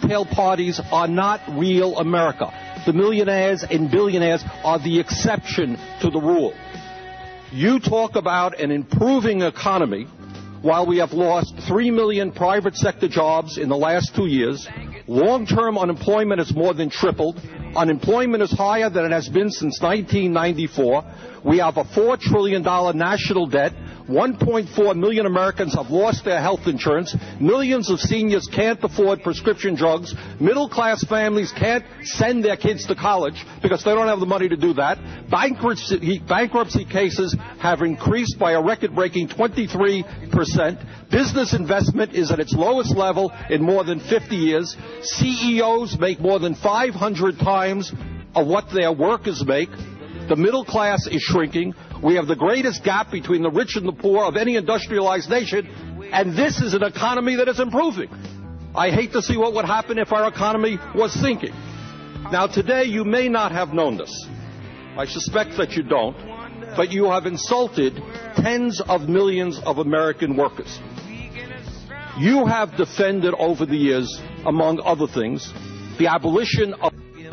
cocktail parties are not real America. The millionaires and billionaires are the exception to the rule. You talk about an improving economy while we have lost 3 million private sector jobs in the last 2 years. Long-term unemployment has more than tripled. Unemployment is higher than it has been since 1994. We have a $4 trillion national debt. 1.4 million Americans have lost their health insurance. Millions of seniors can't afford prescription drugs. Middle-class families can't send their kids to college because they don't have the money to do that. Bankruptcy cases have increased by a record-breaking 23%. Business investment is at its lowest level in more than 50 years. CEOs make more than 500 times of what their workers make. The middle class is shrinking. We have the greatest gap between the rich and the poor of any industrialized nation, and this is an economy that is improving. I hate to see what would happen if our economy was sinking. Now, today, you may not have known this. I suspect that you don't, but you have insulted tens of millions of American workers. You have defended over the years, among other things, the abolition of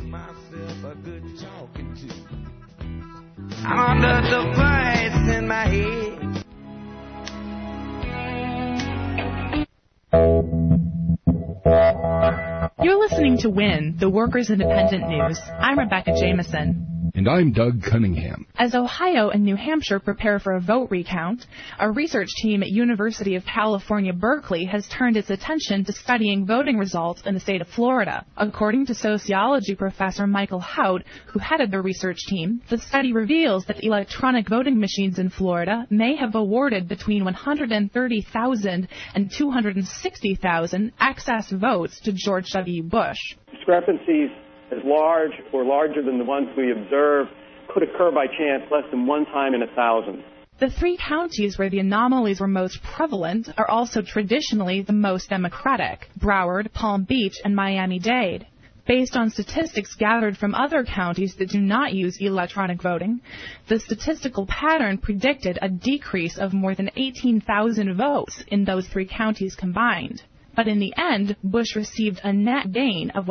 under the voice in my head. You're listening to WIN, the Workers' Independent News. I'm Rebecca Jameson. And I'm Doug Cunningham. As Ohio and New Hampshire prepare for a vote recount, a research team at University of California, Berkeley has turned its attention to studying voting results in the state of Florida. According to sociology professor Michael Hout, who headed the research team, the study reveals that electronic voting machines in Florida may have awarded between 130,000 and 260,000 excess votes to George W. Bush. Discrepancies as large or larger than the ones we observe could occur by chance less than one time in 1,000. The three counties where the anomalies were most prevalent are also traditionally the most Democratic: Broward, Palm Beach, and Miami-Dade. Based on statistics gathered from other counties that do not use electronic voting, the statistical pattern predicted a decrease of more than 18,000 votes in those three counties combined. But in the end, Bush received a net gain of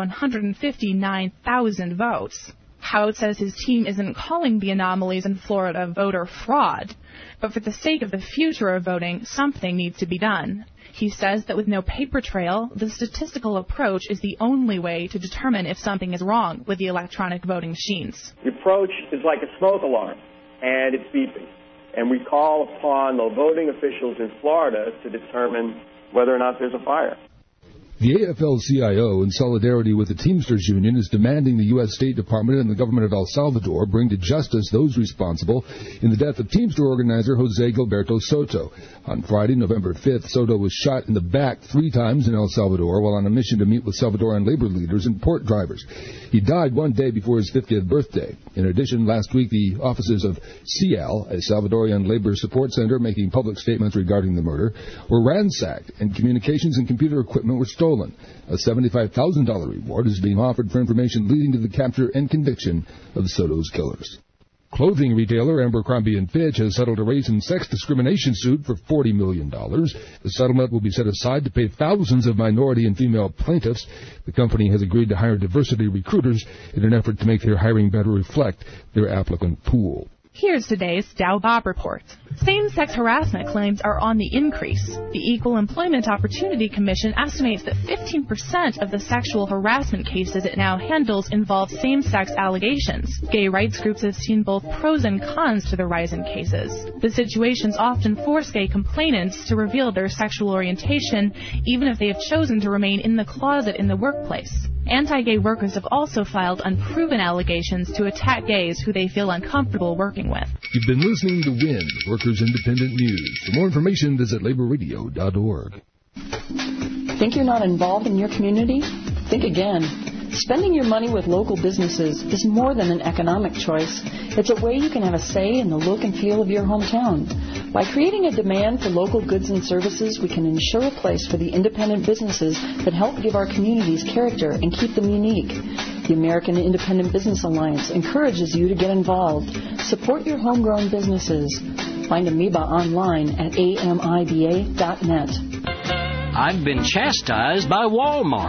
159,000 votes. Hout says his team isn't calling the anomalies in Florida voter fraud, but for the sake of the future of voting, something needs to be done. He says that with no paper trail, the statistical approach is the only way to determine if something is wrong with the electronic voting machines. The approach is like a smoke alarm, and it's beeping. And we call upon the voting officials in Florida to determine whether or not there's a fire. The AFL-CIO, in solidarity with the Teamsters Union, is demanding the U.S. State Department and the government of El Salvador bring to justice those responsible in the death of Teamster organizer Jose Gilberto Soto. On Friday, November 5th, Soto was shot in the back 3 times in El Salvador while on a mission to meet with Salvadoran labor leaders and port drivers. He died one day before his 50th birthday. In addition, last week, the offices of CIAL, a Salvadorian labor support center making public statements regarding the murder, were ransacked, and communications and computer equipment were stolen. A $75,000 reward is being offered for information leading to the capture and conviction of Soto's killers. Clothing retailer Abercrombie & Fitch has settled a race and sex discrimination suit for $40 million. The settlement will be set aside to pay thousands of minority and female plaintiffs. The company has agreed to hire diversity recruiters in an effort to make their hiring better reflect their applicant pool. Here's today's Dow Bob Report. Same-sex harassment claims are on the increase. The Equal Employment Opportunity Commission estimates that 15% of the sexual harassment cases it now handles involve same-sex allegations. Gay rights groups have seen both pros and cons to the rise in cases. The situations often force gay complainants to reveal their sexual orientation, even if they have chosen to remain in the closet in the workplace. Anti-gay workers have also filed unproven allegations to attack gays who they feel uncomfortable working with. You've been listening to WIN, Workers' Independent News. For more information, visit laborradio.org. Think you're not involved in your community? Think again. Spending your money with local businesses is more than an economic choice. It's a way you can have a say in the look and feel of your hometown. By creating a demand for local goods and services, we can ensure a place for the independent businesses that help give our communities character and keep them unique. The American Independent Business Alliance encourages you to get involved. Support your homegrown businesses. Find Amoeba online at amiba.net. I've been chastised by Walmart.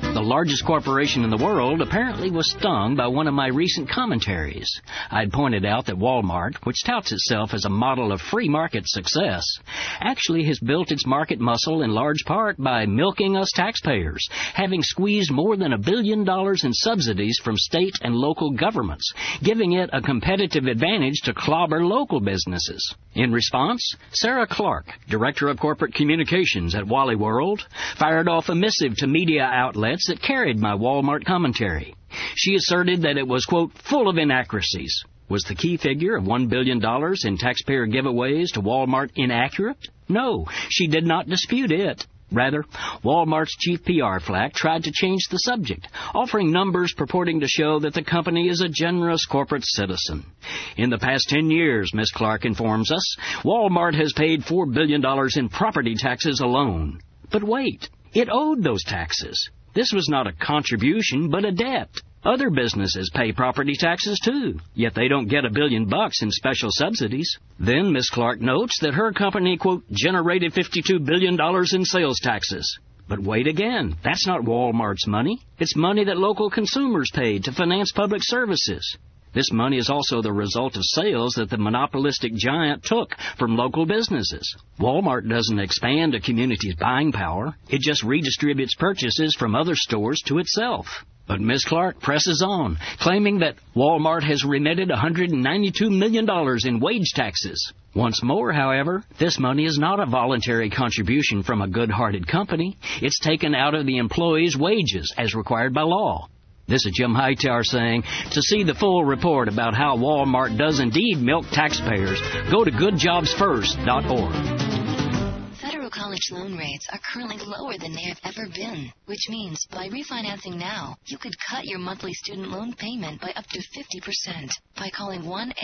The largest corporation in the world apparently was stung by one of my recent commentaries. I'd pointed out that Walmart, which touts itself as a model of free market success, actually has built its market muscle in large part by milking us taxpayers, having squeezed more than $1 billion in subsidies from state and local governments, giving it a competitive advantage to clobber local businesses. In response, Sarah Clark, Director of Corporate Communications at Wally World, fired off a missive to media outlets that carried my Walmart commentary. She asserted that it was, quote, full of inaccuracies. Was the key figure of $1 billion in taxpayer giveaways to Walmart inaccurate? No, she did not dispute it. Rather, Walmart's chief PR flack tried to change the subject, offering numbers purporting to show that the company is a generous corporate citizen. In the past 10 years, Ms. Clark informs us, Walmart has paid $4 billion in property taxes alone. But wait, it owed those taxes. This was not a contribution, but a debt. Other businesses pay property taxes too, yet they don't get $1 billion in special subsidies. Then Ms. Clark notes that her company, quote, generated $52 billion in sales taxes. But wait again, that's not Walmart's money. It's money that local consumers paid to finance public services. This money is also the result of sales that the monopolistic giant took from local businesses. Walmart doesn't expand a community's buying power. It just redistributes purchases from other stores to itself. But Ms. Clark presses on, claiming that Walmart has remitted $192 million in wage taxes. Once more, however, this money is not a voluntary contribution from a good-hearted company. It's taken out of the employees' wages as required by law. This is Jim Hightower saying, to see the full report about how Walmart does indeed milk taxpayers, go to goodjobsfirst.org. Federal college loan rates are currently lower than they have ever been, which means by refinancing now, you could cut your monthly student loan payment by up to 50%. By calling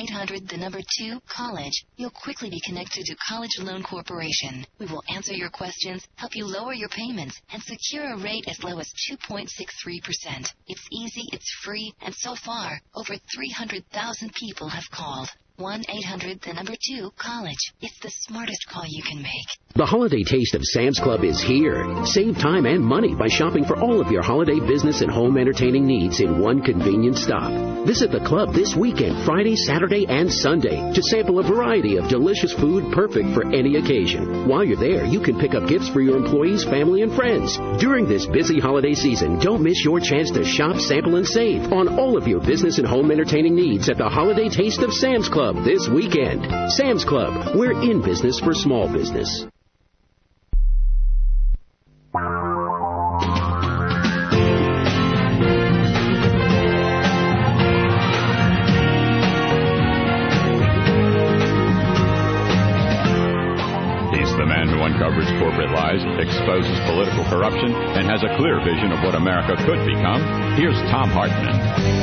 1-800-2-COLLEGE, you'll quickly be connected to College Loan Corporation. We will answer your questions, help you lower your payments, and secure a rate as low as 2.63%. It's easy, it's free, and so far, over 300,000 people have called. 1-800-2-COLLEGE. It's the smartest call you can make. The holiday taste of Sam's Club is here. Save time and money by shopping for all of your holiday business and home entertaining needs in one convenient stop. Visit the club this weekend, Friday, Saturday, and Sunday, to sample a variety of delicious food perfect for any occasion. While you're there, you can pick up gifts for your employees, family, and friends. During this busy holiday season, don't miss your chance to shop, sample, and save on all of your business and home entertaining needs at the holiday taste of Sam's Club this weekend. Sam's Club, we're in business for small business. The man who uncovers corporate lies, exposes political corruption, and has a clear vision of what America could become. Here's Thom Hartmann.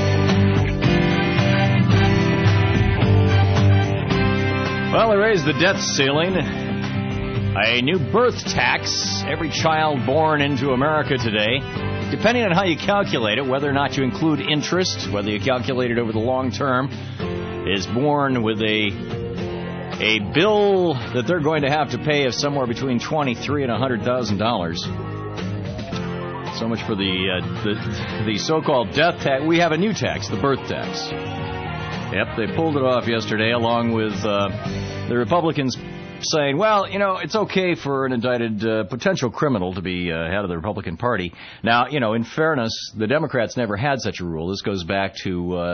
Well, they raised the debt ceiling. A new birth tax. Every child born into America today, depending on how you calculate it, whether or not you include interest, whether you calculate it over the long term, is born with a bill that they're going to have to pay of somewhere between $23,000 and $100,000. So much for the so-called death tax. We have a new tax, the birth tax. Yep, they pulled it off yesterday, along with the Republicans saying, well, you know, it's okay for an indicted potential criminal to be head of the Republican Party. Now, you know, in fairness, the Democrats never had such a rule. This goes back to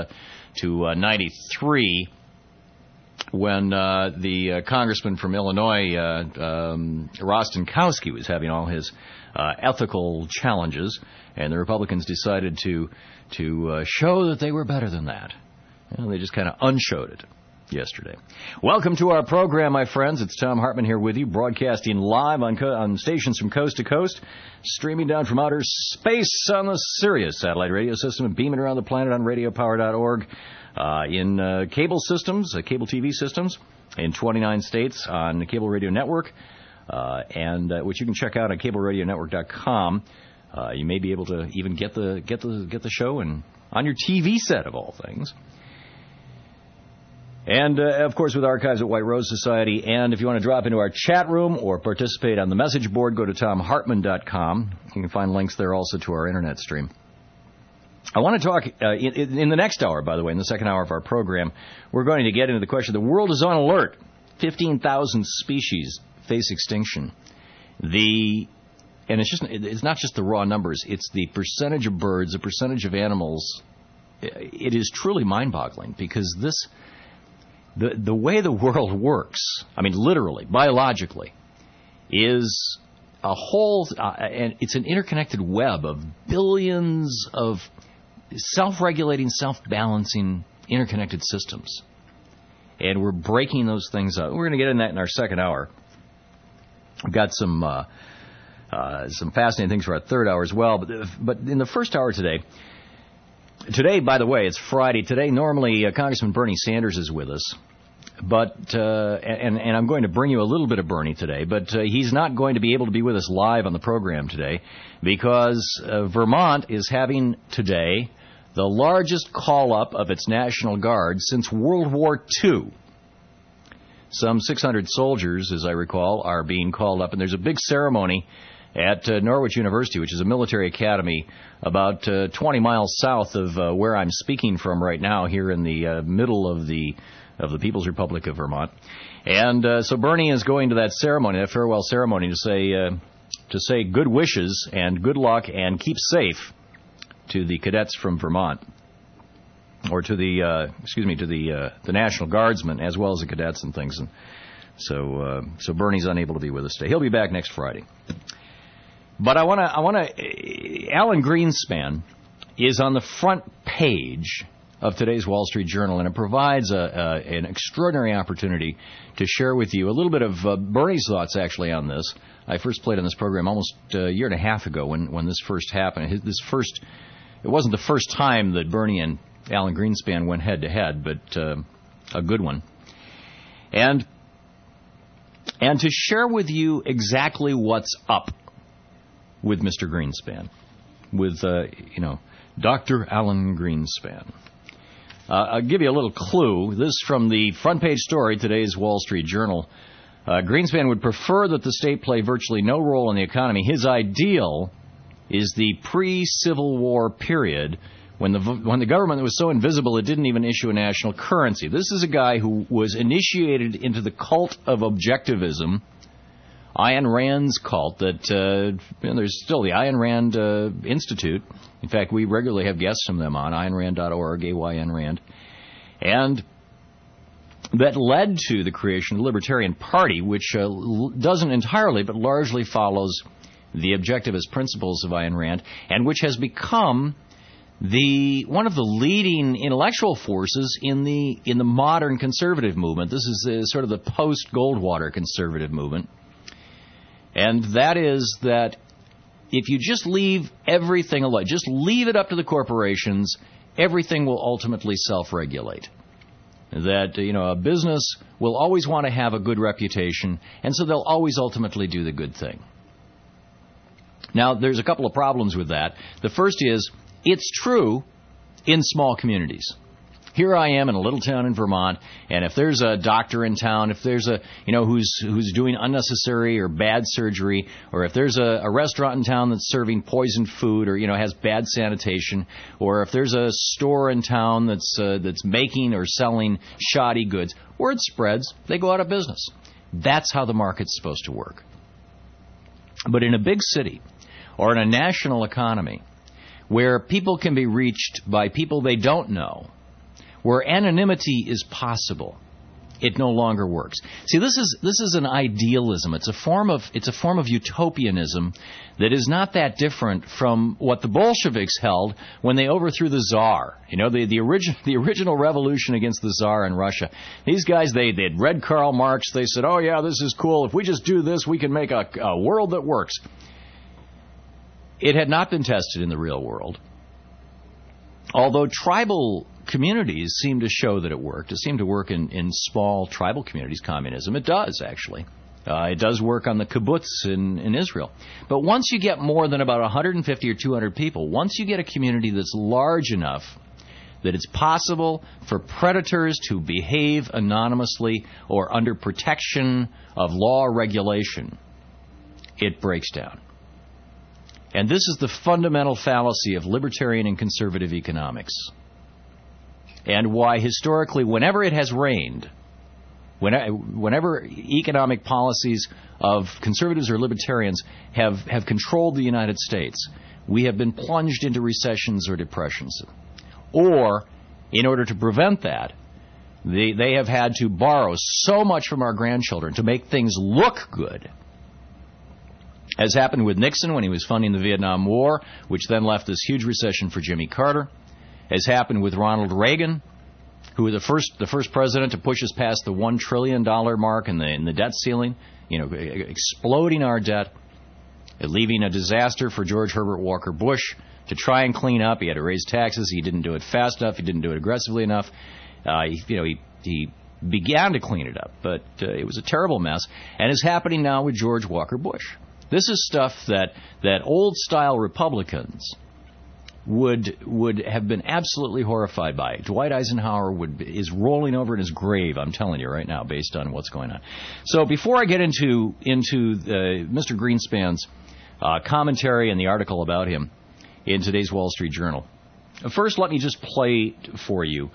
93. When the congressman from Illinois, Rostenkowski, was having all his ethical challenges, and the Republicans decided to show that they were better than that. And they just kind of unshowed it yesterday. Welcome to our program, my friends. It's Thom Hartmann here with you, broadcasting live on stations from coast to coast, streaming down from outer space on the Sirius satellite radio system, and beaming around the planet on radiopower.org. In cable systems, cable TV systems, in 29 states on the Cable Radio Network, and which you can check out at cableradionetwork.com. You may be able to even get the show and on your TV set of all things. And, of course, with archives at White Rose Society. And if you want to drop into our chat room or participate on the message board, go to TomHartman.com. You can find links there also to our internet stream. I want to talk in the next hour, by the way, in the second hour of our program, we're going to get into the question, the world is on alert. 15,000 species face extinction. And it's not just the raw numbers, it's the percentage of birds, the percentage of animals. It is truly mind-boggling because the way the world works, I mean literally, biologically, is a whole, and it's an interconnected web of billions of self-regulating, self-balancing, interconnected systems. And we're breaking those things up. We're going to get into that in our second hour. We've got some fascinating things for our third hour as well. But in the first hour today, by the way, it's Friday. Today, normally, Congressman Bernie Sanders is with us. But and I'm going to bring you a little bit of Bernie today, but he's not going to be able to be with us live on the program today because Vermont is having today the largest call-up of its National Guard since World War II. Some 600 soldiers, as I recall, are being called up, and there's a big ceremony at Norwich University, which is a military academy about 20 miles south of where I'm speaking from right now, here in the middle of the People's Republic of Vermont. And so Bernie is going to that ceremony, that farewell ceremony, to say good wishes and good luck and keep safe to the cadets from Vermont, or to the National Guardsmen as well as the cadets and things. And so Bernie's unable to be with us today. He'll be back next Friday. But I want to. Alan Greenspan is on the front page of today's Wall Street Journal, and it provides an extraordinary opportunity to share with you a little bit of Bernie's thoughts, actually, on this. I first played on this program almost a year and a half ago when this first happened. It wasn't the first time that Bernie and Alan Greenspan went head-to-head, but a good one. And to share with you exactly what's up with Mr. Greenspan, with, Dr. Alan Greenspan. I'll give you a little clue. This from the front page story, today's Wall Street Journal. Greenspan would prefer that the state play virtually no role in the economy. His ideal is the pre-Civil War period when the government was so invisible it didn't even issue a national currency. This is a guy who was initiated into the cult of objectivism, Ayn Rand's cult. There's still the Ayn Rand Institute. In fact, we regularly have guests from them on AynRand.org, AYN Rand. And that led to the creation of the Libertarian Party, which doesn't entirely but largely follows the objectivist principles of Ayn Rand, and which has become one of the leading intellectual forces in the modern conservative movement. This is sort of the post-Goldwater conservative movement. And that is that if you just leave everything alone, just leave it up to the corporations, everything will ultimately self-regulate. That, a business will always want to have a good reputation, and so they'll always ultimately do the good thing. Now, there's a couple of problems with that. The first is, it's true in small communities. Here I am in a little town in Vermont, and if there's a doctor in town, if there's who's doing unnecessary or bad surgery, or if there's a restaurant in town that's serving poisoned food or has bad sanitation, or if there's a store in town that's making or selling shoddy goods, word spreads, they go out of business. That's how the market's supposed to work. But in a big city or in a national economy where people can be reached by people they don't know, where anonymity is possible, it no longer works. See, this is an idealism. It's a form of utopianism that is not that different from what the Bolsheviks held when they overthrew the Tsar. The original revolution against the Tsar in Russia. These guys, they'd read Karl Marx. They said, "Oh yeah, this is cool. If we just do this, we can make a world that works." It had not been tested in the real world. Although tribal communities seem to show that it worked. It seemed to work in small tribal communities, communism. It does, actually. It does work on the kibbutz in Israel. But once you get more than about 150 or 200 people, once you get a community that's large enough that it's possible for predators to behave anonymously or under protection of law or regulation, it breaks down. And this is the fundamental fallacy of libertarian and conservative economics. And why historically, whenever it has rained, whenever economic policies of conservatives or libertarians have controlled the United States, we have been plunged into recessions or depressions. Or, in order to prevent that, they have had to borrow so much from our grandchildren to make things look good. As happened with Nixon when he was funding the Vietnam War, which then left this huge recession for Jimmy Carter. As happened with Ronald Reagan, who was the first president to push us past the $1 trillion mark in the debt ceiling, exploding our debt, leaving a disaster for George Herbert Walker Bush to try and clean up. He had to raise taxes. He didn't do it fast enough. He didn't do it aggressively enough. He began to clean it up, but it was a terrible mess, and is happening now with George Walker Bush. This is stuff that old-style Republicans would have been absolutely horrified by. Dwight Eisenhower is rolling over in his grave, I'm telling you right now, based on what's going on. So before I get into Mr. Greenspan's commentary and the article about him in today's Wall Street Journal, first let me just play for you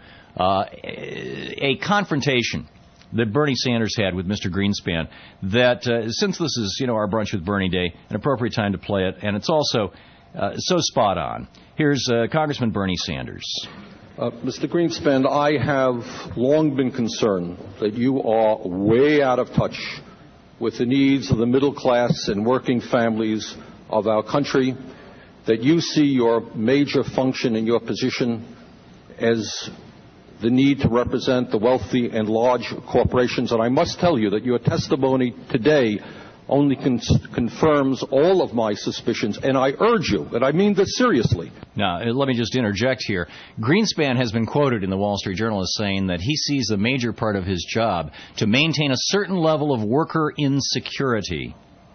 a confrontation that Bernie Sanders had with Mr. Greenspan, that since this is, our Brunch with Bernie Day, an appropriate time to play it, and it's also so spot on. Here's Congressman Bernie Sanders. Mr. Greenspan, I have long been concerned that you are way out of touch with the needs of the middle class and working families of our country, that you see your major function in your position as the need to represent the wealthy and large corporations. And I must tell you that your testimony today only confirms all of my suspicions, and I urge you, and I mean this seriously. Now, let me just interject here. Greenspan has been quoted in the Wall Street Journal as saying that he sees a major part of his job to maintain a certain level of worker insecurity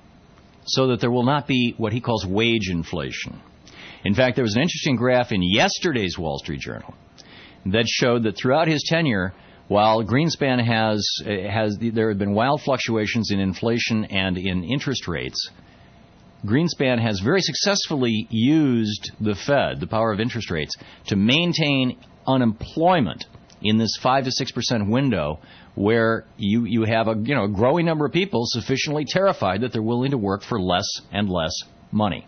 so that there will not be what he calls wage inflation. In fact, there was an interesting graph in yesterday's Wall Street Journal that showed that throughout his tenure, while Greenspan there have been wild fluctuations in inflation and in interest rates, Greenspan has very successfully used the Fed, the power of interest rates, to maintain unemployment in this 5 to 6% window, where you have a growing number of people sufficiently terrified that they're willing to work for less and less money.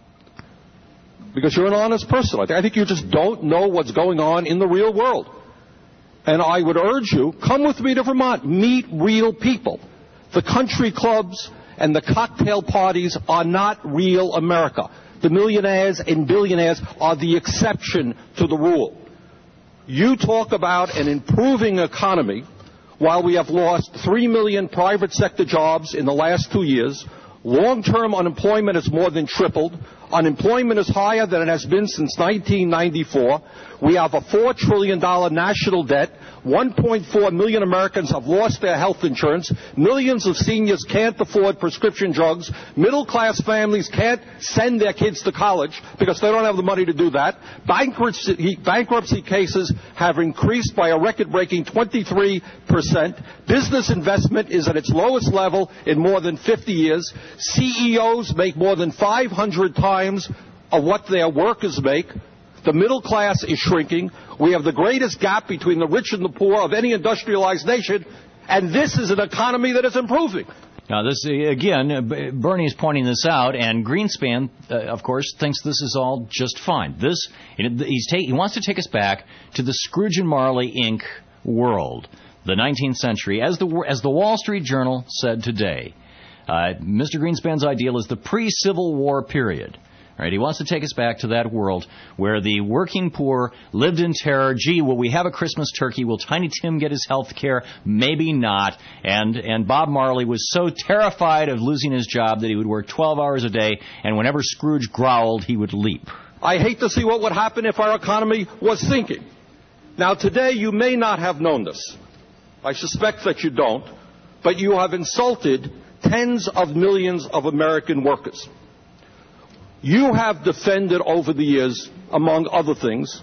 Because you're an honest person. I think you just don't know what's going on in the real world. And I would urge you, come with me to Vermont. Meet real people. The country clubs and the cocktail parties are not real America. The millionaires and billionaires are the exception to the rule. You talk about an improving economy while we have lost 3 million private sector jobs in the last 2 years. Long-term unemployment has more than tripled. Unemployment is higher than it has been since 1994. We have a $4 trillion national debt. 1.4 million Americans have lost their health insurance. Millions of seniors can't afford prescription drugs. Middle-class families can't send their kids to college because they don't have the money to do that. Bankruptcy cases have increased by a record-breaking 23%. Business investment is at its lowest level in more than 50 years. CEOs make more than 500 times of what their workers make. The middle class is shrinking. We have the greatest gap between the rich and the poor of any industrialized nation, and this is an economy that is improving. Now, this, again, Bernie is pointing this out, and Greenspan, of course, thinks this is all just fine. He wants to take us back to the Scrooge and Marley Inc. world, the 19th century, as the Wall Street Journal said today. Mr. Greenspan's ideal is the pre-Civil War period. Right, he wants to take us back to that world where the working poor lived in terror. Gee, will we have a Christmas turkey? Will Tiny Tim get his health care? Maybe not. And Bob Marley was so terrified of losing his job that he would work 12 hours a day, and whenever Scrooge growled, he would leap. I hate to see what would happen if our economy was sinking. Now, today, you may not have known this. I suspect that you don't. But you have insulted tens of millions of American workers. You have defended over the years, among other things,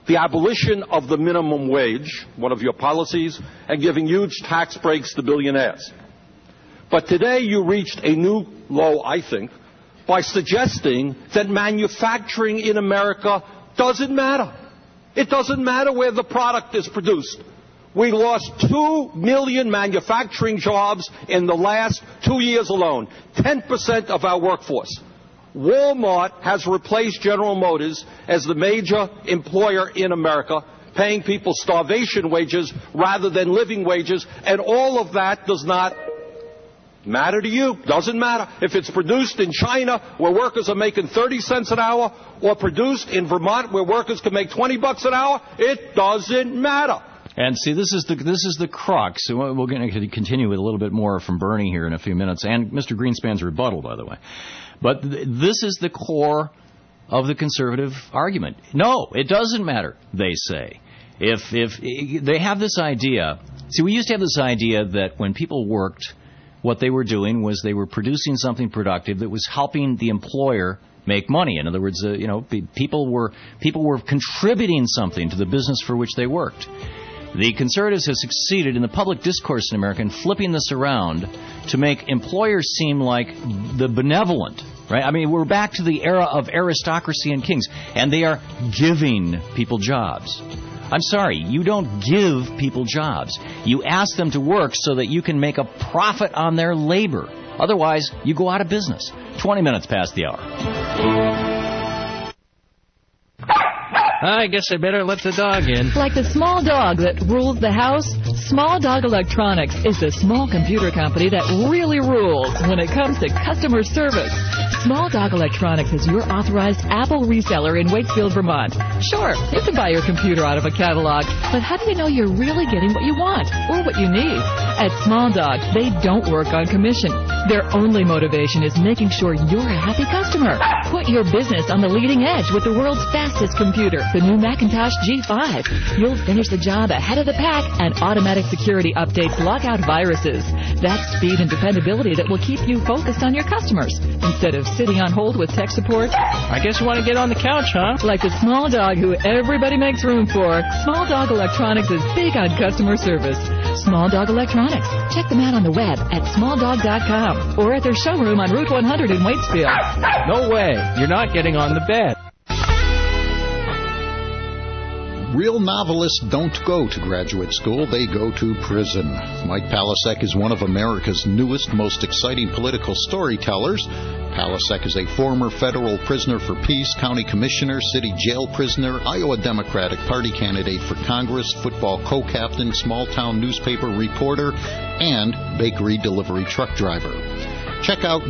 the abolition of the minimum wage, one of your policies, and giving huge tax breaks to billionaires. But today you reached a new low, I think, by suggesting that manufacturing in America doesn't matter. It doesn't matter where the product is produced. We lost 2 million manufacturing jobs in the last 2 years alone, 10% of our workforce. Walmart has replaced General Motors as the major employer in America, paying people starvation wages rather than living wages, and all of that does not matter to you. Doesn't matter. If it's produced in China, where workers are making 30 cents an hour, or produced in Vermont, where workers can make $20 an hour, it doesn't matter. And see, this is the crux. So we're going to continue with a little bit more from Bernie here in a few minutes, and Mr. Greenspan's rebuttal, by the way. But this is the core of the conservative argument. No, it doesn't matter, they say. If they have this idea, see, we used to have this idea that when people worked, what they were doing was they were producing something productive that was helping the employer make money. In other words, people were contributing something to the business for which they worked. The conservatives have succeeded in the public discourse in America in flipping this around to make employers seem like the benevolent, right? I mean, we're back to the era of aristocracy and kings, and they are giving people jobs. I'm sorry, you don't give people jobs. You ask them to work so that you can make a profit on their labor. Otherwise, you go out of business. 20 minutes past the hour. I guess I better let the dog in. Like the small dog that rules the house, Small Dog Electronics is the small computer company that really rules when it comes to customer service. Small Dog Electronics is your authorized Apple reseller in Waitsfield, Vermont. Sure, you can buy your computer out of a catalog, but how do you know you're really getting what you want or what you need? At Small Dog, they don't work on commission. Their only motivation is making sure you're a happy customer. Put your business on the leading edge with the world's fastest computer, the new Macintosh G5. You'll finish the job ahead of the pack, and automatic security updates lock out viruses. That's speed and dependability that will keep you focused on your customers instead of sitting on hold with tech support. I guess you want to get on the couch, huh? Like the small dog who everybody makes room for, Small Dog Electronics is big on customer service. Small Dog Electronics. Check them out on the web at smalldog.com or at their showroom on Route 100 in Waitsfield. No way. You're not getting on the bed. Real novelists don't go to graduate school, they go to prison. Mike Palasek is one of America's newest, most exciting political storytellers. Palasek is a former federal prisoner for peace, county commissioner, city jail prisoner, Iowa Democratic Party candidate for Congress, football co-captain, small-town newspaper reporter, and bakery delivery truck driver. Check out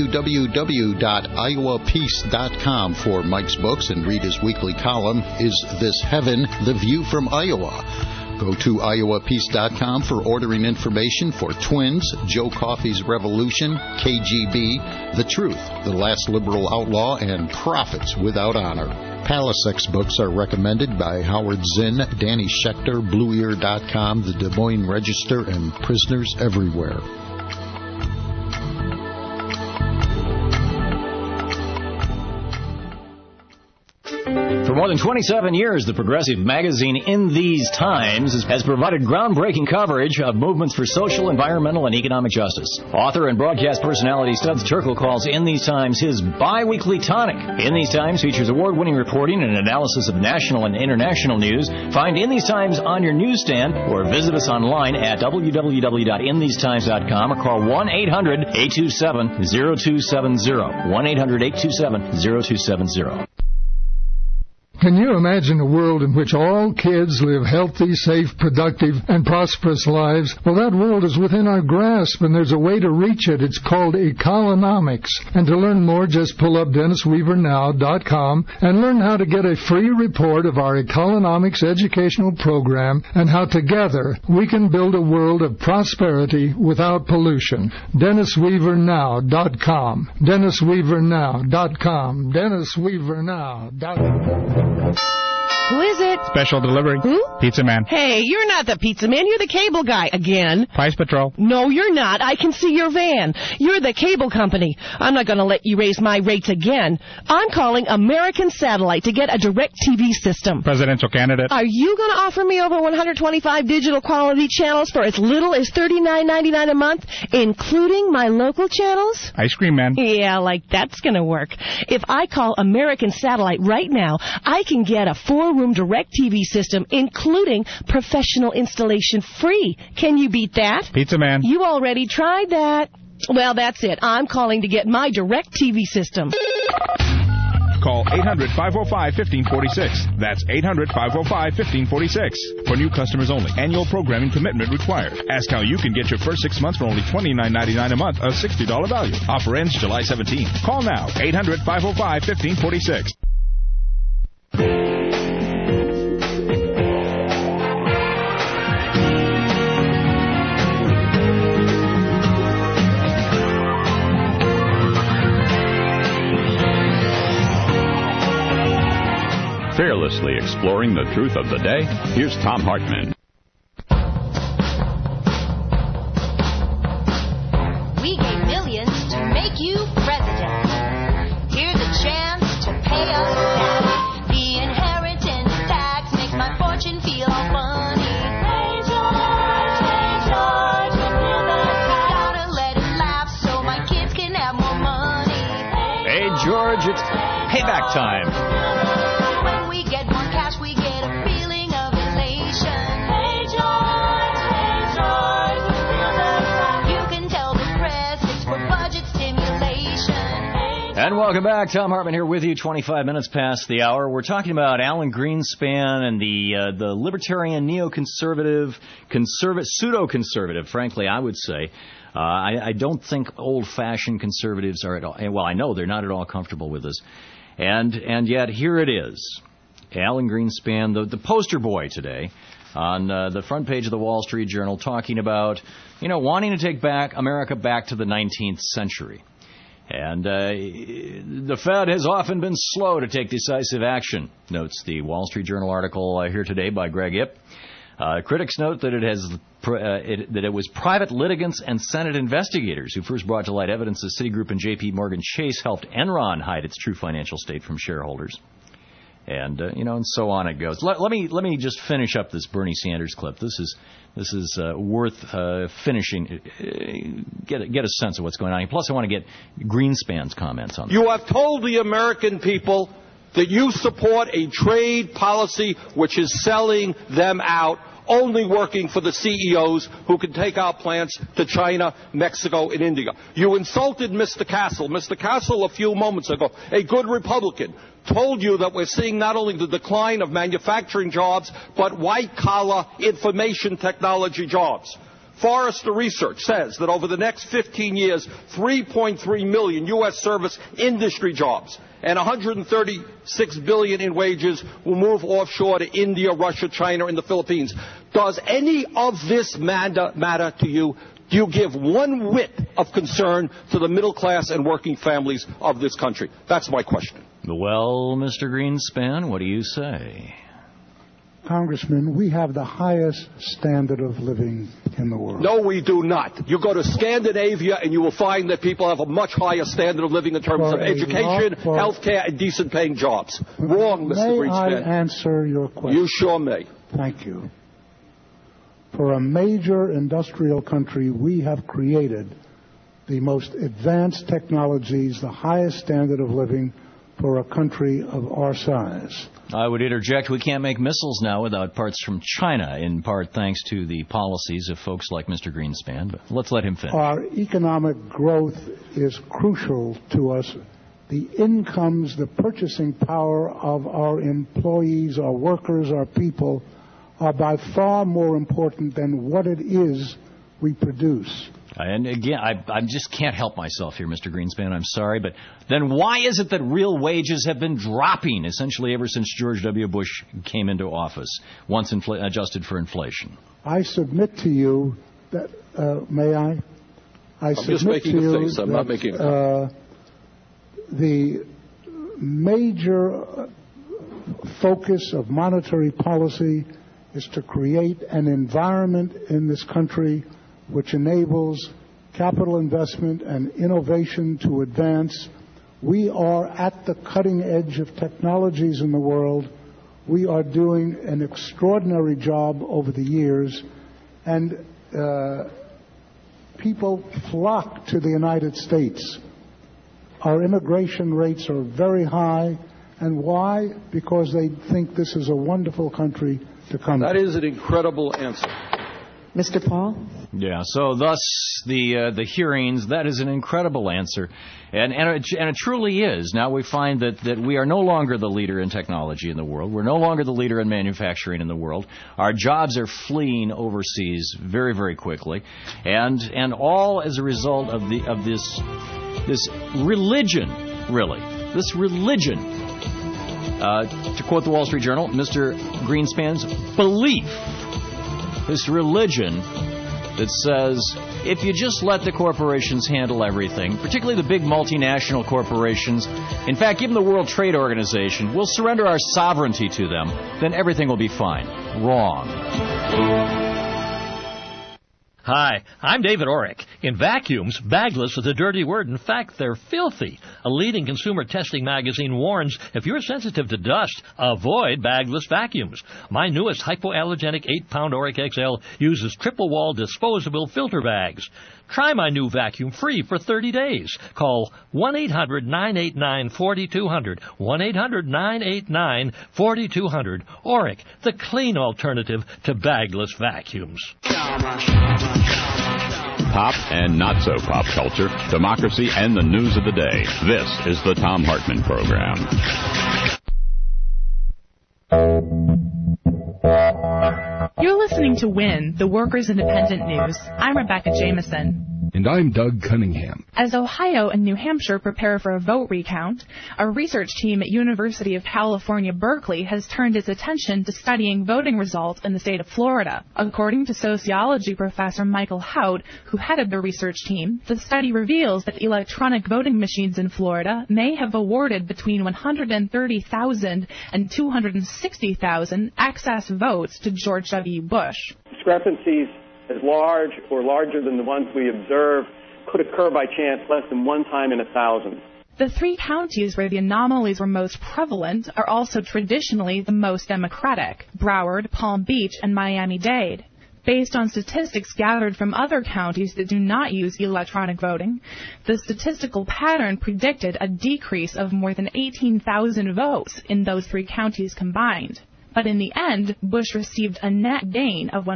www.iowapeace.com for Mike's books and read his weekly column, Is This Heaven? The View from Iowa. Go to iowapeace.com for ordering information for Twins, Joe Coffey's Revolution, KGB, The Truth, The Last Liberal Outlaw, and Profits Without Honor. Palasek's books are recommended by Howard Zinn, Danny Schechter, BlueEar.com, The Des Moines Register, and Prisoners Everywhere. For more than 27 years, the progressive magazine In These Times has provided groundbreaking coverage of movements for social, environmental, and economic justice. Author and broadcast personality Studs Terkel calls In These Times his bi-weekly tonic. In These Times features award-winning reporting and analysis of national and international news. Find In These Times on your newsstand or visit us online at www.inthesetimes.com or call 1-800-827-0270. 1-800-827-0270. Can you imagine a world in which all kids live healthy, safe, productive, and prosperous lives? Well, that world is within our grasp, and there's a way to reach it. It's called Economics. And to learn more, just pull up DennisWeaverNow.com and learn how to get a free report of our Economics educational program and how together we can build a world of prosperity without pollution. DennisWeaverNow.com. DennisWeaverNow.com. DennisWeaverNow.com. Who is it? Special delivery. Who? Pizza Man. Hey, you're not the pizza man. You're the cable guy again. Price Patrol. No, you're not. I can see your van. You're the cable company. I'm not going to let you raise my rates again. I'm calling American Satellite to get a direct TV system. Presidential candidate. Are you going to offer me over 125 digital quality channels for as little as $39.99 a month, including my local channels? Ice Cream Man. Yeah, like that's going to work. If I call American Satellite right now, I can get a 4-room direct TV system, including professional installation free. Can you beat that? Pizza Man. You already tried that. Well, that's it. I'm calling to get my direct TV system. Call 800-545-1546. That's 800-545-1546. For new customers only. Annual programming commitment required. Ask how you can get your first 6 months for only $29.99 a month, a $60 value. Offer ends July 17. Call now. 800-545-1546. Fearlessly exploring the truth of the day, here's Thom Hartmann. We gave millions to make you president. Here's a chance to pay us back. The inheritance tax makes my fortune feel all funny. Hey George, gotta let it laugh so my kids can have more money. Hey George, it's payback time. When we get more cash, we get a feeling of elation. Hey George, you can tell the press it's for budget stimulation. And welcome back. Thom Hartmann here with you, 25 minutes past the hour. We're talking about Alan Greenspan and the libertarian, neoconservative, pseudo-conservative, frankly, I would say. I don't think old-fashioned conservatives are at all, well, I know they're not at all comfortable with this. And yet, here it is. Alan Greenspan, the poster boy today, on the front page of the Wall Street Journal, talking about, wanting to take America back to the 19th century. And the Fed has often been slow to take decisive action, notes the Wall Street Journal article here today by Greg Ip. Critics note that it was private litigants and Senate investigators who first brought to light evidence that Citigroup and J.P. Morgan Chase helped Enron hide its true financial state from shareholders. And and so on it goes. Let me just finish up this Bernie Sanders clip. This is worth finishing. Get a sense of what's going on here. Plus, I want to get Greenspan's comments on this. You have told the American people that you support a trade policy which is selling them out, only working for the CEOs who can take our plants to China, Mexico, and India. You insulted Mr. Castle. Mr. Castle, a few moments ago, a good Republican, told you that we're seeing not only the decline of manufacturing jobs, but white-collar information technology jobs. Forrester Research says that over the next 15 years, 3.3 million U.S. service industry jobs and $136 billion in wages will move offshore to India, Russia, China, and the Philippines. Does any of this matter to you? Do you give one whit of concern to the middle class and working families of this country? That's my question. Well, Mr. Greenspan, what do you say? Congressman, we have the highest standard of living in the world. No, we do not. You go to Scandinavia and you will find that people have a much higher standard of living in terms of education, health care, and decent paying jobs. Wrong, Mr. Greenspan. May I answer your question? You sure may. Thank you. For a major industrial country, we have created the most advanced technologies, the highest standard of living for a country of our size. I would interject, we can't make missiles now without parts from China, in part thanks to the policies of folks like Mr. Greenspan. But let's let him finish. Our economic growth is crucial to us. The incomes, the purchasing power of our employees, our workers, our people, are by far more important than what it is we produce. And again, I just can't help myself here, Mr. Greenspan. I'm sorry, but then why is it that real wages have been dropping essentially ever since George W. Bush came into office, once adjusted for inflation? I submit to you that, may I? I'm just making a face. I'm not making a the major focus of monetary policy is to create an environment in this country which enables capital investment and innovation to advance. We are at the cutting edge of technologies in the world. We are doing an extraordinary job over the years, and people flock to the United States. Our immigration rates are very high. And why? Because they think this is a wonderful country to come to. That is an incredible answer. Mr. Paul? Yeah, so thus the hearings, that is an incredible answer. And it truly is. Now we find that we are no longer the leader in technology in the world. We're no longer the leader in manufacturing in the world. Our jobs are fleeing overseas very, very quickly. And all as a result of this religion, really. This religion. To quote the Wall Street Journal, Mr. Greenspan's belief. This religion that says if you just let the corporations handle everything, particularly the big multinational corporations, in fact, even the World Trade Organization, we'll surrender our sovereignty to them, then everything will be fine. Wrong. Hi, I'm David Orrick. In vacuums, bagless is a dirty word. In fact, they're filthy. A leading consumer testing magazine warns if you're sensitive to dust, avoid bagless vacuums. My newest hypoallergenic 8-pound Orrick XL uses triple-wall disposable filter bags. Try my new vacuum free for 30 days. Call 1-800-989-4200. 1-800-989-4200. Orrick, the clean alternative to bagless vacuums. Pop and not so pop culture, democracy, and the news of the day. This is the Thom Hartmann Program. You're listening to WIN, the Workers' Independent News. I'm Rebecca Jameson. And I'm Doug Cunningham. As Ohio and New Hampshire prepare for a vote recount, a research team at University of California, Berkeley has turned its attention to studying voting results in the state of Florida. According to sociology professor Michael Hout, who headed the research team, the study reveals that electronic voting machines in Florida may have awarded between 130,000 and 260,000 excess votes to George W. Bush. Discrepancies as large or larger than the ones we observe could occur by chance less than one time in 1,000. The three counties where the anomalies were most prevalent are also traditionally the most Democratic: Broward, Palm Beach, and Miami-Dade. Based on statistics gathered from other counties that do not use electronic voting, the statistical pattern predicted a decrease of more than 18,000 votes in those three counties combined. But in the end, Bush received a net gain of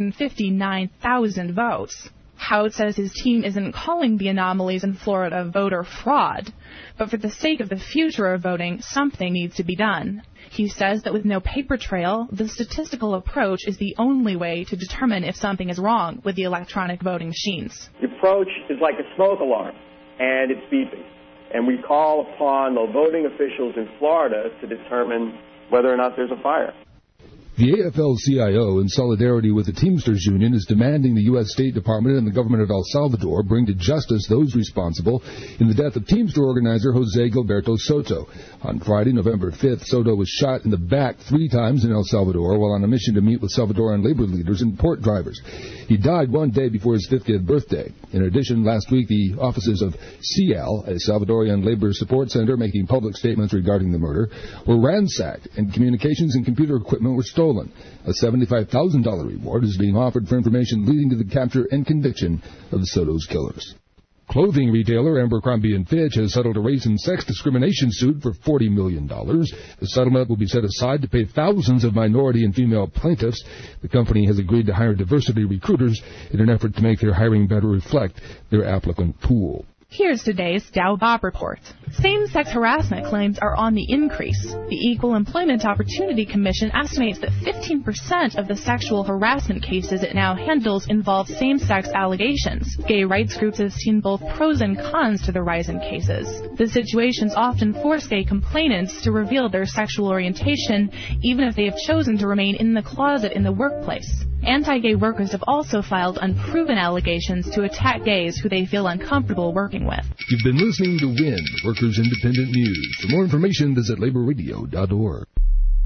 159,000 votes. Hout says his team isn't calling the anomalies in Florida voter fraud, but for the sake of the future of voting, something needs to be done. He says that with no paper trail, the statistical approach is the only way to determine if something is wrong with the electronic voting machines. The approach is like a smoke alarm, and it's beeping. And we call upon the voting officials in Florida to determine whether or not there's a fire. The AFL-CIO, in solidarity with the Teamsters Union, is demanding the U.S. State Department and the government of El Salvador bring to justice those responsible in the death of Teamster organizer Jose Gilberto Soto. On Friday, November 5th, Soto was shot in the back 3 times in El Salvador while on a mission to meet with Salvadoran labor leaders and port drivers. He died one day before his 50th birthday. In addition, last week, the offices of CIAL, a Salvadorian labor support center making public statements regarding the murder, were ransacked, and communications and computer equipment were stolen. A $75,000 reward is being offered for information leading to the capture and conviction of Soto's killers. Clothing retailer Abercrombie & Fitch has settled a race and sex discrimination suit for $40 million. The settlement will be set aside to pay thousands of minority and female plaintiffs. The company has agreed to hire diversity recruiters in an effort to make their hiring better reflect their applicant pool. Here's today's Dow Bob Report. Same-sex harassment claims are on the increase. The Equal Employment Opportunity Commission estimates that 15% of the sexual harassment cases it now handles involve same-sex allegations. Gay rights groups have seen both pros and cons to the rise in cases. The situations often force gay complainants to reveal their sexual orientation, even if they have chosen to remain in the closet in the workplace. Anti-gay workers have also filed unproven allegations to attack gays who they feel uncomfortable working with. You've been listening to WIN, Workers' Independent News. For more information, visit laborradio.org.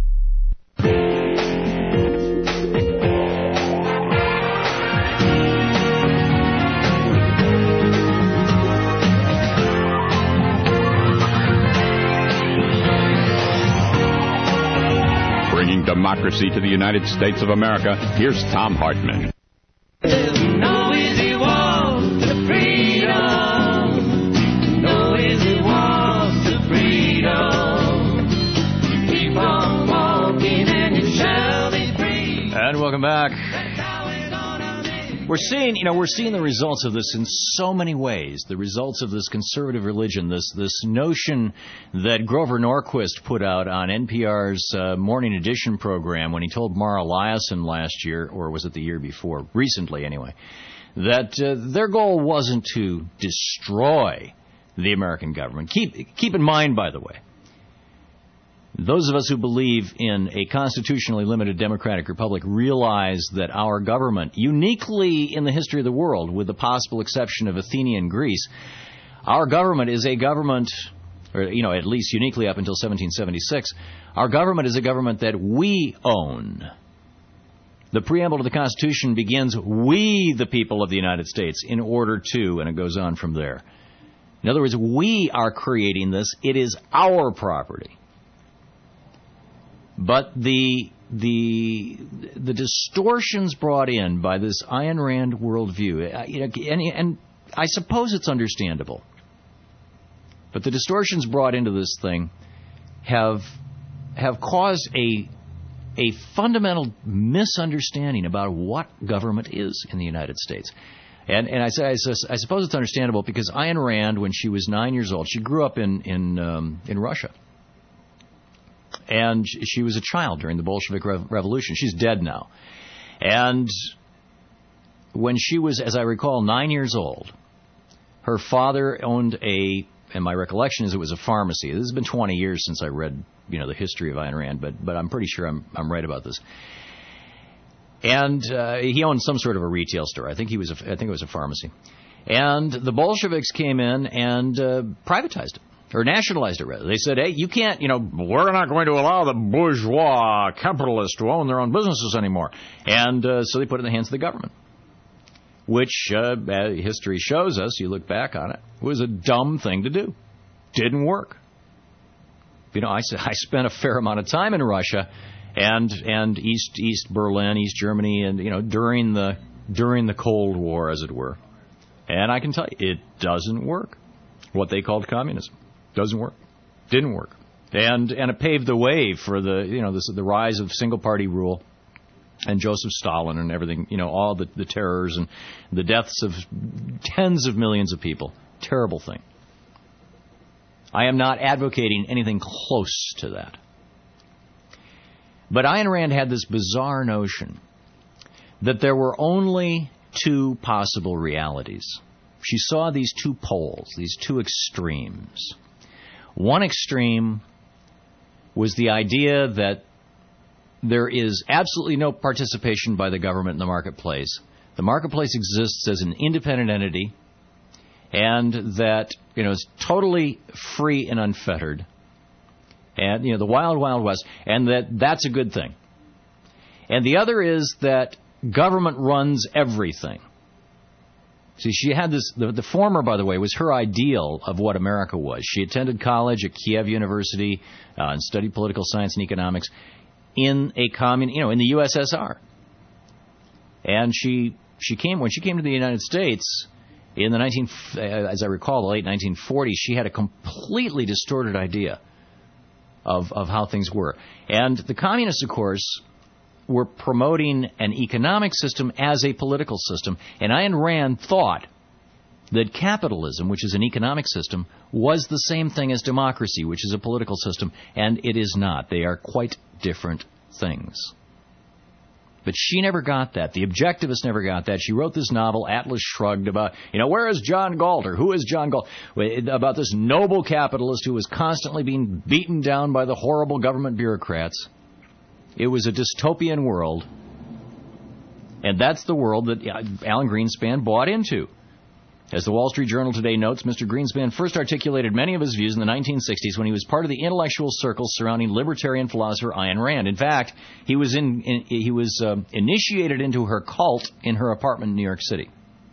democracy to the United States of America. Here's Thom Hartmann. No easy walk to freedom. No easy walk to freedom. Keep on walking and you shall be free. And welcome back. We're seeing the results of this in so many ways. The results of this conservative religion, this notion that Grover Norquist put out on NPR's Morning Edition program when he told Mara Liasson last year, or was it the year before, recently anyway, that their goal wasn't to destroy the American government. Keep in mind, by the way, those of us who believe in a constitutionally limited democratic republic realize that our government, uniquely in the history of the world, with the possible exception of Athenian Greece, our government is a government, or at least uniquely up until 1776, our government is a government that we own. The preamble to the Constitution begins, "We, the people of the United States, in order to," and it goes on from there. In other words, we are creating this. It is our property. But the distortions brought in by this Ayn Rand worldview, and I suppose it's understandable, but the distortions brought into this thing have caused a fundamental misunderstanding about what government is in the United States. And I suppose it's understandable because Ayn Rand, when she was 9 years old, she grew up in Russia. And she was a child during the Bolshevik Revolution. She's dead now. And when she was, as I recall, 9 years old, her father owned and my recollection is it was a pharmacy. This has been 20 years since I read, the history of Ayn Rand, but I'm pretty sure I'm right about this. And he owned some sort of a retail store. I think it was a pharmacy. And the Bolsheviks came in and privatized it. Or nationalized it, rather. They said, hey, you can't, we're not going to allow the bourgeois capitalists to own their own businesses anymore. And so they put it in the hands of the government, which history shows us, you look back on it, was a dumb thing to do. Didn't work. I spent a fair amount of time in Russia and East Berlin, East Germany, and, during the Cold War, as it were. And I can tell you, it doesn't work. What they called communism. Doesn't work. Didn't work. And it paved the way for the rise of single-party rule and Joseph Stalin and everything, all the terrors and the deaths of tens of millions of people. Terrible thing. I am not advocating anything close to that. But Ayn Rand had this bizarre notion that there were only two possible realities. She saw these two poles, these two extremes. One extreme was the idea that there is absolutely no participation by the government in the marketplace. The marketplace exists as an independent entity, and that is totally free and unfettered, and the wild, wild west, and that's a good thing. And the other is that government runs everything. See, she had this, the former, by the way, was her ideal of what America was. She attended college at Kiev University and studied political science and economics in in the USSR. And when she came to the United States in as I recall, the late 1940s, she had a completely distorted idea of how things were. And the communists, of course, were promoting an economic system as a political system. And Ayn Rand thought that capitalism, which is an economic system, was the same thing as democracy, which is a political system. And it is not. They are quite different things. But she never got that. The objectivist never got that. She wrote this novel, Atlas Shrugged, about, where is John Galt, or who is John Galt? About this noble capitalist who was constantly being beaten down by the horrible government bureaucrats. It was a dystopian world, and that's the world that Alan Greenspan bought into. As the Wall Street Journal today notes, Mr. Greenspan first articulated many of his views in the 1960s when he was part of the intellectual circles surrounding libertarian philosopher Ayn Rand. In fact, he was initiated into her cult in her apartment in New York City.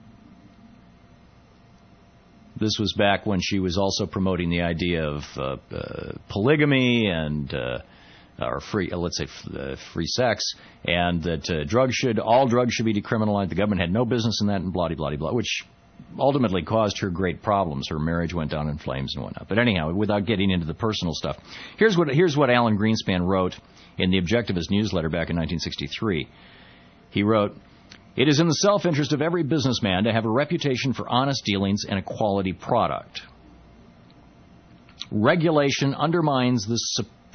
This was back when she was also promoting the idea of polygamy and or free, let's say, free sex, and that all drugs should be decriminalized. The government had no business in that, and blah, blah, blah, which ultimately caused her great problems. Her marriage went down in flames and whatnot. But anyhow, without getting into the personal stuff, here's what Alan Greenspan wrote in the Objectivist newsletter back in 1963. He wrote, "It is in the self-interest of every businessman to have a reputation for honest dealings and a quality product. Regulation undermines the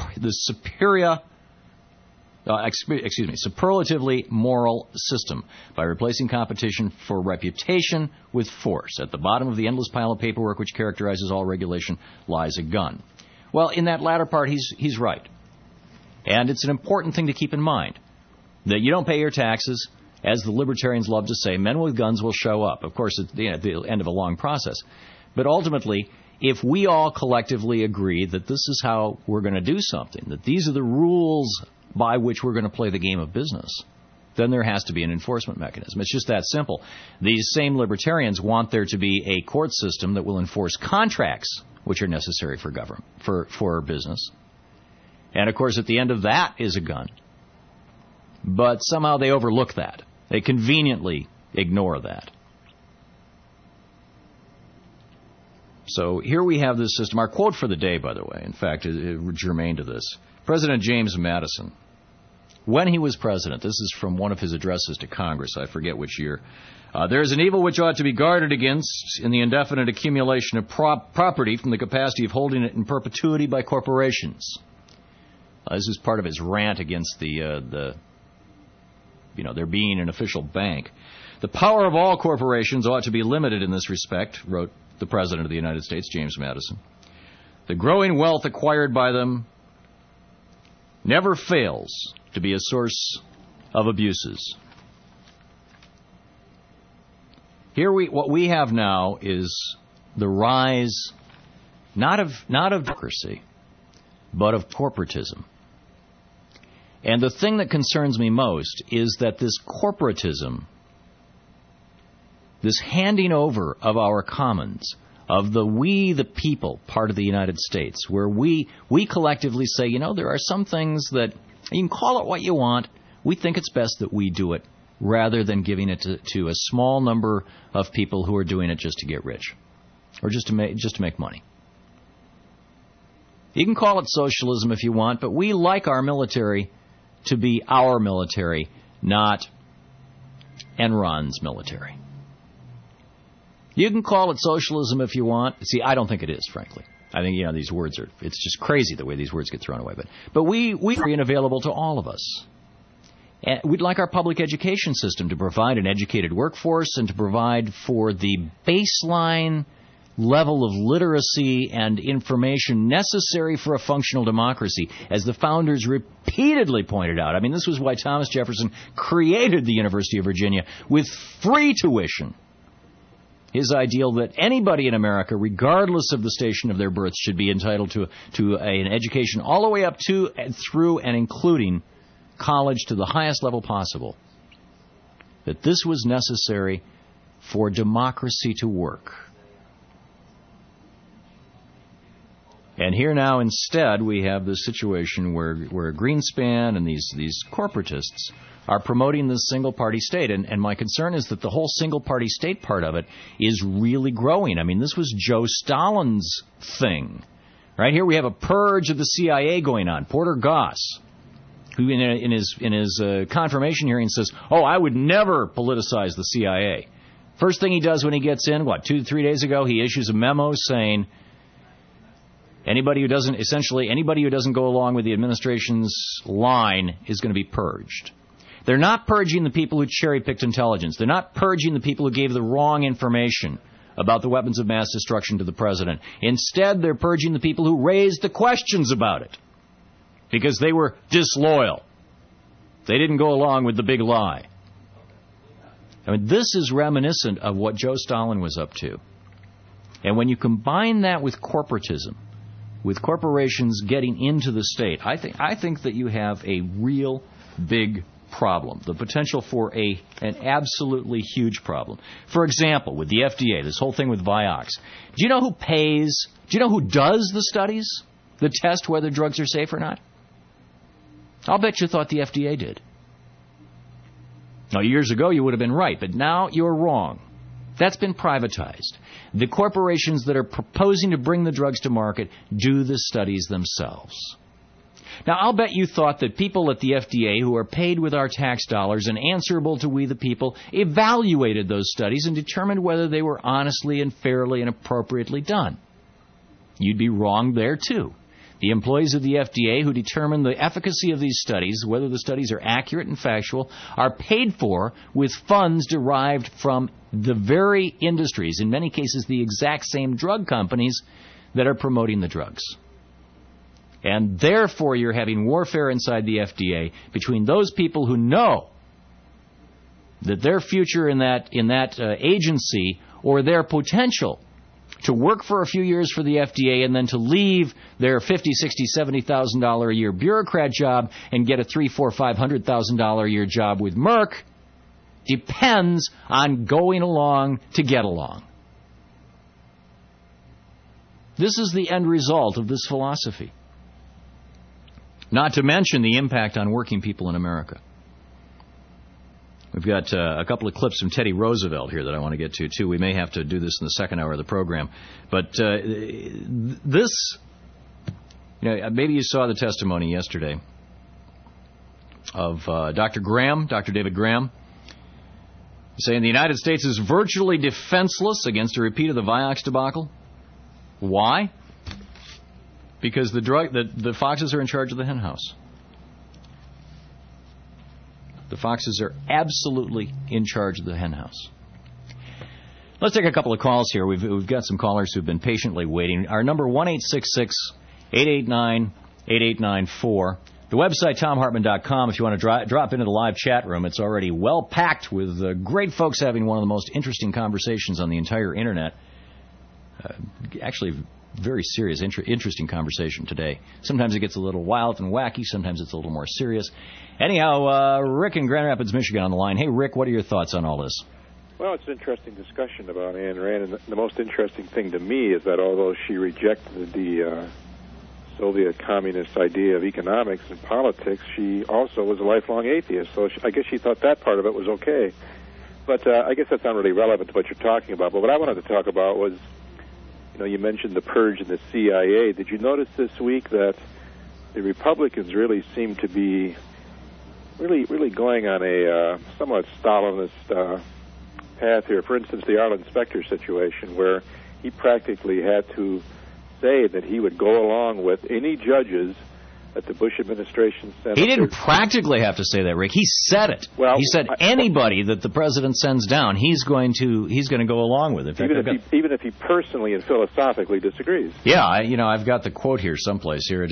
superlatively moral system by replacing competition for reputation with force. At the bottom of the endless pile of paperwork which characterizes all regulation lies a gun." Well, in that latter part, he's right. And it's an important thing to keep in mind, that you don't pay your taxes. As the libertarians love to say, men with guns will show up. Of course, at the end of a long process. But ultimately, if we all collectively agree that this is how we're going to do something, that these are the rules by which we're going to play the game of business, then there has to be an enforcement mechanism. It's just that simple. These same libertarians want there to be a court system that will enforce contracts which are necessary for government, for business. And, of course, at the end of that is a gun. But somehow they overlook that. They conveniently ignore that. So here we have this system. Our quote for the day, by the way, in fact, is germane to this. President James Madison, when he was president, this is from one of his addresses to Congress, I forget which year, "There is an evil which ought to be guarded against in the indefinite accumulation of property from the capacity of holding it in perpetuity by corporations." This is part of his rant against there being an official bank. "The power of all corporations ought to be limited in this respect," wrote the President of the United States, James Madison. "The growing wealth acquired by them never fails to be a source of abuses." Here what we have now is the rise not of democracy, but of corporatism. And the thing that concerns me most is that this corporatism, this handing over of our commons, of the we the people part of the United States, where we collectively say, there are some things that, you can call it what you want, we think it's best that we do it, rather than giving it to a small number of people who are doing it just to get rich, or just to make money. You can call it socialism if you want, but we like our military to be our military, not Enron's military. You can call it socialism if you want. See, I don't think it is, frankly. I think, these words it's just crazy the way these words get thrown away. But we are free and available to all of us. And we'd like our public education system to provide an educated workforce and to provide for the baseline level of literacy and information necessary for a functional democracy, as the founders repeatedly pointed out. I mean, this was why Thomas Jefferson created the University of Virginia with free tuition. His ideal that anybody in America, regardless of the station of their birth, should be entitled to an education all the way up to, through, and including college to the highest level possible. That this was necessary for democracy to work. And here now, instead, we have this situation where Greenspan and these corporatists are promoting this single-party state. And my concern is that the whole single-party state part of it is really growing. I mean, this was Joe Stalin's thing. Right here we have a purge of the CIA going on. Porter Goss, who in his confirmation hearing says, I would never politicize the CIA. First thing he does when he gets in, 2 to 3 days ago, he issues a memo saying anybody who doesn't go along with the administration's line is going to be purged. They're not purging the people who cherry-picked intelligence. They're not purging the people who gave the wrong information about the weapons of mass destruction to the president. Instead, they're purging the people who raised the questions about it because they were disloyal. They didn't go along with the big lie. I mean, this is reminiscent of what Joe Stalin was up to. And when you combine that with corporatism, with corporations getting into the state, I think that you have a real big problem, the potential for an absolutely huge problem. For example, with the FDA, this whole thing with Vioxx. Do you know who pays? Do you know who does the studies that test whether drugs are safe or not? I'll bet you thought the FDA did. Now, years ago, you would have been right, but now you're wrong. That's been privatized. The corporations that are proposing to bring the drugs to market do the studies themselves. Now, I'll bet you thought that people at the FDA, who are paid with our tax dollars and answerable to we the people, evaluated those studies and determined whether they were honestly and fairly and appropriately done. You'd be wrong there, too. The employees of the FDA who determine the efficacy of these studies, whether the studies are accurate and factual, are paid for with funds derived from the very industries, in many cases the exact same drug companies that are promoting the drugs. And therefore you're having warfare inside the FDA between those people who know that their future in that agency, or their potential to work for a few years for the FDA and then to leave their $50,000, $60,000, $70,000 a year bureaucrat job and get a $300,000, $400,000, $500,000 a year job with Merck, depends on going along to get along. This is the end result of this philosophy. Not to mention the impact on working people in America. We've got a couple of clips from Teddy Roosevelt here that I want to get to, too. We may have to do this in the second hour of the program. But this, maybe you saw the testimony yesterday of Dr. David Graham, saying the United States is virtually defenseless against a repeat of the Vioxx debacle. Why? Because the foxes are in charge of the hen house. The foxes are absolutely in charge of the hen house. Let's take a couple of calls here. We've got some callers who've been patiently waiting. Our number 1-866-889-8894. The website, TomHartman.com, if you want to drop into the live chat room. It's already well packed with great folks having one of the most interesting conversations on the entire Internet. Actually, very serious, interesting conversation today. Sometimes it gets a little wild and wacky. Sometimes it's a little more serious. Anyhow, Rick in Grand Rapids, Michigan on the line. Hey, Rick, what are your thoughts on all this? Well, it's an interesting discussion about Ayn Rand, and the most interesting thing to me is that although she rejected the Soviet communist idea of economics and politics, she also was a lifelong atheist, so I guess she thought that part of it was okay. But I guess that's not really relevant to what you're talking about. But what I wanted to talk about was, you mentioned the purge in the CIA. Did you notice this week that the Republicans really seem to be really going on a somewhat Stalinist path here? For instance, the Arlen Specter situation, where he practically had to say that he would go along with any judges that the Bush administration sent. He didn't practically have to say that, Rick. He said it. Well, he said anybody that the president sends down, he's going to go along with it. Even if he personally and philosophically disagrees. Yeah, I've got the quote here someplace here.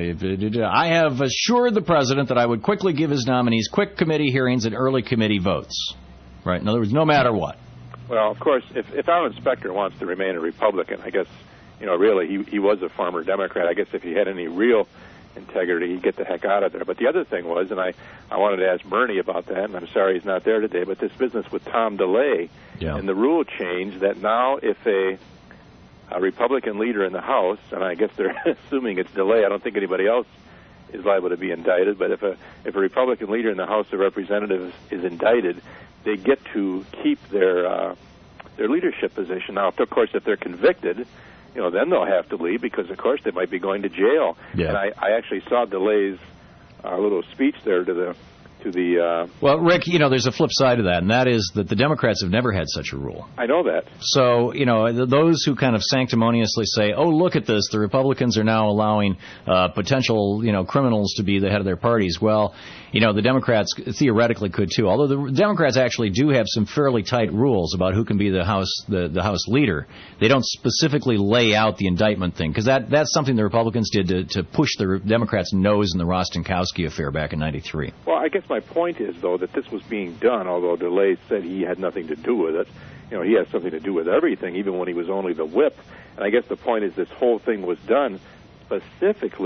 I have assured the president that I would quickly give his nominees quick committee hearings and early committee votes. Right. In other words, no matter what. Well, of course, if Arlen Specter wants to remain a Republican, I guess, really he was a former Democrat. I guess if he had any real integrity, he'd get the heck out of there. But the other thing was, and I wanted to ask Bernie about that, and I'm sorry he's not there today, but this business with Tom DeLay, and the rule change that now if a Republican leader in the House, and I guess they're assuming it's DeLay, I don't think anybody else is liable to be indicted, but if a Republican leader in the House of Representatives is indicted, they get to keep their leadership position. Now, of course, if they're convicted, then they'll have to leave because, of course, they might be going to jail. Yeah. And I actually saw DeLay's little speech there to the. Well, Rick, there's a flip side to that, and that is that the Democrats have never had such a rule. I know that. So, those who kind of sanctimoniously say, oh, look at this, the Republicans are now allowing potential, criminals to be the head of their parties. Well, the Democrats theoretically could too. Although the Democrats actually do have some fairly tight rules about who can be the House leader. They don't specifically lay out the indictment thing, because that's something the Republicans did to push the Democrats' nose in the Rostenkowski affair back in '93. Well, I guess my point is, though, that this was being done, although DeLay said he had nothing to do with it. He has something to do with everything, even when he was only the whip. And I guess the point is this whole thing was done specifically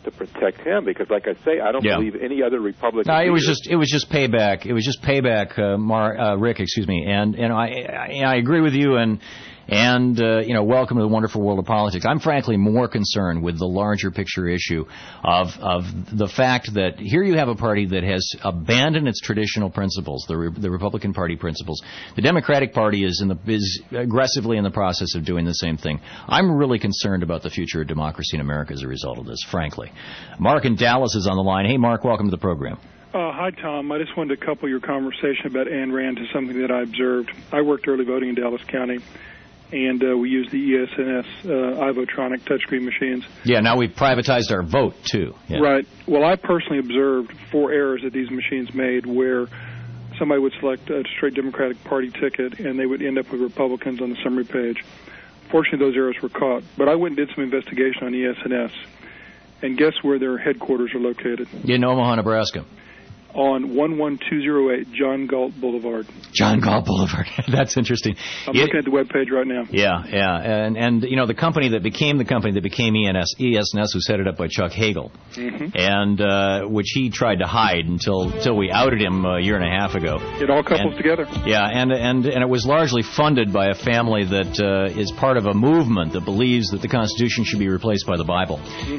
to protect him, because, like I say, I don't believe any other Republican. No, it was just payback. It was just payback, Rick. Excuse me. And I agree with you. And welcome to the wonderful world of politics. I'm frankly more concerned with the larger picture issue of the fact that here you have a party that has abandoned its traditional principles, the Republican Party principles. The Democratic Party is aggressively in the process of doing the same thing. I'm really concerned about the future of democracy in America as a result of this, frankly. Mark in Dallas is on the line. Hey, Mark, welcome to the program. Hi, Tom. I just wanted to couple your conversation about Ayn Rand to something that I observed. I worked early voting in Dallas County, and we use the ES&S iVotronic touchscreen machines. Yeah, now we've privatized our vote, too. Yeah. Right. Well, I personally observed 4 errors that these machines made where somebody would select a straight Democratic Party ticket, and they would end up with Republicans on the summary page. Fortunately, those errors were caught. But I went and did some investigation on ES&S, and guess where their headquarters are located? In Omaha, Nebraska. On 11208 John Galt Boulevard. John Galt Boulevard. That's interesting. I'm looking at the webpage right now. Yeah. And the company that became ES&S was headed up by Chuck Hagel, and which he tried to hide until we outed him a year and a half ago. It all couples together. Yeah, and it was largely funded by a family that is part of a movement that believes that the Constitution should be replaced by the Bible.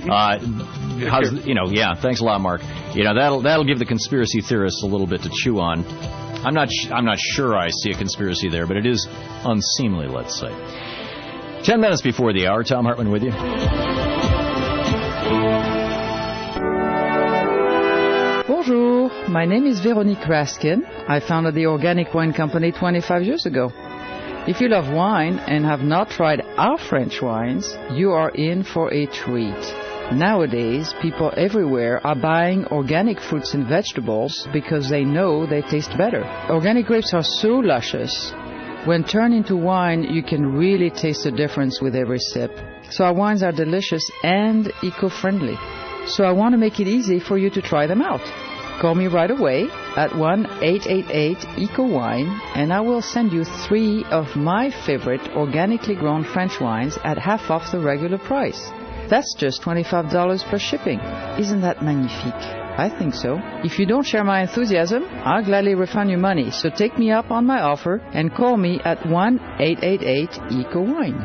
Thanks a lot, Mark. That'll give the conspiracy theorists a little bit to chew on. I'm not sure I see a conspiracy there, but it is unseemly, let's say. 10 minutes before the hour, Tom Hartman with you. Bonjour, my name is Veronique Raskin. I founded the Organic Wine Company 25 years ago. If you love wine and have not tried our French wines, you are in for a treat. Nowadays, people everywhere are buying organic fruits and vegetables because they know they taste better. Organic grapes are so luscious. When turned into wine, you can really taste the difference with every sip. So our wines are delicious and eco-friendly. So I want to make it easy for you to try them out. Call me right away at 1-888-ECO-WINE, and I will send you 3 of my favorite organically grown French wines at half off the regular price. That's just $25 plus shipping. Isn't that magnifique? I think so. If you don't share my enthusiasm, I'll gladly refund your money. So take me up on my offer and call me at 1-888-ECO-WINE.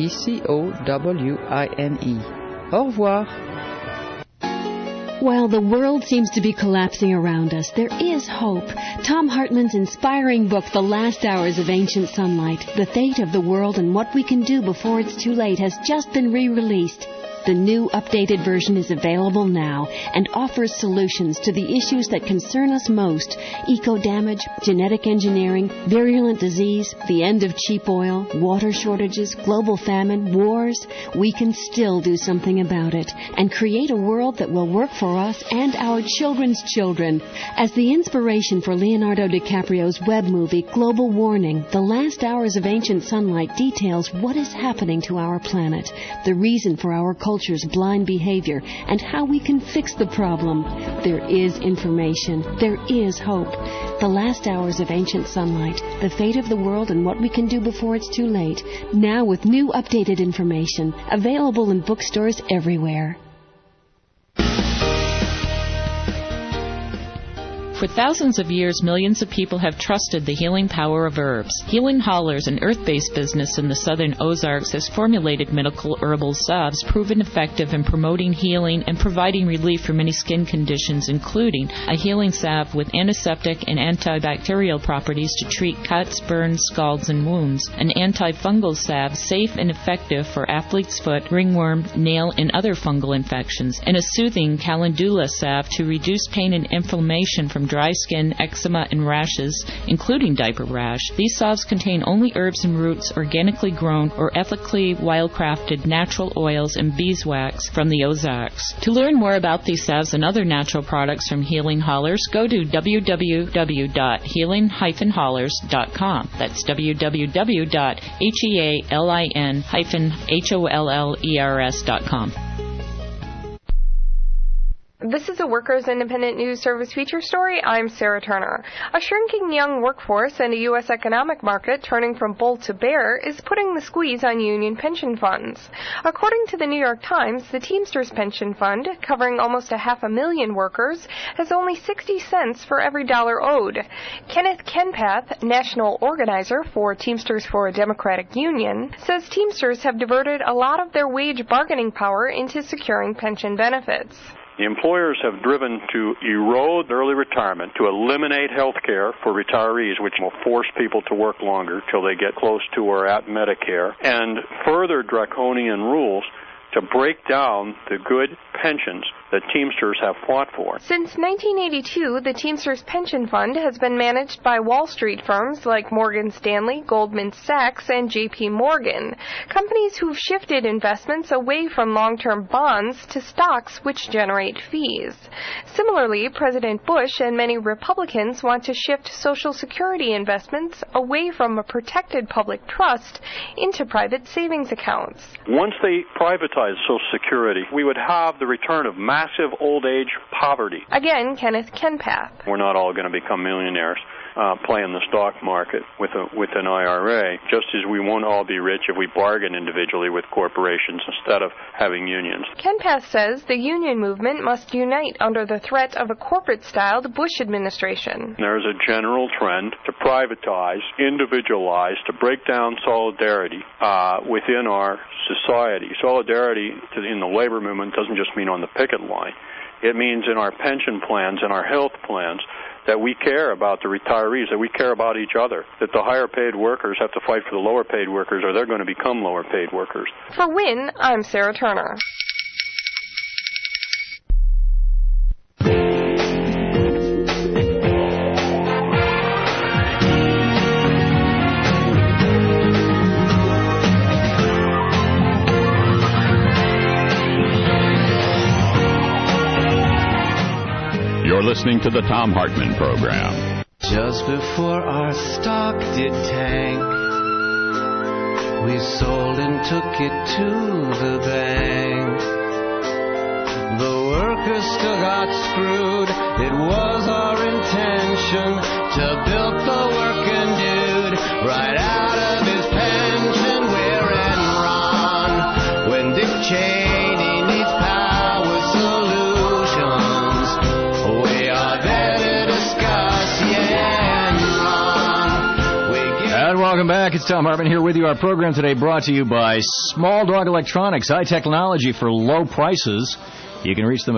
ECOWINE. Au revoir. While the world seems to be collapsing around us, there is hope. Tom Hartman's inspiring book, The Last Hours of Ancient Sunlight, The Fate of the World and What We Can Do Before It's Too Late, has just been re-released. The new updated version is available now and offers solutions to the issues that concern us most: eco-damage, genetic engineering, virulent disease, the end of cheap oil, water shortages, global famine, wars. We can still do something about it and create a world that will work for us and our children's children. As the inspiration for Leonardo DiCaprio's web movie Global Warning, The Last Hours of Ancient Sunlight details what is happening to our planet, the reason for our culture's blind behavior, and how we can fix the problem. There is information. There is hope. The Last Hours of Ancient Sunlight, The Fate of the World and What We Can Do Before It's Too Late. Now with new updated information. Available in bookstores everywhere. For thousands of years, millions of people have trusted the healing power of herbs. Healing Hollers, an earth-based business in the southern Ozarks, has formulated medical herbal salves proven effective in promoting healing and providing relief for many skin conditions, including a healing salve with antiseptic and antibacterial properties to treat cuts, burns, scalds, and wounds, an antifungal salve safe and effective for athlete's foot, ringworm, nail, and other fungal infections, and a soothing calendula salve to reduce pain and inflammation from dry skin, eczema, and rashes, including diaper rash. These salves contain only herbs and roots organically grown or ethically wildcrafted natural oils and beeswax from the Ozarks. To learn more about these salves and other natural products from Healing Hollers, go to www.healing-hollers.com. That's www.healin-hollers.com. This is a Workers Independent News Service feature story. I'm Sarah Turner. A shrinking young workforce and a U.S. economic market turning from bull to bear is putting the squeeze on union pension funds. According to the New York Times, the Teamsters Pension Fund, covering almost 500,000 workers, has only 60 cents for every dollar owed. Kenneth Kenpath, national organizer for Teamsters for a Democratic Union, says Teamsters have diverted a lot of their wage bargaining power into securing pension benefits. The employers have driven to erode early retirement, to eliminate health care for retirees, which will force people to work longer till they get close to or at Medicare, and further draconian rules to break down the good pensions that Teamsters have fought for. Since 1982, the Teamsters Pension Fund has been managed by Wall Street firms like Morgan Stanley, Goldman Sachs, and J.P. Morgan, companies who've shifted investments away from long-term bonds to stocks which generate fees. Similarly, President Bush and many Republicans want to shift Social Security investments away from a protected public trust into private savings accounts. Once they privatize Social Security, we would have the return of massive old age poverty. Again, Kenneth Kenpath. We're not all going to become millionaires playing the stock market with an IRA, just as we won't all be rich if we bargain individually with corporations instead of having unions. Kenpath says the union movement must unite under the threat of a corporate-styled Bush administration. There's a general trend to privatize, individualize, to break down solidarity within our society. Solidarity in the labor movement doesn't just mean on the picket line. It means in our pension plans and our health plans that we care about the retirees, that we care about each other, that the higher paid workers have to fight for the lower paid workers or they're going to become lower paid workers. For WIN, I'm Sarah Turner. You're listening to the Thom Hartmann Program. Just before our stock did tank, we sold and took it to the bank. The workers still got screwed. It was our intention to bilk the working dude right out of his pension. We're Enron when Dick Cheney needs power solutions. We are there to discuss, And welcome back. It's Thom Hartmann here with you. Our program today brought to you by Small Dog Electronics, high technology for low prices. You can reach them at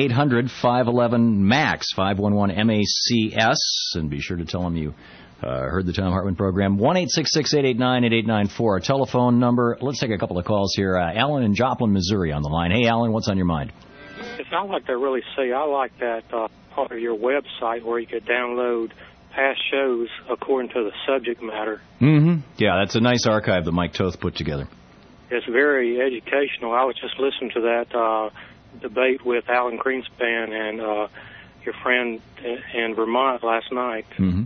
1-800-511-MAX, 511-MACS, and be sure to tell them you heard the Thom Hartmann program. 1-866-889-8894, our telephone number. Let's take a couple of calls here. Alan in Joplin, Missouri on the line. Hey, Alan, what's on your mind? It's not like they really say. I like that part of your website where you could download past shows according to the subject matter. Mm-hmm. Yeah, that's a nice archive that Mike Toth put together. It's very educational. I was just listening to that debate with Alan Greenspan and your friend in Vermont last night. Mm-hmm.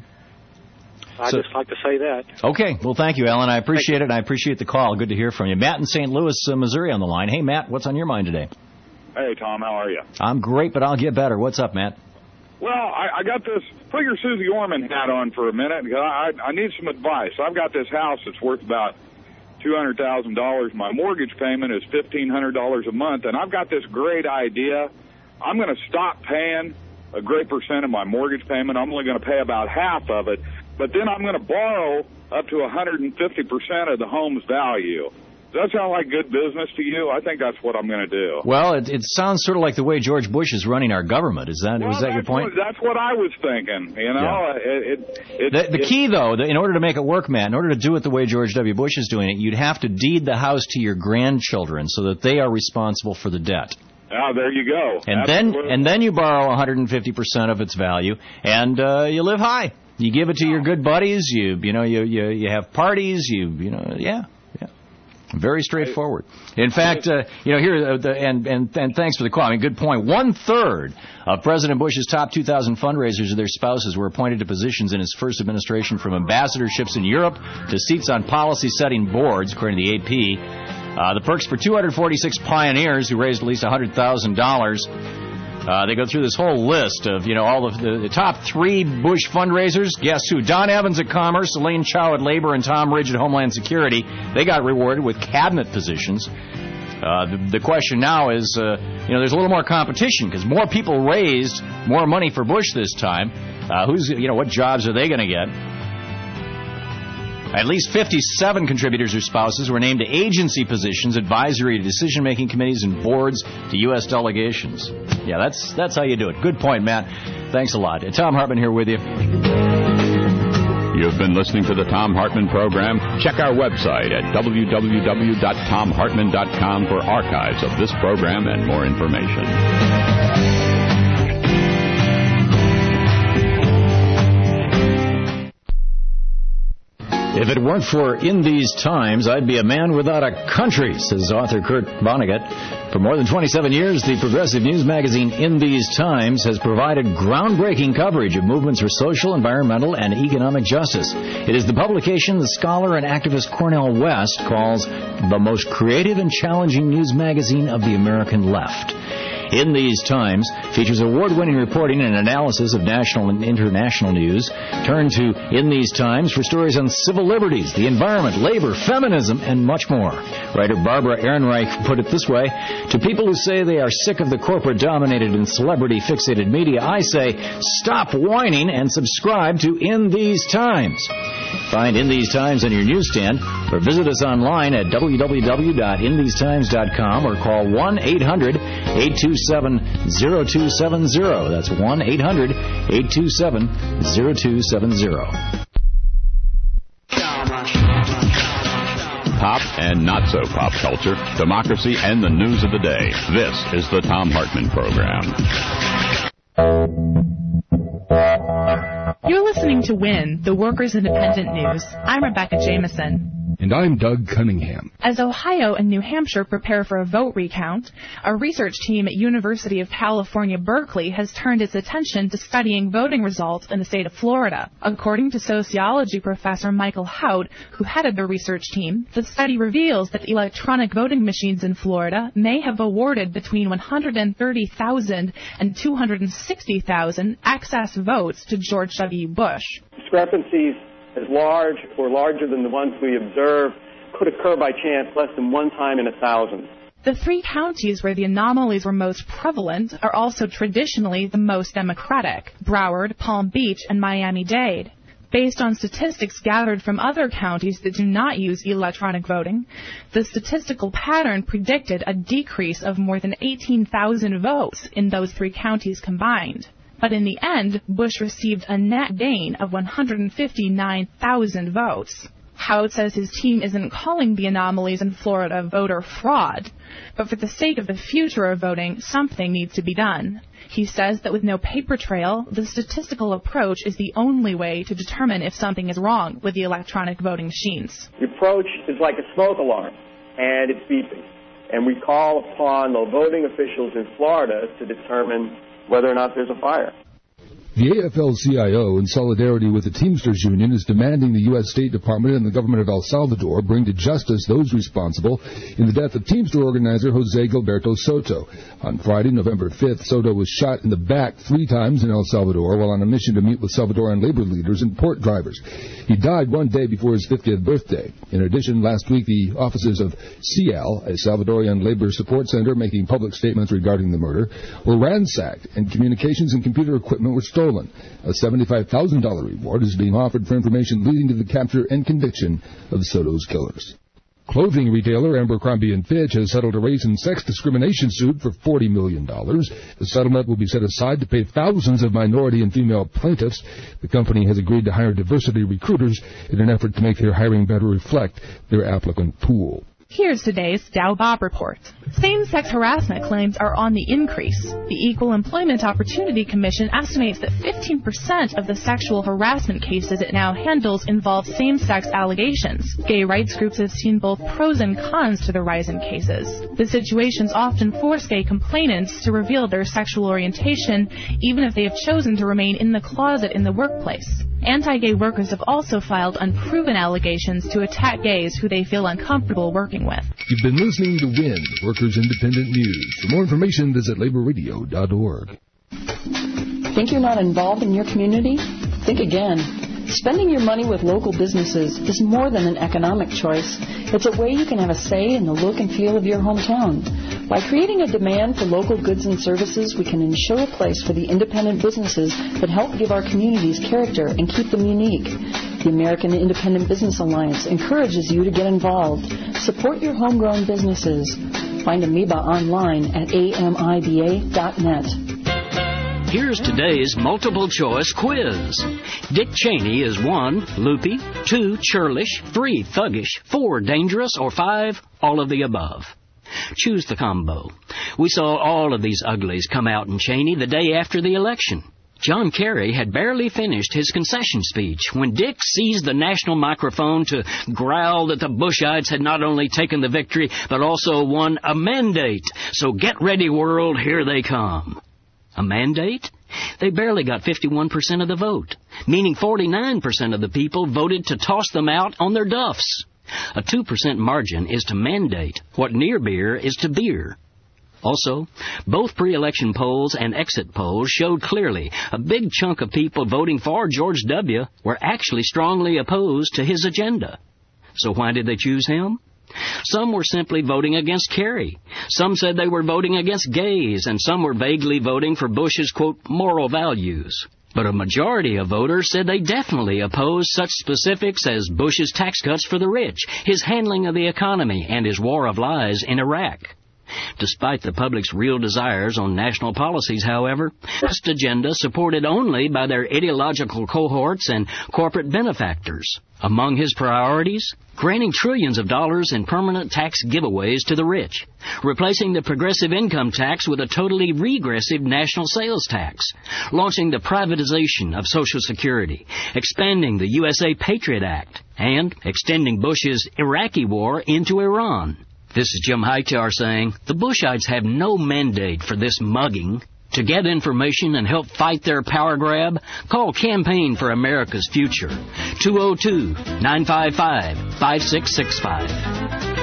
I'd just like to say that. Okay. Well, thank you, Alan. I appreciate it, and I appreciate the call. Good to hear from you. Matt in St. Louis, Missouri on the line. Hey, Matt, what's on your mind today? Hey, Tom, how are you? I'm great, but I'll get better. What's up, Matt? Well, I got this, put your Susie Orman hat on for a minute, because I need some advice. I've got this house that's worth about $200,000. My mortgage payment is $1,500 a month, and I've got this great idea. I'm going to stop paying a great percent of my mortgage payment. I'm only going to pay about half of it, but then I'm going to borrow up to 150% of the home's value. Does that sound like good business to you? I think that's what I'm going to do. Well, it sounds sort of like the way George Bush is running our government. Is that your point? That's what I was thinking. You know, yeah. The key, though, in order to make it work, Matt, in order to do it the way George W. Bush is doing it, you'd have to deed the house to your grandchildren so that they are responsible for the debt. Ah, there you go. And then you borrow 150% of its value, and you live high. You give it to your good buddies. You have parties. Yeah. Very straightforward. In fact, here, and thanks for the call. I mean, good point. 1/3 of President Bush's top 2,000 fundraisers or their spouses were appointed to positions in his first administration, from ambassadorships in Europe to seats on policy-setting boards, according to the AP. The perks for 246 pioneers who raised at least $100,000. They go through this whole list of, all of the top 3 Bush fundraisers. Guess who? Don Evans at Commerce, Elaine Chao at Labor, and Tom Ridge at Homeland Security. They got rewarded with cabinet positions. The question now is, there's a little more competition because more people raised more money for Bush this time. What jobs are they going to get? At least 57 contributors or spouses were named to agency positions, advisory to decision-making committees, and boards to U.S. delegations. Yeah, that's how you do it. Good point, Matt. Thanks a lot. Tom Hartman here with you. You've been listening to the Tom Hartman Program. Check our website at www.tomhartman.com for archives of this program and more information. If it weren't for In These Times, I'd be a man without a country, says author Kurt Vonnegut. For more than 27 years, the progressive news magazine In These Times has provided groundbreaking coverage of movements for social, environmental, and economic justice. It is the publication the scholar and activist Cornel West calls the most creative and challenging news magazine of the American left. In These Times features award-winning reporting and analysis of national and international news. Turn to In These Times for stories on civil liberties, the environment, labor, feminism, and much more. Writer Barbara Ehrenreich put it this way: to people who say they are sick of the corporate-dominated and celebrity-fixated media, I say, stop whining and subscribe to In These Times. Find In These Times on your newsstand or visit us online at www.inthesetimes.com or call 1-800-827-0270. That's 1-800-827-0270. Pop and not so pop culture, democracy, and the news of the day. This is the Tom Hartman Program. You're listening to WIN, the Workers' Independent News. I'm Rebecca Jameson. And I'm Doug Cunningham. As Ohio and New Hampshire prepare for a vote recount, a research team at University of California, Berkeley has turned its attention to studying voting results in the state of Florida. According to sociology professor Michael Hout, who headed the research team, the study reveals that electronic voting machines in Florida may have awarded between 130,000 and 260,000 excess votes to George W. Bush. Discrepancies as large or larger than the ones we observed could occur by chance less than one time in 1,000. The 3 counties where the anomalies were most prevalent are also traditionally the most Democratic: Broward, Palm Beach, and Miami-Dade. Based on statistics gathered from other counties that do not use electronic voting, the statistical pattern predicted a decrease of more than 18,000 votes in those 3 counties combined. But in the end, Bush received a net gain of 159,000 votes. Hout says his team isn't calling the anomalies in Florida voter fraud, but for the sake of the future of voting, something needs to be done. He says that with no paper trail, the statistical approach is the only way to determine if something is wrong with the electronic voting machines. The approach is like a smoke alarm, and it's beeping. And we call upon the voting officials in Florida to determine whether or not there's a fire. The AFL-CIO, in solidarity with the Teamsters Union, is demanding the U.S. State Department and the government of El Salvador bring to justice those responsible in the death of Teamster organizer Jose Gilberto Soto. On Friday, November 5th, Soto was shot in the back 3 times in El Salvador while on a mission to meet with Salvadoran labor leaders and port drivers. He died one day before his 50th birthday. In addition, last week, the offices of CIAL, a Salvadorian labor support center making public statements regarding the murder, were ransacked and communications and computer equipment were stolen. A $75,000 reward is being offered for information leading to the capture and conviction of Soto's killers. Clothing retailer Abercrombie & Fitch has settled a race and sex discrimination suit for $40 million. The settlement will be set aside to pay thousands of minority and female plaintiffs. The company has agreed to hire diversity recruiters in an effort to make their hiring better reflect their applicant pool. Here's today's Dow Bob Report. Same-sex harassment claims are on the increase. The Equal Employment Opportunity Commission estimates that 15% of the sexual harassment cases it now handles involve same-sex allegations. Gay rights groups have seen both pros and cons to the rise in cases. The situations often force gay complainants to reveal their sexual orientation, even if they have chosen to remain in the closet in the workplace. Anti-gay workers have also filed unproven allegations to attack gays who they feel uncomfortable working with. You've been listening to WIN, Workers Independent News. For more information, visit laborradio.org. Think you're not involved in your community? Think again. Spending your money with local businesses is more than an economic choice. It's a way you can have a say in the look and feel of your hometown. By creating a demand for local goods and services, we can ensure a place for the independent businesses that help give our communities character and keep them unique. The American Independent Business Alliance encourages you to get involved. Support your homegrown businesses. Find Amoeba online at amiba.net. Here's today's multiple choice quiz. Dick Cheney is 1, loopy, 2, churlish, 3, thuggish, 4, dangerous, or 5, all of the above. Choose the combo. We saw all of these uglies come out in Cheney the day after the election. John Kerry had barely finished his concession speech when Dick seized the national microphone to growl that the Bushites had not only taken the victory, but also won a mandate. So get ready, world, here they come. A mandate? They barely got 51% of the vote, meaning 49% of the people voted to toss them out on their duffs. A 2% margin is to mandate what near beer is to beer. Also, both pre-election polls and exit polls showed clearly a big chunk of people voting for George W. were actually strongly opposed to his agenda. So why did they choose him? Some were simply voting against Kerry. Some said they were voting against gays, and some were vaguely voting for Bush's, quote, moral values. But a majority of voters said they definitely opposed such specifics as Bush's tax cuts for the rich, his handling of the economy, and his war of lies in Iraq. Despite the public's real desires on national policies, however, this agenda supported only by their ideological cohorts and corporate benefactors. Among his priorities, granting trillions of dollars in permanent tax giveaways to the rich, replacing the progressive income tax with a totally regressive national sales tax, launching the privatization of Social Security, expanding the USA Patriot Act, and extending Bush's Iraqi war into Iran. This is Jim Hightower saying, the Bushites have no mandate for this mugging. To get information and help fight their power grab, call Campaign for America's Future, 202-955-5665.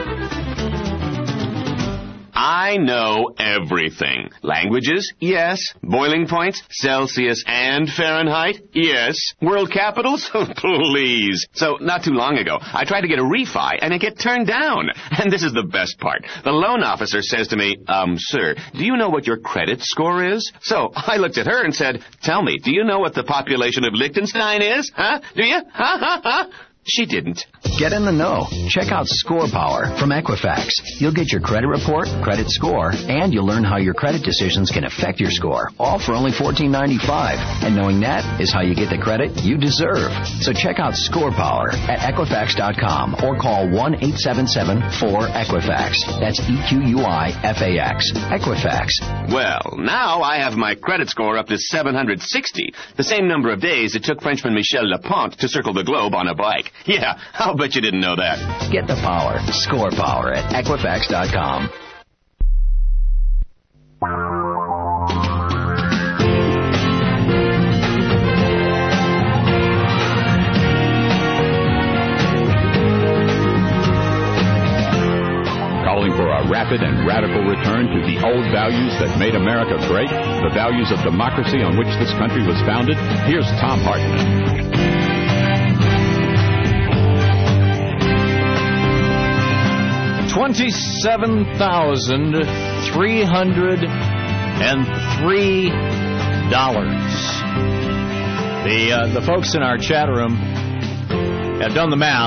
I know everything. Languages? Yes. Boiling points? Celsius and Fahrenheit? Yes. World capitals? Please. So, not too long ago, I tried to get a refi, and I get turned down. And this is the best part. The loan officer says to me, sir, do you know what your credit score is? So, I looked at her and said, tell me, do you know what the population of Liechtenstein is? Huh? Do you? Huh? She didn't. Get in the know. Check out Score Power from Equifax. You'll get your credit report, credit score, and you'll learn how your credit decisions can affect your score, all for only $14.95. And knowing that is how you get the credit you deserve. So check out Score Power at Equifax.com or call 1-877-4-EQUIFAX. That's EQUIFAX. Equifax. Well, now I have my credit score up to 760, the same number of days it took Frenchman Michel Lepont to circle the globe on a bike. Yeah, I'll bet you didn't know that. Get the power. Score Power at Equifax.com. Calling for a rapid and radical return to the old values that made America great, the values of democracy on which this country was founded. Here's Tom Hartman. $27,303. The folks in our chat room have done the math.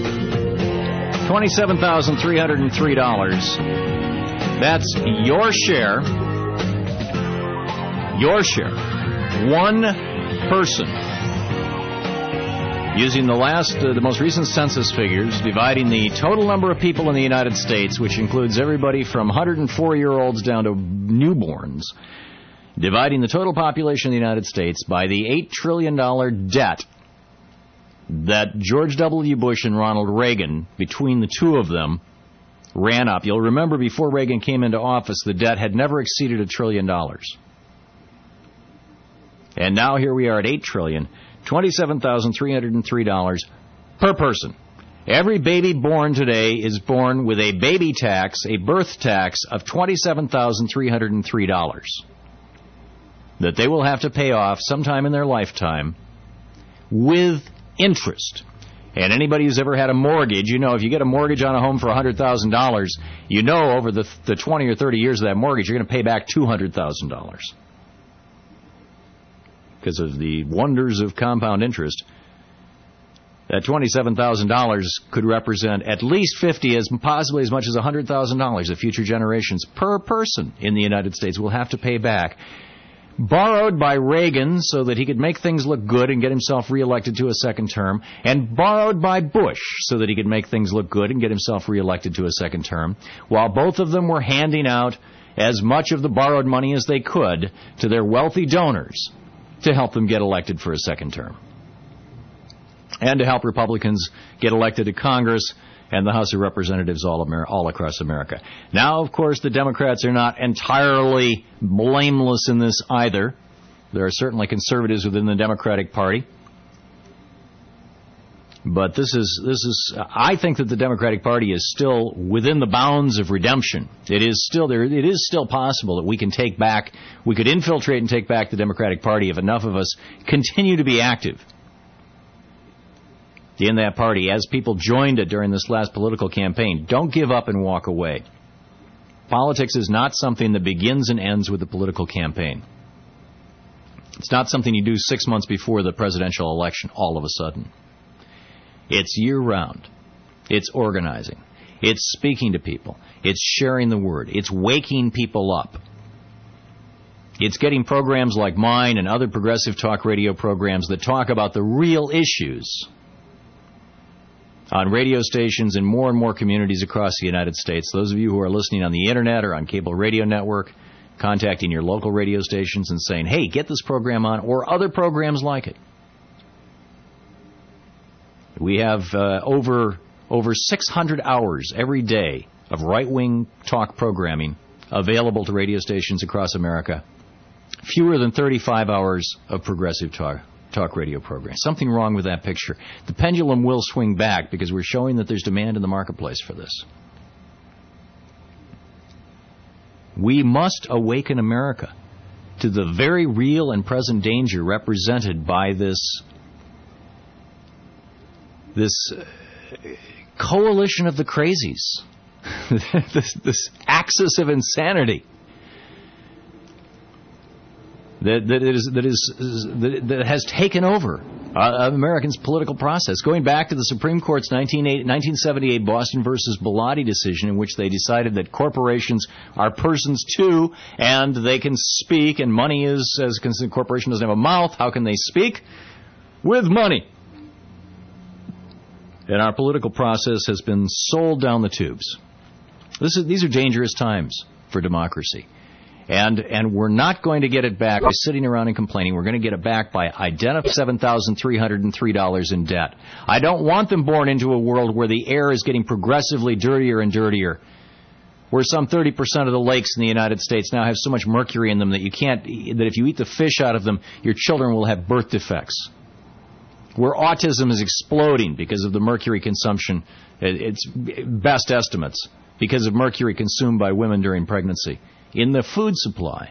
$27,303. That's your share. Your share. One person. Using the most recent census figures, dividing the total number of people in the United States, which includes everybody from 104-year-olds down to newborns, dividing the total population of the United States by the $8 trillion debt that George W. Bush and Ronald Reagan, between the two of them, ran up. You'll remember before Reagan came into office, the debt had never exceeded $1 trillion. And now here we are at $8 trillion. $27,303 per person. Every baby born today is born with a baby tax, a birth tax of $27,303 that they will have to pay off sometime in their lifetime with interest. And anybody who's ever had a mortgage, you know, if you get a mortgage on a home for $100,000, you know over the 20 or 30 years of that mortgage, you're going to pay back $200,000 because of the wonders of compound interest. That $27,000 could represent at least 50, as possibly as much as $100,000 that future generations per person in the United States will have to pay back. Borrowed by Reagan so that he could make things look good and get himself reelected to a second term, and borrowed by Bush so that he could make things look good and get himself reelected to a second term, while both of them were handing out as much of the borrowed money as they could to their wealthy donors to help them get elected for a second term, and to help Republicans get elected to Congress and the House of Representatives all across America. Now, of course, the Democrats are not entirely blameless in this either. There are certainly conservatives within the Democratic Party. But I think that the Democratic Party is still within the bounds of redemption. It is still possible that we could infiltrate and take back the Democratic Party if enough of us continue to be active in that party, as people joined it during this last political campaign. Don't give up and walk away. Politics is not something that begins and ends with the political campaign. It's not something you do 6 months before the presidential election all of a sudden. It's year-round. It's organizing. It's speaking to people. It's sharing the word. It's waking people up. It's getting programs like mine and other progressive talk radio programs that talk about the real issues on radio stations in more and more communities across the United States. Those of you who are listening on the Internet or on cable radio network, contacting your local radio stations and saying, hey, get this program on, or other programs like it. We have over 600 hours every day of right-wing talk programming available to radio stations across America. Fewer than 35 hours of progressive talk radio programs. Something wrong with that picture. The pendulum will swing back because we're showing that there's demand in the marketplace for this. We must awaken America to the very real and present danger represented by this coalition of the crazies, this axis of insanity that has taken over Americans' political process, going back to the Supreme Court's 1978 Boston versus Bellotti decision, in which they decided that corporations are persons too, and they can speak, and money is, as a corporation doesn't have a mouth, how can they speak? With money. And our political process has been sold down the tubes. These are dangerous times for democracy. And we're not going to get it back by sitting around and complaining. We're going to get it back by identifying $7,303 in debt. I don't want them born into a world where the air is getting progressively dirtier and dirtier, where some 30% of the lakes in the United States now have so much mercury in them that if you eat the fish out of them, your children will have birth defects. Where autism is exploding because of the mercury consumption, it's best estimates, because of mercury consumed by women during pregnancy. In the food supply,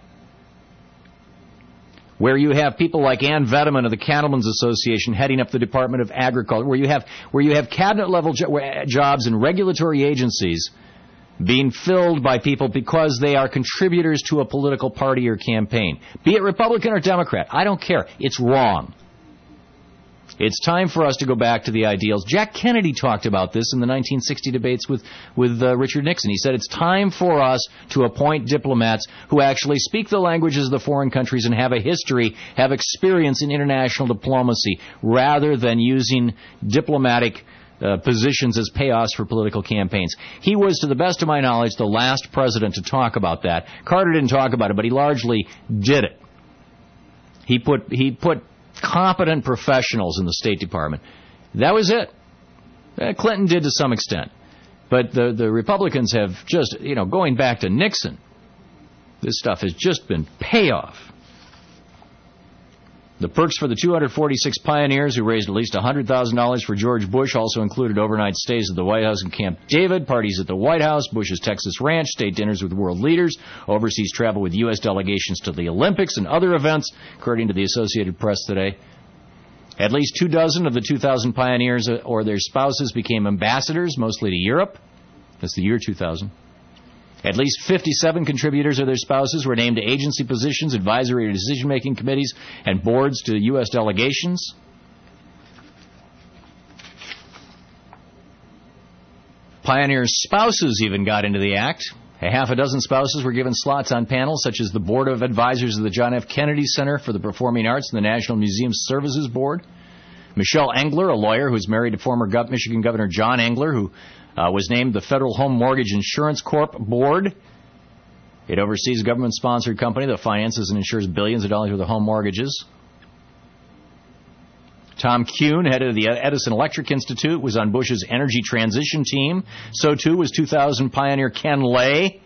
where you have people like Ann Vetterman of the Cattlemen's Association heading up the Department of Agriculture, where you have cabinet-level jobs in regulatory agencies being filled by people because they are contributors to a political party or campaign. Be it Republican or Democrat, I don't care. It's wrong. It's time for us to go back to the ideals. Jack Kennedy talked about this in the 1960 debates with Richard Nixon. He said it's time for us to appoint diplomats who actually speak the languages of the foreign countries and have a history, have experience in international diplomacy, rather than using diplomatic positions as payoffs for political campaigns. He was, to the best of my knowledge, the last president to talk about that. Carter didn't talk about it, but he largely did it. He put competent professionals in the State Department. That was it. Clinton did to some extent. But the Republicans have just, going back to Nixon, this stuff has just been payoff. The perks for the 246 pioneers who raised at least $100,000 for George Bush also included overnight stays at the White House and Camp David, parties at the White House, Bush's Texas Ranch, state dinners with world leaders, overseas travel with U.S. delegations to the Olympics and other events, according to the Associated Press today. At least 24 of the 2,000 pioneers or their spouses became ambassadors, mostly to Europe. That's the year 2000. At least 57 contributors or their spouses were named to agency positions, advisory or decision-making committees, and boards to U.S. delegations. Pioneer spouses even got into the act. A half a dozen spouses were given slots on panels such as the Board of Advisors of the John F. Kennedy Center for the Performing Arts and the National Museum Services Board. Michelle Engler, a lawyer who's married to former Michigan Governor John Engler, who was named the Federal Home Mortgage Insurance Corp Board. It oversees a government-sponsored company that finances and insures billions of dollars worth of home mortgages. Tom Kuhn, head of the Edison Electric Institute, was on Bush's energy transition team. So, too, was 2000 pioneer Ken Lay.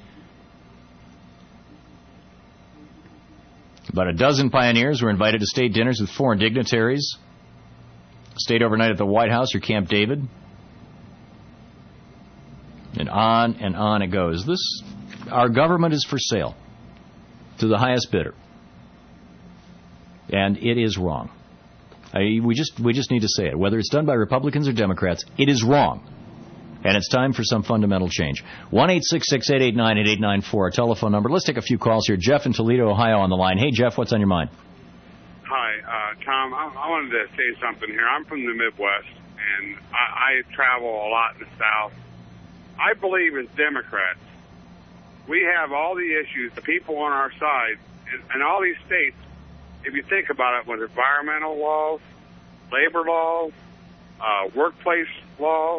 About a dozen pioneers were invited to state dinners with foreign dignitaries. Stayed overnight at the White House or Camp David. And on it goes. Our government is for sale to the highest bidder. And it is wrong. We just need to say it. Whether it's done by Republicans or Democrats, it is wrong. And it's time for some fundamental change. 1-866-889-8894, our telephone number. Let's take a few calls here. Jeff in Toledo, Ohio on the line. Hey, Jeff, what's on your mind? Hi, Tom. I wanted to say something here. I'm from the Midwest, and I travel a lot in the South. I believe as Democrats, we have all the issues, the people on our side, and all these states, if you think about it, with environmental laws, labor laws, workplace laws,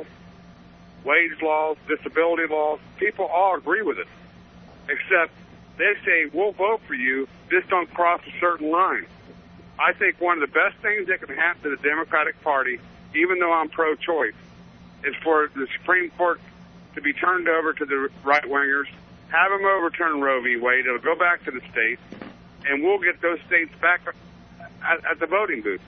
wage laws, disability laws, people all agree with it. Except they say, we'll vote for you, just don't cross a certain line. I think one of the best things that can happen to the Democratic Party, even though I'm pro-choice, is for the Supreme Court to be turned over to the right-wingers, have them overturn Roe v. Wade, it'll go back to the states, and we'll get those states back at the voting booth.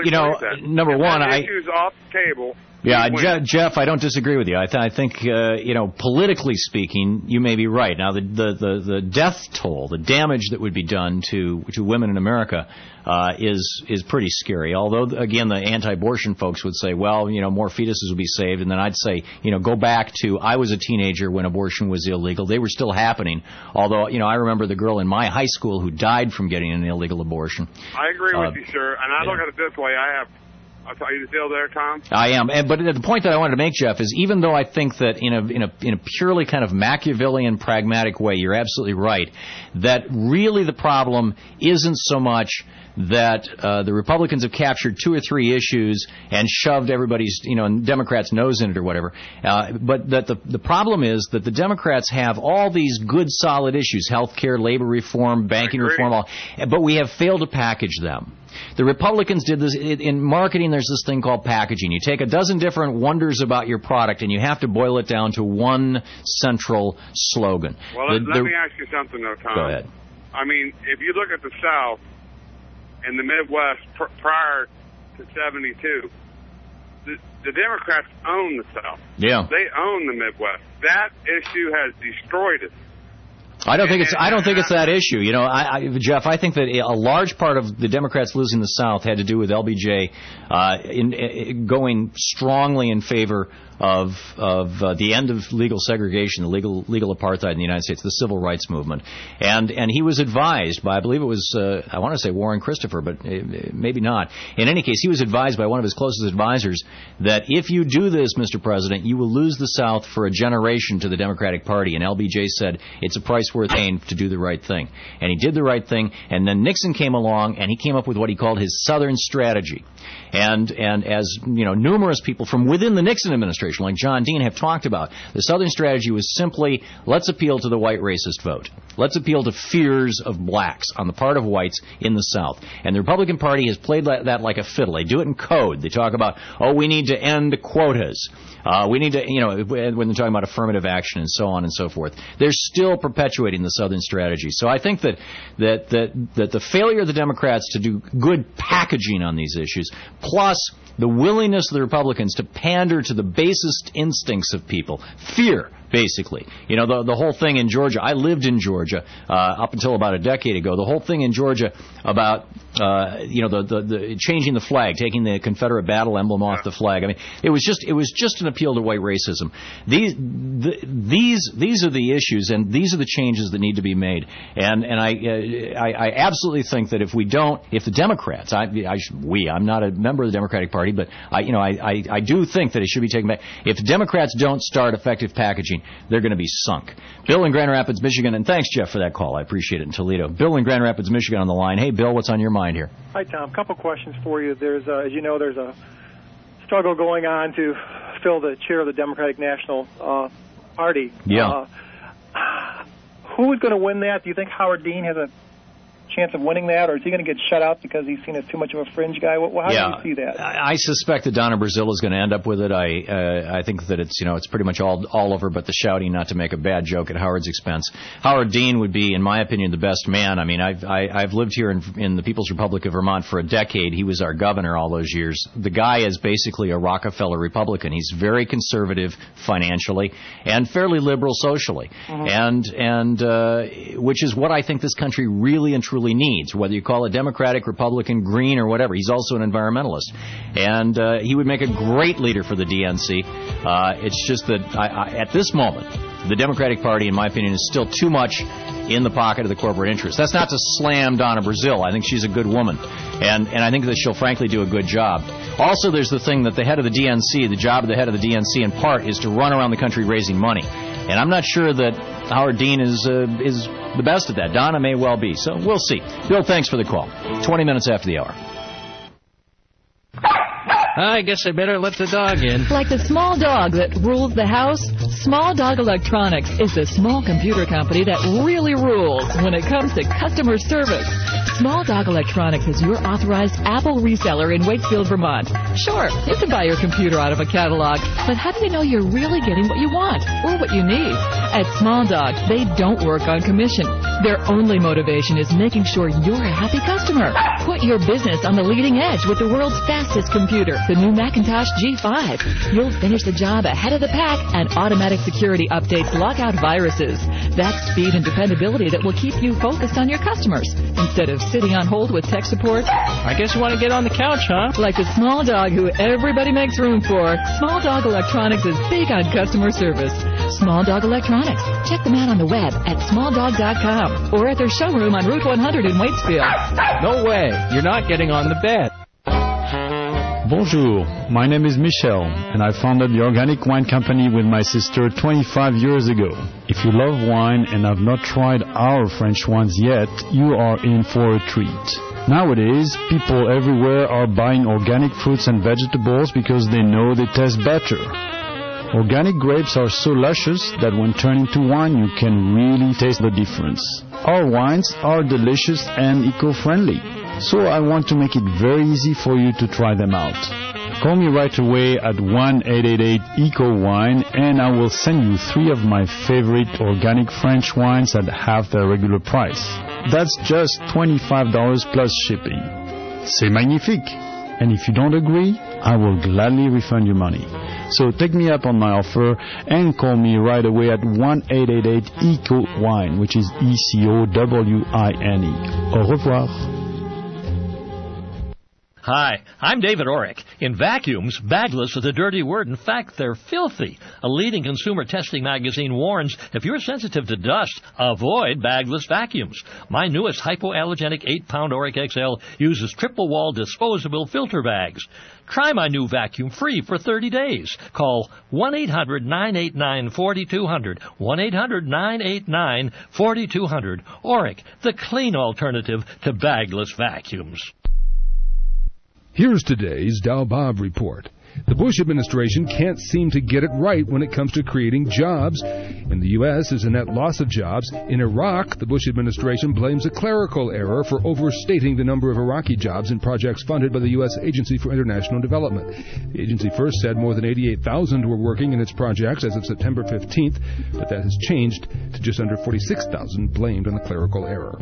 Number one, issues off the table. Yeah, Jeff, I don't disagree with you. I think politically speaking, you may be right. Now, the death toll, the damage that would be done to women in America is pretty scary. Although, again, the anti-abortion folks would say, well, more fetuses would be saved. And then I'd say, go back to, I was a teenager when abortion was illegal. They were still happening. Although, I remember the girl in my high school who died from getting an illegal abortion. I agree with you, sir. And I look at it this way. Are you still there, Tom? I am. But the point that I wanted to make, Jeff, is even though I think that in a purely kind of Machiavellian, pragmatic way, you're absolutely right, that really the problem isn't so much that the Republicans have captured 2 or 3 issues and shoved everybody's, Democrats' nose in it or whatever. But that the problem is that the Democrats have all these good, solid issues, health care, labor reform, banking reform, but we have failed to package them. The Republicans did this in marketing. There's this thing called packaging. You take a dozen different wonders about your product, and you have to boil it down to one central slogan. Well, let me ask you something, though, Tom. Go ahead. I mean, if you look at the South and the Midwest prior to 72, the Democrats own the South. Yeah. They own the Midwest. That issue has destroyed it. I don't think it's that issue. Jeff, I think that a large part of the Democrats losing the South had to do with LBJ going strongly in favor of the end of legal segregation, the legal apartheid in the United States, the civil rights movement, and he was advised by, I believe it was I want to say Warren Christopher, but maybe not. In any case, he was advised by one of his closest advisors that if you do this, Mr. President, you will lose the South for a generation to the Democratic Party. And LBJ said it's a price worth paying to do the right thing, and he did the right thing. And then Nixon came along, and he came up with what he called his Southern strategy. And as numerous people from within the Nixon administration, like John Dean, have talked about, the Southern strategy was simply, let's appeal to the white racist vote. Let's appeal to fears of blacks on the part of whites in the South. And the Republican Party has played that like a fiddle. They do it in code. They talk about, we need to end quotas. We need to, when they're talking about affirmative action and so on and so forth. They're still perpetuating the Southern strategy. So I think that the failure of the Democrats to do good packaging on these issues, plus the willingness of the Republicans to pander to the basest instincts of people, fear, basically. The whole thing in Georgia. I lived in Georgia up until about a decade ago. The whole thing in Georgia about the changing the flag, taking the Confederate battle emblem off the flag. I mean, it was just an appeal to white racism. These are the issues, and these are the changes that need to be made. And I absolutely think that if the Democrats, I'm not a member of the Democratic Party, but I do think that it should be taken back. If the Democrats don't start effective packaging, they're going to be sunk. Bill in Grand Rapids, Michigan, and thanks, Jeff, for that call. I appreciate it in Toledo. Bill in Grand Rapids, Michigan on the line. Hey, Bill, what's on your mind here? Hi, Tom. A couple questions for you. There's, as you know, there's a struggle going on to fill the chair of the Democratic National Party. Yeah. Who is going to win that? Do you think Howard Dean has a chance of winning that, or is he going to get shut out because he's seen as too much of a fringe guy? How do you see that? I suspect that Donna Brazile is going to end up with it. I think that it's pretty much all over but the shouting, not to make a bad joke at Howard's expense. Howard Dean would be, in my opinion, the best man. I mean, I've lived here in the People's Republic of Vermont for a decade. He was our governor all those years. The guy is basically a Rockefeller Republican. He's very conservative financially and fairly liberal socially, and which is what I think this country really and truly needs, whether you call it Democratic, Republican, Green, or whatever. He's also an environmentalist. And he would make a great leader for the DNC. It's just that at this moment, the Democratic Party, in my opinion, is still too much in the pocket of the corporate interest. That's not to slam Donna Brazile. I think she's a good woman. And I think that she'll frankly do a good job. Also, there's the thing that the head of the DNC, the job of the head of the DNC in part, is to run around the country raising money. And I'm not sure that Howard Dean is the best at that. Donna may well be. So we'll see. Bill, thanks for the call. 20 minutes after the hour. I guess I better let the dog in. Like the small dog that rules the house, Small Dog Electronics is the small computer company that really rules when it comes to customer service. Small Dog Electronics is your authorized Apple reseller in Waitsfield, Vermont. Sure, you can buy your computer out of a catalog, but how do you know you're really getting what you want or what you need? At Small Dog, they don't work on commission. Their only motivation is making sure you're a happy customer. Put your business on the leading edge with the world's fastest computer, the new Macintosh G5. You'll finish the job ahead of the pack, and automatic security updates lock out viruses. That's speed and dependability that will keep you focused on your customers instead of sitting on hold with tech support. I guess you want to get on the couch, huh? Like the small dog who everybody makes room for. Small Dog Electronics is big on customer service. Small Dog Electronics. Check them out on the web at smalldog.com or at their showroom on Route 100 in Waitsfield. No way. You're not getting on the bed. Bonjour, my name is Michel, and I founded the Organic Wine Company with my sister 25 years ago. If you love wine and have not tried our French wines yet, you are in for a treat. Nowadays, people everywhere are buying organic fruits and vegetables because they know they taste better. Organic grapes are so luscious that when turned into wine, you can really taste the difference. Our wines are delicious and eco-friendly. So I want to make it very easy for you to try them out. Call me right away at 1-888-ECO-WINE and I will send you 3 of my favorite organic French wines at half their regular price. That's just $25 plus shipping. C'est magnifique! And if you don't agree, I will gladly refund your money. So take me up on my offer and call me right away at 1-888-ECO-WINE, which is ECOWINE. Au revoir. Hi, I'm David Orrick. In vacuums, bagless is a dirty word. In fact, they're filthy. A leading consumer testing magazine warns if you're sensitive to dust, avoid bagless vacuums. My newest hypoallergenic 8-pound Orrick XL uses triple-wall disposable filter bags. Try my new vacuum free for 30 days. Call 1-800-989-4200. 1-800-989-4200. Orrick, the clean alternative to bagless vacuums. Here's today's Dow Bob report. The Bush administration can't seem to get it right when it comes to creating jobs. In the U.S., there's a net loss of jobs. In Iraq, the Bush administration blames a clerical error for overstating the number of Iraqi jobs in projects funded by the U.S. Agency for International Development. The agency first said more than 88,000 were working in its projects as of September 15th, but that has changed to just under 46,000 blamed on the clerical error.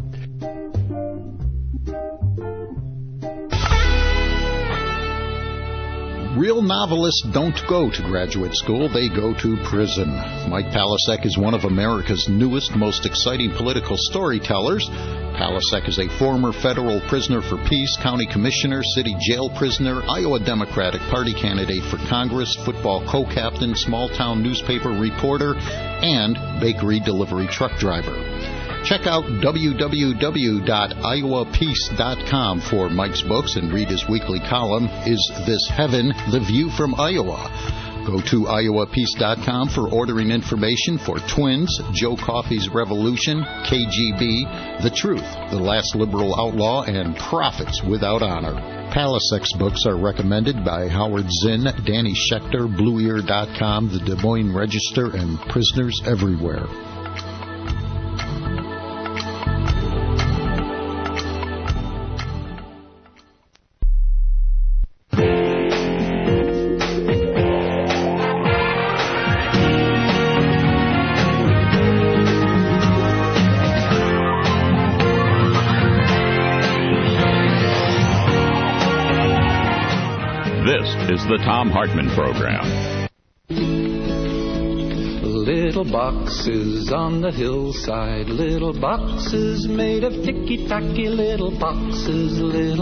Real novelists don't go to graduate school, they go to prison. Mike Palasek is one of America's newest, most exciting political storytellers. Palasek is a former federal prisoner for peace, county commissioner, city jail prisoner, Iowa Democratic Party candidate for Congress, football co-captain, small-town newspaper reporter, and bakery delivery truck driver. Check out www.iowapeace.com for Mike's books and read his weekly column, Is This Heaven? The View from Iowa. Go to iowapeace.com for ordering information for Twins, Joe Coffey's Revolution, KGB, The Truth, The Last Liberal Outlaw, and Profits Without Honor. Palasek's books are recommended by Howard Zinn, Danny Schechter, BlueEar.com, The Des Moines Register, and Prisoners Everywhere. Is the Thom Hartmann Program. Little boxes on the hillside, little boxes made of ticky-tacky, little boxes,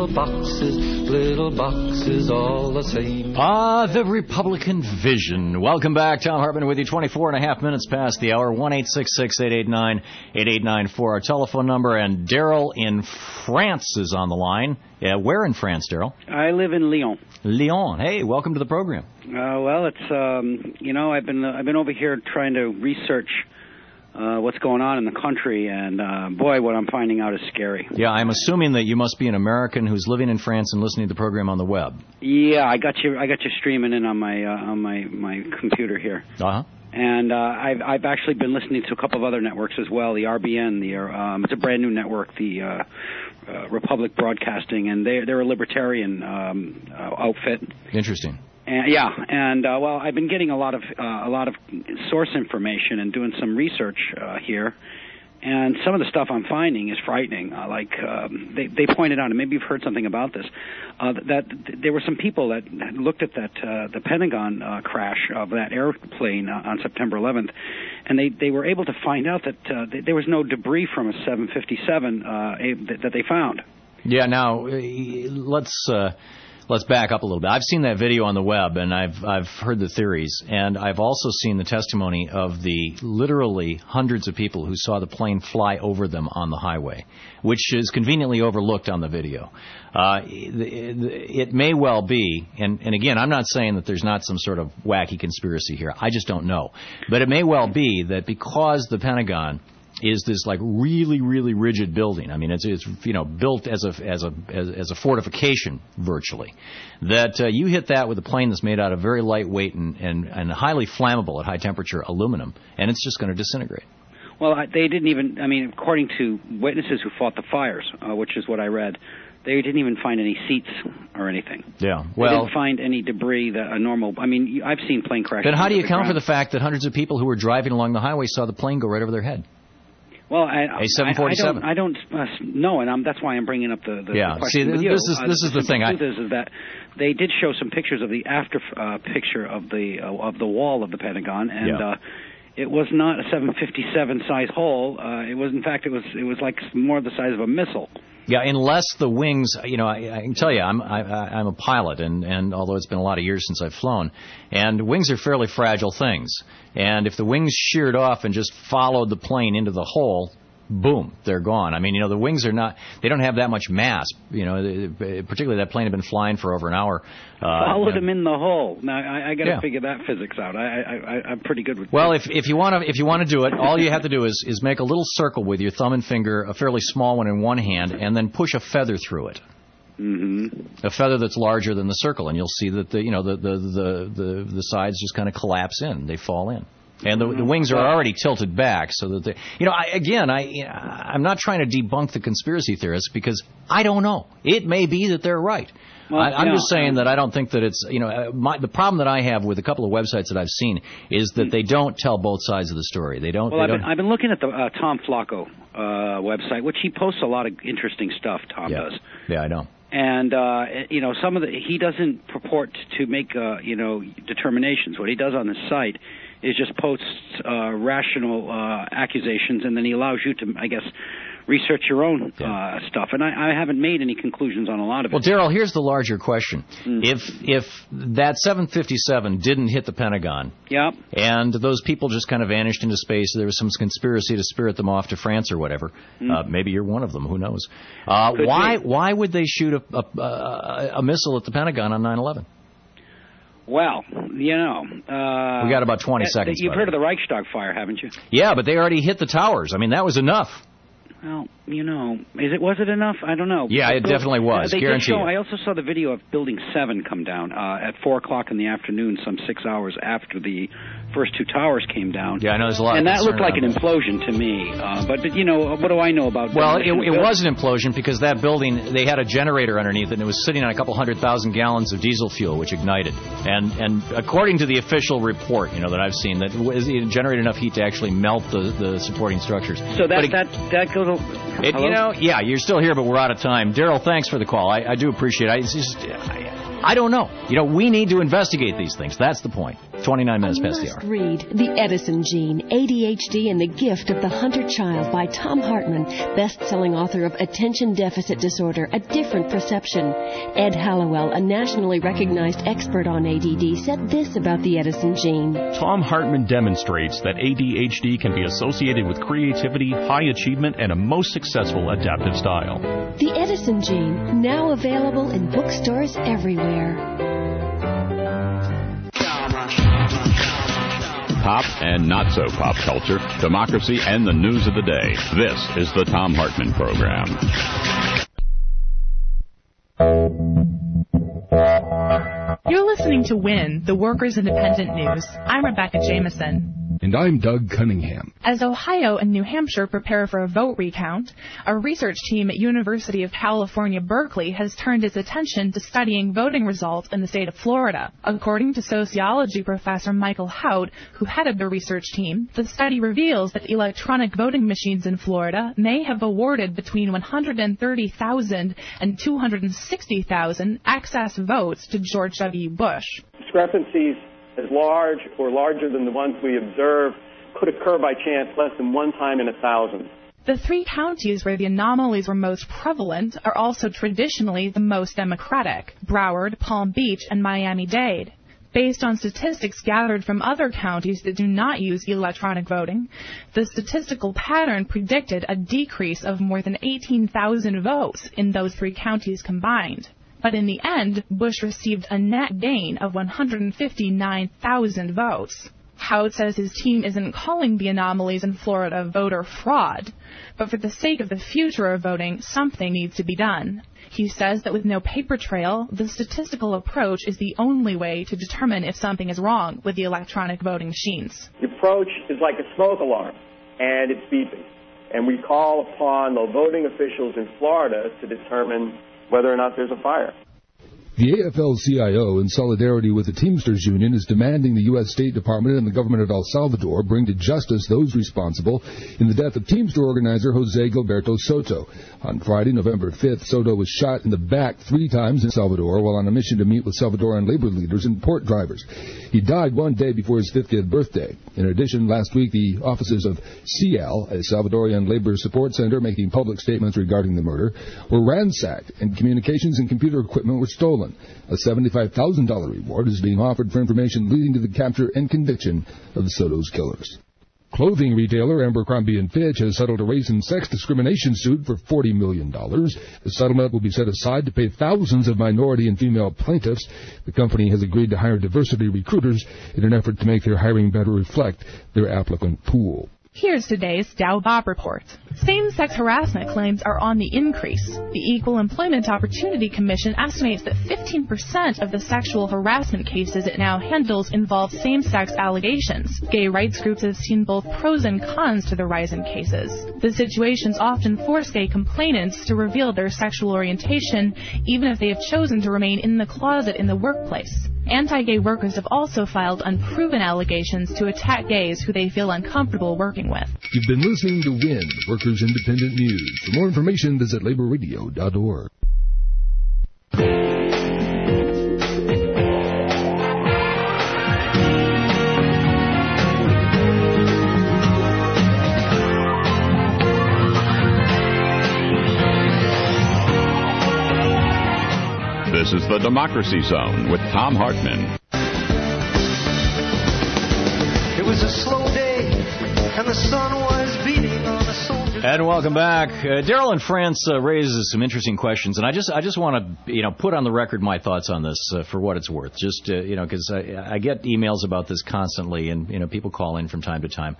all the same. The Republican Vision. Welcome back. Thom Hartmann with you, 24 and a half minutes past the hour, 1-866-889-8894, our telephone number, and Daryl in France is on the line. Where in France, Daryl? I live in Lyon. Lyon. Hey, welcome to the program. Well, it's I've been over here trying to research what's going on in the country, and boy, what I'm finding out is scary. Yeah, I'm assuming that you must be an American who's living in France and listening to the program on the web. Yeah, I got you streaming in on my computer here. Uh-huh. And I've actually been listening to a couple of other networks as well. The RBN, it's a brand new network, the Republic Broadcasting, and they're a libertarian outfit. Interesting. And well, I've been getting a lot of source information and doing some research here, and some of the stuff I'm finding is frightening. They pointed out, and maybe you've heard something about this, that there were some people that looked at the Pentagon crash of that airplane on September 11th, and they were able to find out that there was no debris from a 757 that they found. Yeah. Now let's back up a little bit. I've seen that video on the web, and I've heard the theories, and I've also seen the testimony of the literally hundreds of people who saw the plane fly over them on the highway, which is conveniently overlooked on the video. It may well be, and again, I'm not saying that there's not some sort of wacky conspiracy here. I just don't know. But it may well be that because the Pentagon is this like really, really rigid building. I mean, it's built as a fortification virtually. That you hit that with a plane that's made out of very lightweight and highly flammable at high temperature aluminum, and it's just going to disintegrate. Well, they didn't even. I mean, according to witnesses who fought the fires, which is what I read, they didn't even find any seats or anything. Yeah, well, they didn't find any debris that a normal. I mean, I've seen plane crashes. Then how do you account for the fact that hundreds of people who were driving along the highway saw the plane go right over their head? Well, a 747. I don't know, and that's why I'm bringing up the yeah. question. See, with you. This is the thing. The truth is that they did show some pictures of the after picture of the wall of the Pentagon, and it was not a 757 size hole. It was, in fact, it was like more the size of a missile. Yeah, unless the wings, I can tell you, I'm a pilot, and although it's been a lot of years since I've flown, and wings are fairly fragile things. And if the wings sheared off and just followed the plane into the hole, boom, they're gone. I mean, the wings they don't have that much mass. Particularly that plane had been flying for over an hour. Followed them in the hole. Now I got to figure that physics out. I'm pretty good with. Well, if you want to do it, all you have to do is make a little circle with your thumb and finger, a fairly small one in one hand, and then push a feather through it. Mm-hmm. A feather that's larger than the circle, and you'll see that the sides just kind of collapse in. They fall in. And the wings are already tilted back, so that they. I'm not trying to debunk the conspiracy theorists because I don't know. It may be that they're right. Well, I'm just saying that I don't think that it's. The problem that I have with a couple of websites that I've seen is that they don't tell both sides of the story. They don't. Well, I've been looking at the Tom Flacco website, which he posts a lot of interesting stuff. Tom does. Yeah, I know. And some of he doesn't purport to make determinations. What he does on his site is just posts rational accusations, and then he allows you to, I guess, research your own stuff. And I haven't made any conclusions on a lot of it. Well, Daryl, here's the larger question. If that 757 didn't hit the Pentagon, and those people just kind of vanished into space, there was some conspiracy to spirit them off to France or whatever, maybe you're one of them, who knows? Why would they shoot a missile at the Pentagon on 9/11? Well, we got about 20 seconds. You've heard of the Reichstag fire, haven't you? Yeah, but they already hit the towers. I mean, that was enough. Well, was it enough? I don't know. Yeah, it definitely was. Guarantee. I also saw the video of Building 7 come down at 4 o'clock in the afternoon, some 6 hours after the first two towers came down. Yeah, I know there's a lot. And that looked like an implosion to me. But what do I know about? Well, it was an implosion because that building, they had a generator underneath it, and it was sitting on a couple 100,000 gallons of diesel fuel, which ignited. And according to the official report, that I've seen, that it generated enough heat to actually melt the supporting structures. So that goes. You're still here, but we're out of time. Daryl, thanks for the call. I do appreciate it. I don't know. We need to investigate these things. That's the point. 29 minutes past the hour. Read The Edison Gene, ADHD and the Gift of the Hunter Child by Tom Hartman, best-selling author of Attention Deficit Disorder, A Different Perception. Ed Hallowell, a nationally recognized expert on ADD, said this about the Edison Gene. Tom Hartman demonstrates that ADHD can be associated with creativity, high achievement, and a most successful adaptive style. The Edison Gene, now available in bookstores everywhere. Pop and not so pop culture, democracy, and the news of the day. This is the Tom Hartman Program. You're listening to WIN, the Workers' Independent News. I'm Rebecca Jameson. And I'm Doug Cunningham. As Ohio and New Hampshire prepare for a vote recount, a research team at University of California, Berkeley has turned its attention to studying voting results in the state of Florida. According to sociology professor Michael Hout, who headed the research team, the study reveals that electronic voting machines in Florida may have awarded between 130,000 and 260,000 excess votes to George W. Bush. Discrepancies as large or larger than the ones we observe could occur by chance less than one time in 1,000. The three counties where the anomalies were most prevalent are also traditionally the most Democratic: Broward, Palm Beach, and Miami-Dade. Based on statistics gathered from other counties that do not use electronic voting, the statistical pattern predicted a decrease of more than 18,000 votes in those three counties combined. But in the end, Bush received a net gain of 159,000 votes. Hout says his team isn't calling the anomalies in Florida voter fraud, but for the sake of the future of voting, something needs to be done. He says that with no paper trail, the statistical approach is the only way to determine if something is wrong with the electronic voting machines. The approach is like a smoke alarm, and it's beeping. And we call upon the voting officials in Florida to determine whether or not there's a fire. The AFL-CIO, in solidarity with the Teamsters Union, is demanding the U.S. State Department and the government of El Salvador bring to justice those responsible in the death of Teamster organizer Jose Gilberto Soto. On Friday, November 5th, Soto was shot in the back 3 times in Salvador while on a mission to meet with Salvadoran labor leaders and port drivers. He died one day before his 50th birthday. In addition, last week, the offices of CIAL, a Salvadorian labor support center making public statements regarding the murder, were ransacked and communications and computer equipment were stolen. A $75,000 reward is being offered for information leading to the capture and conviction of Soto's killers. Clothing retailer Abercrombie & Fitch has settled a race and sex discrimination suit for $40 million. The settlement will be set aside to pay thousands of minority and female plaintiffs. The company has agreed to hire diversity recruiters in an effort to make their hiring better reflect their applicant pool. Here's today's Dow Bob Report. Same-sex harassment claims are on the increase. The Equal Employment Opportunity Commission estimates that 15% of the sexual harassment cases it now handles involve same-sex allegations. Gay rights groups have seen both pros and cons to the rise in cases. The situations often force gay complainants to reveal their sexual orientation, even if they have chosen to remain in the closet in the workplace. Anti-gay workers have also filed unproven allegations to attack gays who they feel uncomfortable working with. You've been listening to WIN, Workers Independent News. For more information, visit laborradio.org. This is the Democracy Zone with Thom Hartmann. It was a slow day, and the sun was beating on the soldiers. And welcome back. Daryl in France raises some interesting questions, and I just want to put on the record my thoughts on this for what it's worth. Just because I get emails about this constantly, and people call in from time to time.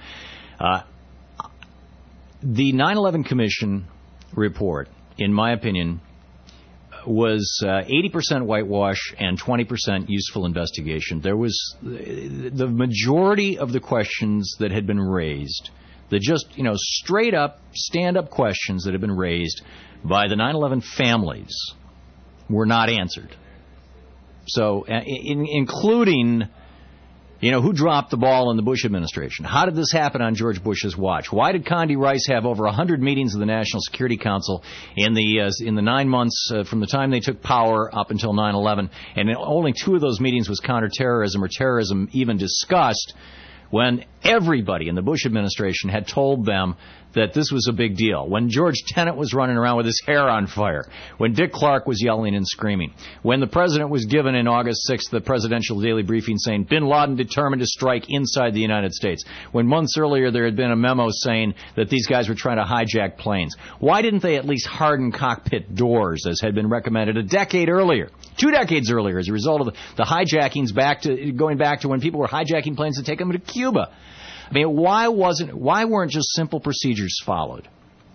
The 9/11 Commission report, in my opinion, was 80% whitewash and 20% useful investigation. There was the majority of the questions that had been raised, the just, straight up, stand up questions that had been raised by the 9/11 families were not answered. So, including, who dropped the ball in the Bush administration? How did this happen on George Bush's watch? Why did Condi Rice have over 100 meetings of the National Security Council in the 9 months from the time they took power up until 9/11? And only 2 of those meetings was counterterrorism or terrorism even discussed, when everybody in the Bush administration had told them that this was a big deal. When George Tenet was running around with his hair on fire. When Dick Clark was yelling and screaming. When the president was given in August 6th the presidential daily briefing saying bin Laden determined to strike inside the United States. When months earlier there had been a memo saying that these guys were trying to hijack planes. Why didn't they at least harden cockpit doors as had been recommended a decade earlier? 2 decades earlier, as a result of the hijackings going back to when people were hijacking planes to take them to Cuba. I mean, why weren't just simple procedures followed?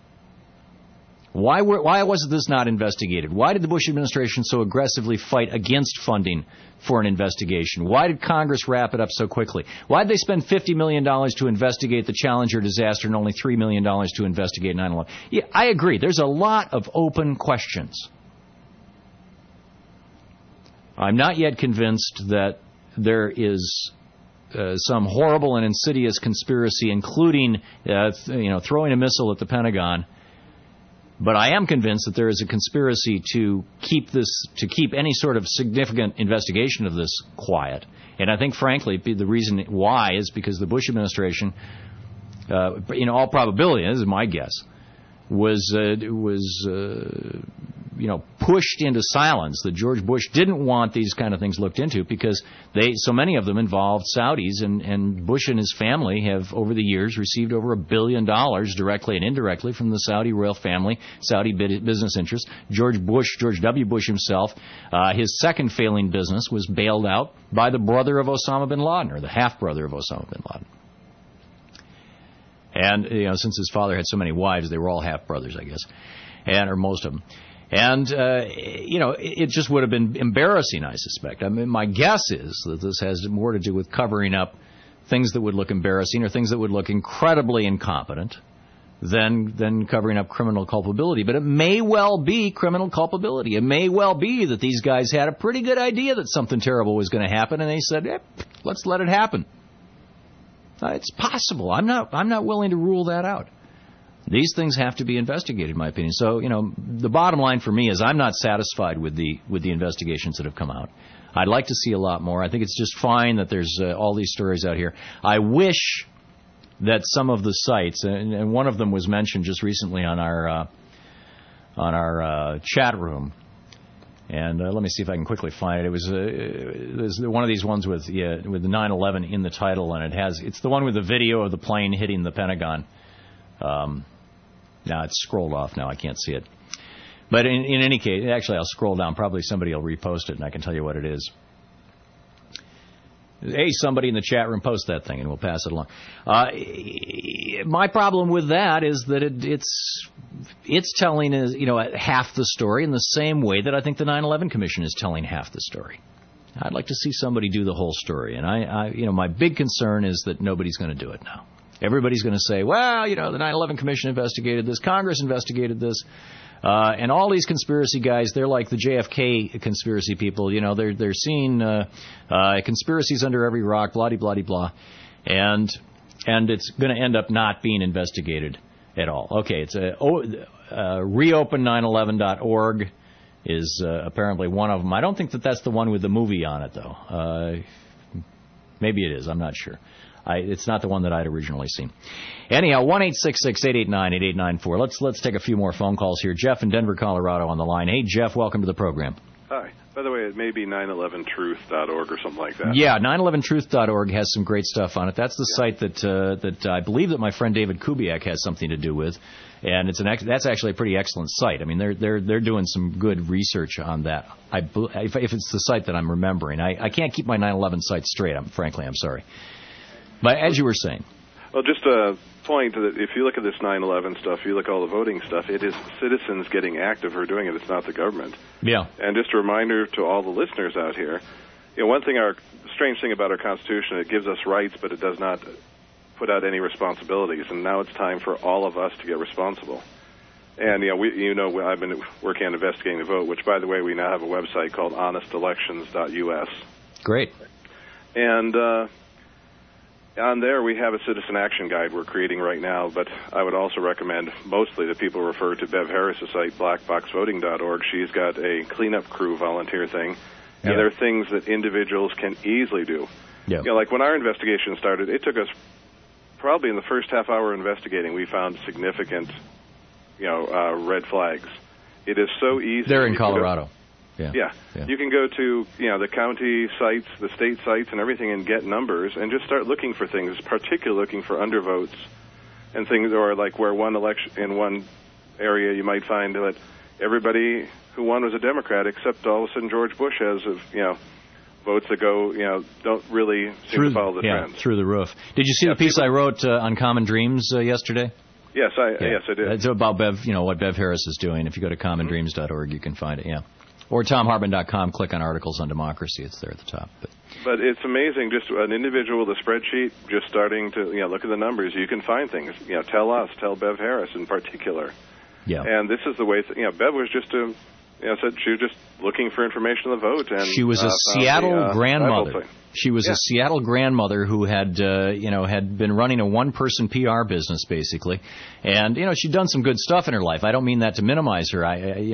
Why wasn't this not investigated? Why did the Bush administration so aggressively fight against funding for an investigation? Why did Congress wrap it up so quickly? Why did they spend $50 million to investigate the Challenger disaster and only $3 million to investigate 9/11? Yeah, I agree. There's a lot of open questions. I'm not yet convinced that there is some horrible and insidious conspiracy, including throwing a missile at the Pentagon. But I am convinced that there is a conspiracy to keep any sort of significant investigation of this quiet. And I think, frankly, the reason why is because the Bush administration, in all probability, this is my guess, was pushed into silence, that George Bush didn't want these kind of things looked into because so many of them involved Saudis, and Bush and his family have over the years received over $1 billion directly and indirectly from the Saudi royal family, Saudi business interests. George W. Bush himself, his second failing business was bailed out by the brother of Osama bin Laden, or the half-brother of Osama bin Laden. And, since his father had so many wives, they were all half-brothers, I guess, or most of them. And, it just would have been embarrassing, I suspect. I mean, my guess is that this has more to do with covering up things that would look embarrassing or things that would look incredibly incompetent than covering up criminal culpability. But it may well be criminal culpability. It may well be that these guys had a pretty good idea that something terrible was going to happen, and they said, let's let it happen. It's possible. I'm not willing to rule that out. These things have to be investigated, in my opinion. So, the bottom line for me is I'm not satisfied with the investigations that have come out. I'd like to see a lot more. I think it's just fine that there's all these stories out here. I wish that some of the sites, and one of them was mentioned just recently on our chat room. And let me see if I can quickly find it. It was one of these ones with the 9/11 in the title, and it's the one with the video of the plane hitting the Pentagon. Now it's scrolled off now. I can't see it. But in any case, actually I'll scroll down. Probably somebody will repost it and I can tell you what it is. Hey, somebody in the chat room, post that thing, and we'll pass it along. My problem with that is that it's telling half the story in the same way that I think the 9/11 Commission is telling half the story. I'd like to see somebody do the whole story, and my big concern is that nobody's going to do it now. Everybody's going to say, well, the 9/11 Commission investigated this, Congress investigated this. And all these conspiracy guys, they're like the JFK conspiracy people. They're seeing conspiracies under every rock, blah-de-blah-de-blah. And it's going to end up not being investigated at all. Okay, it's reopen911.org is apparently one of them. I don't think that's the one with the movie on it, though. Maybe it is. I'm not sure. It's not the one that I'd originally seen. Anyhow, 1-866-889-8894. Let's take a few more phone calls here. Jeff in Denver, Colorado on the line. Hey, Jeff, welcome to the program. Hi. By the way, it may be 911truth.org or something like that. Yeah, 911truth.org has some great stuff on it. That's the site that I believe that my friend David Kubiak has something to do with, and that's actually a pretty excellent site. I mean, they're doing some good research on that. If it's the site that I'm remembering, I can't keep my 9/11 site straight. I'm sorry. But as you were saying. Well, just a point that if you look at this 9/11 stuff, you look at all the voting stuff, it is citizens getting active who are doing it. It's not the government. Yeah. And just a reminder to all the listeners out here, one thing, strange thing about our Constitution, it gives us rights, but it does not put out any responsibilities. And now it's time for all of us to get responsible. And, I've been working on investigating the vote, which, by the way, we now have a website called honestelections.us. Great. And on there, we have a citizen action guide we're creating right now, but I would also recommend mostly that people refer to Bev Harris' site, blackboxvoting.org. She's got a cleanup crew volunteer thing, and there are things that individuals can easily do. Yeah. Like when our investigation started, it took us probably in the first half hour investigating, we found significant, red flags. It is so easy. They're in Colorado. Yeah. You can go to, the county sites, the state sites, and everything and get numbers and just start looking for things, particularly looking for undervotes and things, or like where one election in one area you might find that everybody who won was a Democrat, except all of a sudden George Bush has, votes that go, don't really seem to follow the trends. Through the roof. Did you see the piece I wrote on Common Dreams yesterday? Yes, I did. It's about Bev, what Bev Harris is doing. If you go to commondreams.org, you can find it. Yeah. Or TomHartman.com, click on articles on democracy. It's there at the top. But it's amazing, just an individual with a spreadsheet, just starting to look at the numbers. You can find things. Tell Bev Harris in particular. Yeah. And this is the way. Bev was just said she was just looking for information on the vote. And she was a Seattle grandmother. She was a Seattle grandmother who had been running a one-person PR business basically, and she'd done some good stuff in her life. I don't mean that to minimize her.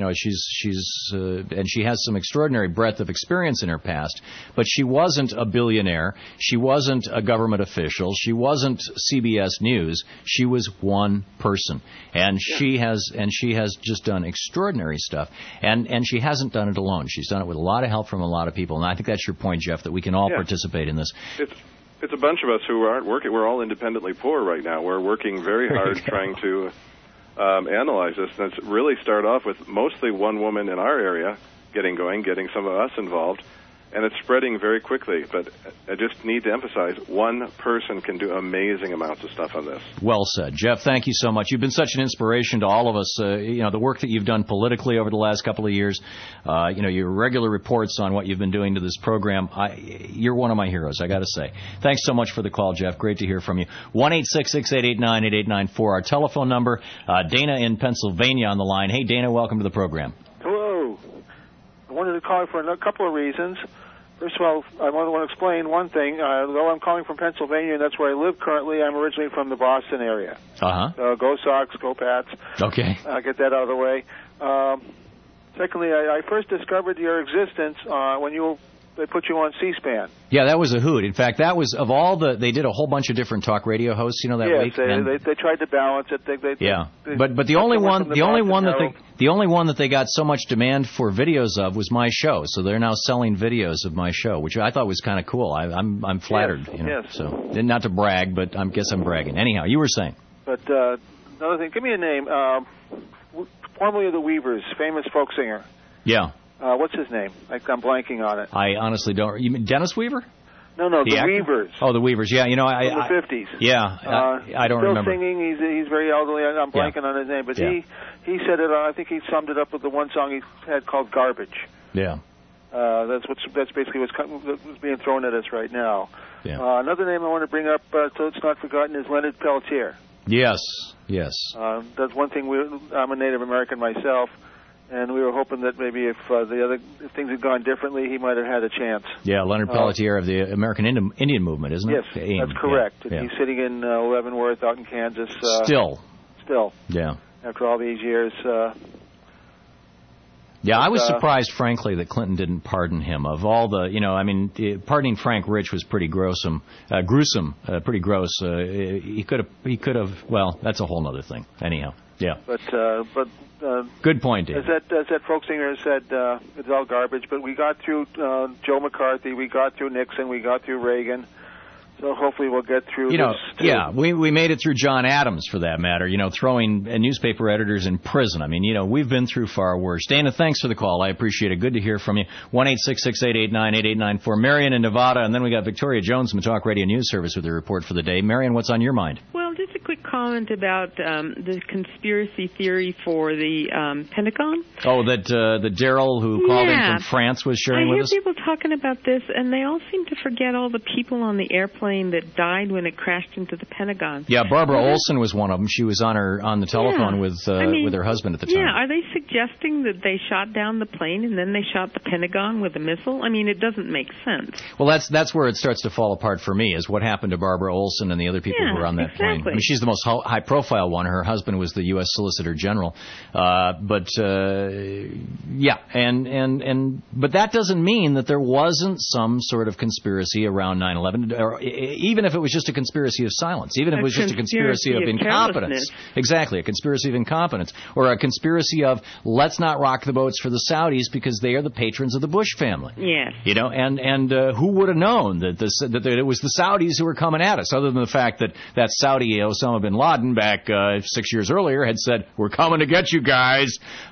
She's and she has some extraordinary breadth of experience in her past, but she wasn't a billionaire. She wasn't a government official. She wasn't CBS News. She was one person, and she has just done extraordinary stuff. And she hasn't done it alone. She's done it with a lot of help from a lot of people. And I think that's your point, Jeff, that we can all participate in this. It's a bunch of us who aren't working. We're all independently poor right now. We're working very hard trying to analyze this. And it's really start off with mostly one woman in our area getting some of us involved. And it's spreading very quickly. But I just need to emphasize, one person can do amazing amounts of stuff on this. Well said. Jeff, thank you so much. You've been such an inspiration to all of us. The work that you've done politically over the last couple of years, your regular reports on what you've been doing to this program. You're one of my heroes, I got to say. Thanks so much for the call, Jeff. Great to hear from you. 1-866-889-8894, our telephone number. Dana in Pennsylvania on the line. Hey, Dana, welcome to the program. Hello. I wanted to call for a couple of reasons. First of all, I want to explain one thing. Though I'm calling from Pennsylvania, and that's where I live currently, I'm originally from the Boston area. Uh-huh. Go Sox, go Pats. Okay. Get that out of the way. Secondly, I first discovered your existence when they put you on C-SPAN. Yeah, that was a hoot. In fact, that was, of all they did a whole bunch of different talk radio hosts, that week. Yes, they tried to balance it. But the only one that they got so much demand for videos of was my show. So they're now selling videos of my show, which I thought was kind of cool. I'm flattered. Yes. So not to brag, but I guess I'm bragging. Anyhow, you were saying. But another thing, give me a name. Formerly of the Weavers, famous folk singer. Yeah. What's his name? I'm blanking on it. I honestly don't. You mean Dennis Weaver? No, the actor? Weavers. Oh, the Weavers. Yeah, you know, From the 50s. Yeah, I don't still remember. Still singing. He's very elderly. I'm blanking on his name, but he said it. I think he summed it up with the one song he had called "Garbage." Yeah. That's basically what's being thrown at us right now. Yeah. Another name I want to bring up, so it's not forgotten, is Leonard Peltier. Yes. That's one thing. I'm a Native American myself, and we were hoping that maybe if things had gone differently, he might have had a chance. Yeah, Leonard Peltier of the American Indian Movement, isn't it? Yes, that's correct. Yeah. He's sitting in Leavenworth out in Kansas. Still. Yeah. After all these years. Yeah, I was surprised, frankly, that Clinton didn't pardon him. Of all the, pardoning Frank Rich was pretty gruesome, pretty gross. He could have. Well, that's a whole other thing. Anyhow, yeah. But good point, Dave. As that folk singer said, it's all garbage. But we got through Joe McCarthy, we got through Nixon, we got through Reagan. So hopefully we'll get through this too. Yeah, we made it through John Adams, for that matter, throwing newspaper editors in prison. I mean, we've been through far worse. Dana, thanks for the call. I appreciate it. Good to hear from you. 1-866-889-8894. Marion in Nevada, and then we got Victoria Jones from the Talk Radio News Service with a report for the day. Marion, what's on your mind? Well, just a quick comment about the conspiracy theory for the Pentagon. Oh, that Daryl, who called in from France, was sharing with us? I hear people talking about this, and they all seem to forget all the people on the airplane that died when it crashed into the Pentagon. Yeah, Barbara Olson was one of them. She was on the telephone with her husband at the time. Yeah, are they suggesting that they shot down the plane and then they shot the Pentagon with a missile? I mean, it doesn't make sense. Well, that's where it starts to fall apart for me, is what happened to Barbara Olson and the other people who were on that plane. I mean, she's the most high-profile one. Her husband was the U.S. Solicitor General. But that doesn't mean that there wasn't some sort of conspiracy around 9/11, or even if it was just a conspiracy of silence, even if it was just a conspiracy of incompetence. Exactly, a conspiracy of incompetence, or a conspiracy of let's not rock the boats for the Saudis because they are the patrons of the Bush family. Yes. And who would have known that it was the Saudis who were coming at us, other than the fact that Saudi Osama bin Laden back 6 years earlier had said, "We're coming to get you guys."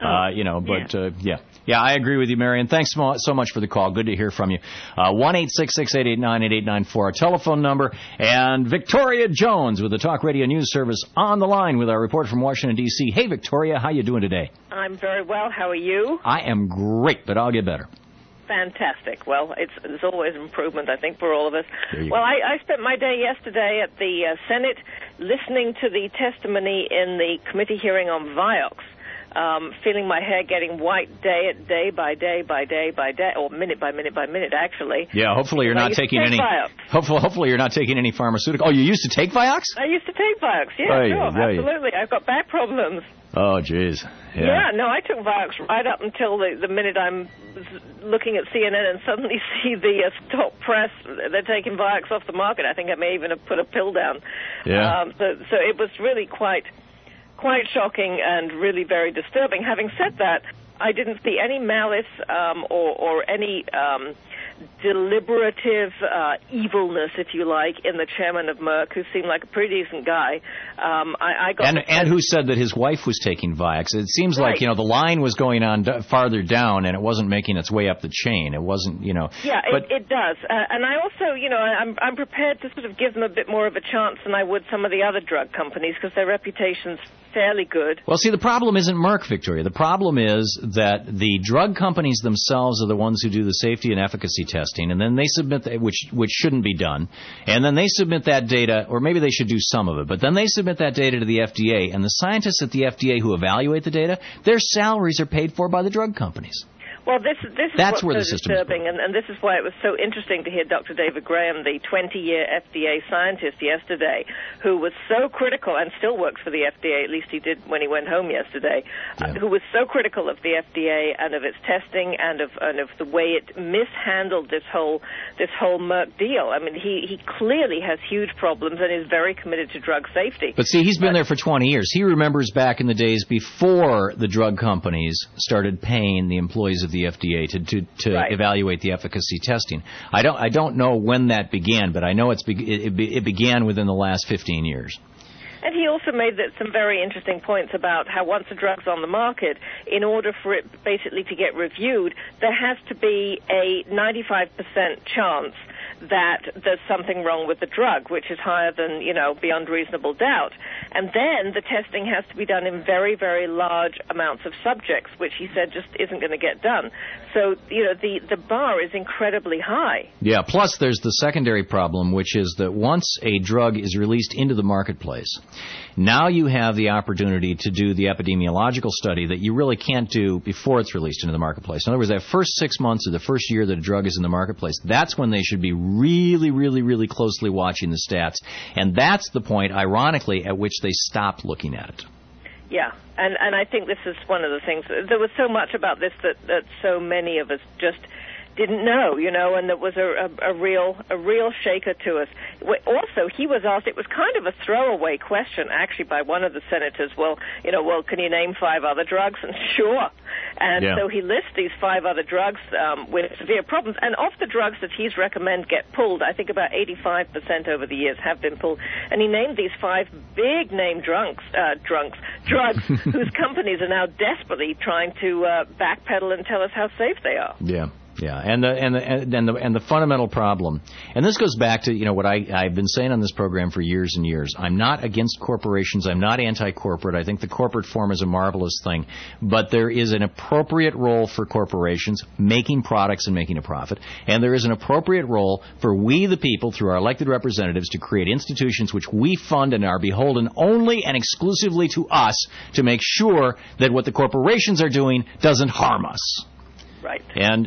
Yeah, I agree with you, Marion. Thanks so much for the call. Good to hear from you. 1-866-889-8894, our telephone number. And Victoria Jones with the Talk Radio News Service on the line with our report from Washington, D.C. Hey, Victoria, how you doing today? I'm very well. How are you? I am great, but I'll get better. Fantastic. Well, there's always improvement, I think, for all of us. Well, I spent my day yesterday at the Senate listening to the testimony in the committee hearing on Vioxx. Feeling my hair getting white day by day, or minute by minute, actually. Yeah, hopefully you're not taking any. Hopefully you're not taking any pharmaceutical. Oh, you used to take Vioxx? I used to take Vioxx. Yeah, absolutely. I've got back problems. Oh, jeez. Yeah, no, I took Vioxx right up until the minute I'm looking at CNN and suddenly see the top press. They're taking Vioxx off the market. I think I may even have put a pill down. Yeah. So it was really quite shocking and really very disturbing. Having said that, I didn't see any malice or any deliberative evilness, if you like, in the chairman of Merck, who seemed like a pretty decent guy. And who said that his wife was taking Vioxx. It seems like, the line was going on farther down, and it wasn't making its way up the chain. It wasn't, Yeah, it does. And I also, I'm prepared to sort of give them a bit more of a chance than I would some of the other drug companies, because their reputation's fairly good. Well, see, the problem isn't Merck, Victoria. The problem is that the drug companies themselves are the ones who do the safety and efficacy testing, and then they submit which shouldn't be done, and then they submit that data, or maybe they should do some of it, but then they submit that data to the FDA, and the scientists at the FDA who evaluate the data, their salaries are paid for by the drug companies. Well, this is what's so disturbing, and this is why it was so interesting to hear Dr. David Graham, the 20-year FDA scientist yesterday, who was so critical, and still works for the FDA, at least he did when he went home yesterday, who was so critical of the FDA and of its testing and of the way it mishandled this whole Merck deal. I mean, he clearly has huge problems and is very committed to drug safety. But see, he's been there for 20 years. He remembers back in the days before the drug companies started paying the employees of the FDA to evaluate the efficacy testing. I don't know when that began, but I know it began within the last 15 years. And he also made some very interesting points about how once a drug's on the market, in order for it basically to get reviewed, there has to be a 95% chance that there's something wrong with the drug, which is higher than, beyond reasonable doubt. And then the testing has to be done in very, very large amounts of subjects, which he said just isn't going to get done. So, the bar is incredibly high. Yeah, plus there's the secondary problem, which is that once a drug is released into the marketplace, now you have the opportunity to do the epidemiological study that you really can't do before it's released into the marketplace. In other words, that first 6 months or the first year that a drug is in the marketplace, that's when they should be really, really, really closely watching the stats. And that's the point, ironically, at which they stop looking at it. Yeah, and I think this is one of the things. There was so much about this that so many of us just didn't know, and it was a real shaker to us. Also, he was asked, it was kind of a throwaway question, actually, by one of the senators, well, can you name 5 other drugs? And sure. And so he lists these 5 other drugs with severe problems. And of the drugs that he's recommended get pulled, I think about 85% over the years have been pulled. And he named these 5 big-name drugs whose companies are now desperately trying to backpedal and tell us how safe they are. Yeah. Yeah, and the fundamental problem, and this goes back to what I've been saying on this program for years and years. I'm not against corporations. I'm not anti-corporate. I think the corporate form is a marvelous thing, but there is an appropriate role for corporations making products and making a profit, and there is an appropriate role for we the people through our elected representatives to create institutions which we fund and are beholden only and exclusively to us to make sure that what the corporations are doing doesn't harm us. Right. And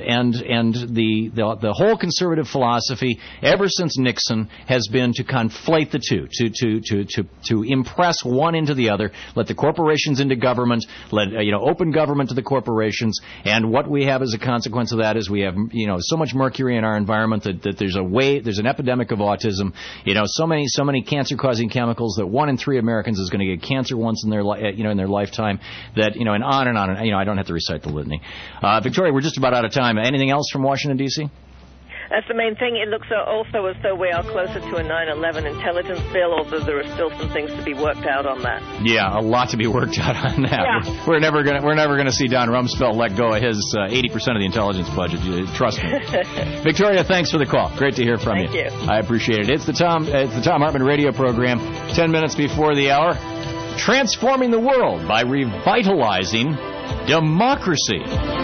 the whole conservative philosophy ever since Nixon has been to conflate the two, to impress one into the other, let the corporations into government, let open government to the corporations, and what we have as a consequence of that is we have so much mercury in our environment that there's an epidemic of autism, so many cancer causing chemicals that 1 in 3 Americans is going to get cancer once in their in their lifetime, that and on and on, and I don't have to recite the litany. Victoria, we're just about out of time. Anything else from Washington, D.C.? That's the main thing. It looks also as though we are closer to a 9/11 intelligence bill, although there are still some things to be worked out on that. Yeah, a lot to be worked out on that. Yeah. We're never gonna see Don Rumsfeld let go of his 80% of the intelligence budget. Trust me. Victoria, thanks for the call. Great to hear from you. Thank you. I appreciate it. It's the Tom Hartman radio program. 10 minutes before the hour, transforming the world by revitalizing democracy.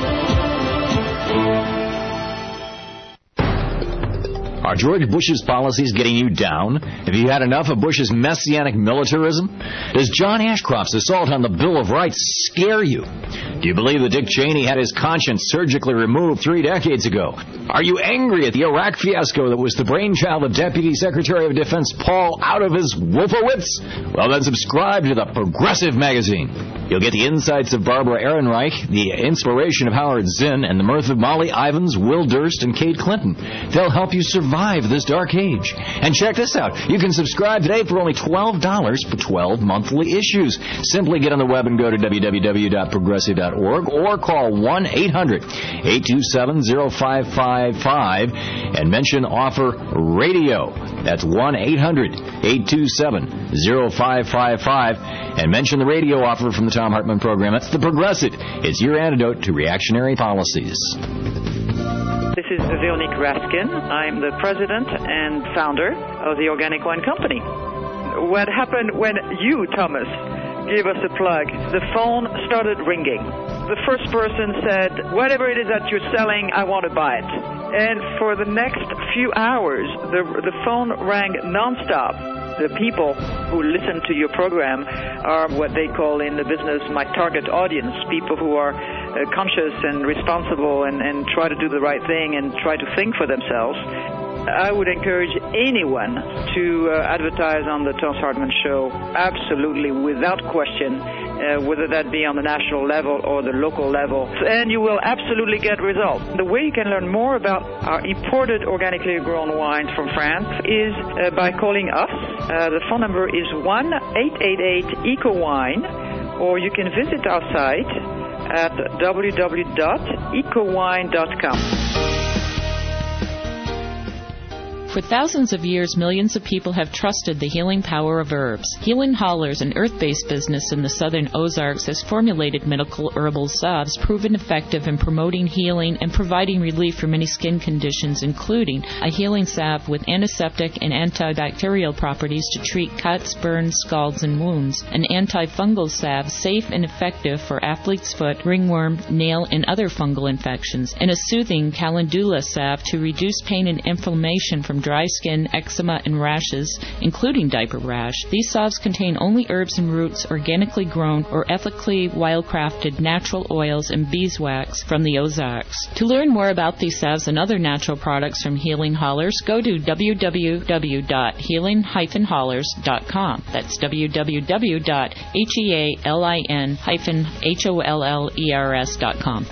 Are George Bush's policies getting you down? Have you had enough of Bush's messianic militarism? Does John Ashcroft's assault on the Bill of Rights scare you? Do you believe that Dick Cheney had his conscience surgically removed 3 decades ago? Are you angry at the Iraq fiasco that was the brainchild of Deputy Secretary of Defense Paul out of his Wolfowitz? Well, then subscribe to the Progressive magazine. You'll get the insights of Barbara Ehrenreich, the inspiration of Howard Zinn, and the mirth of Molly Ivins, Will Durst, and Kate Clinton. They'll help you survive this dark age. And check this out. You can subscribe today for only $12 for 12 monthly issues. Simply get on the web and go to www.progressive.org or call 1-800-827-0555 and mention offer radio. That's 1-800-827-0555 and mention the radio offer from the Tom Hartman program. That's the Progressive. It's your antidote to reactionary policies. This is Veronique Raskin. I'm the president and founder of the Organic Wine Company. What happened when you, Thomas, gave us a plug? The phone started ringing. The first person said, whatever it is that you're selling, I want to buy it. And for the next few hours, the phone rang nonstop. The people who listen to your program are what they call in the business my target audience, people who are conscious and responsible and try to do the right thing and try to think for themselves. I would encourage anyone to advertise on the Tom Hartman Show, absolutely, without question, whether that be on the national level or the local level, and you will absolutely get results. The way you can learn more about our imported organically grown wines from France is by calling us. The phone number is 1-888-ECO-WINE, or you can visit our site at www.ecowine.com. For thousands of years, millions of people have trusted the healing power of herbs. Healing Hollers, an earth-based business in the southern Ozarks, has formulated medical herbal salves proven effective in promoting healing and providing relief for many skin conditions, including a healing salve with antiseptic and antibacterial properties to treat cuts, burns, scalds, and wounds, an antifungal salve safe and effective for athlete's foot, ringworm, nail, and other fungal infections, and a soothing calendula salve to reduce pain and inflammation from dry skin, eczema, and rashes, including diaper rash. These salves contain only herbs and roots organically grown or ethically wildcrafted natural oils and beeswax from the Ozarks. To learn more about these salves and other natural products from Healing Hollers, go to www.healing-hollers.com. That's www.healin-hollers.com.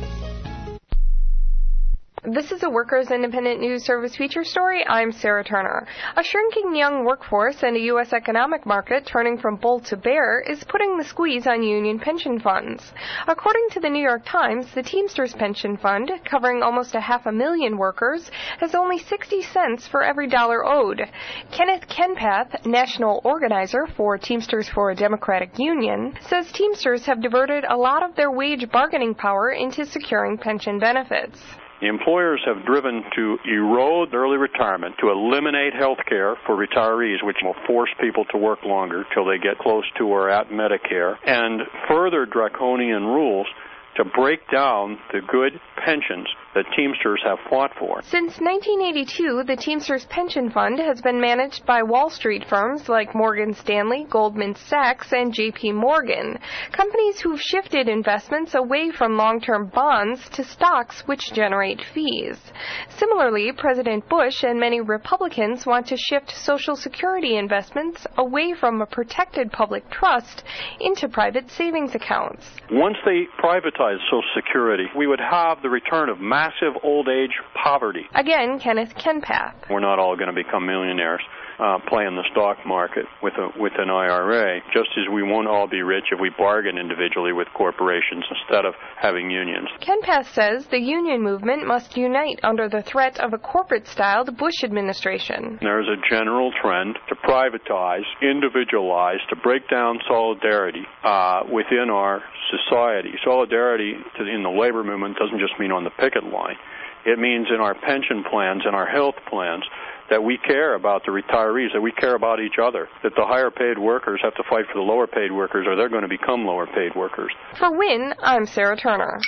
This is a Workers Independent News Service feature story. I'm Sarah Turner. A shrinking young workforce and a U.S. economic market turning from bull to bear is putting the squeeze on union pension funds. According to the New York Times, the Teamsters Pension Fund, covering almost 500,000 workers, has only 60 cents for every dollar owed. Kenneth Kenpath, national organizer for Teamsters for a Democratic Union, says Teamsters have diverted a lot of their wage bargaining power into securing pension benefits. The employers have driven to erode early retirement, to eliminate health care for retirees, which will force people to work longer till they get close to or at Medicare, and further draconian rules to break down the good pensions that Teamsters have fought for. Since 1982, the Teamsters Pension Fund has been managed by Wall Street firms like Morgan Stanley, Goldman Sachs, and J.P. Morgan, companies who've shifted investments away from long-term bonds to stocks which generate fees. Similarly, President Bush and many Republicans want to shift Social Security investments away from a protected public trust into private savings accounts. Once they privatize Social Security, we would have the return of massive old age poverty. Again, Kenneth Kenpath. We're not all going to become millionaires playing the stock market with an IRA, just as we won't all be rich if we bargain individually with corporations instead of having unions. Kenpath says the union movement must unite under the threat of a corporate-styled Bush administration. There's a general trend to privatize, individualize, to break down solidarity within our society. Solidarity in the labor movement doesn't just mean on the picket line. It means in our pension plans and our health plans that we care about the retirees, that we care about each other, that the higher paid workers have to fight for the lower paid workers or they're going to become lower paid workers. For WIN, I'm Sarah Turner.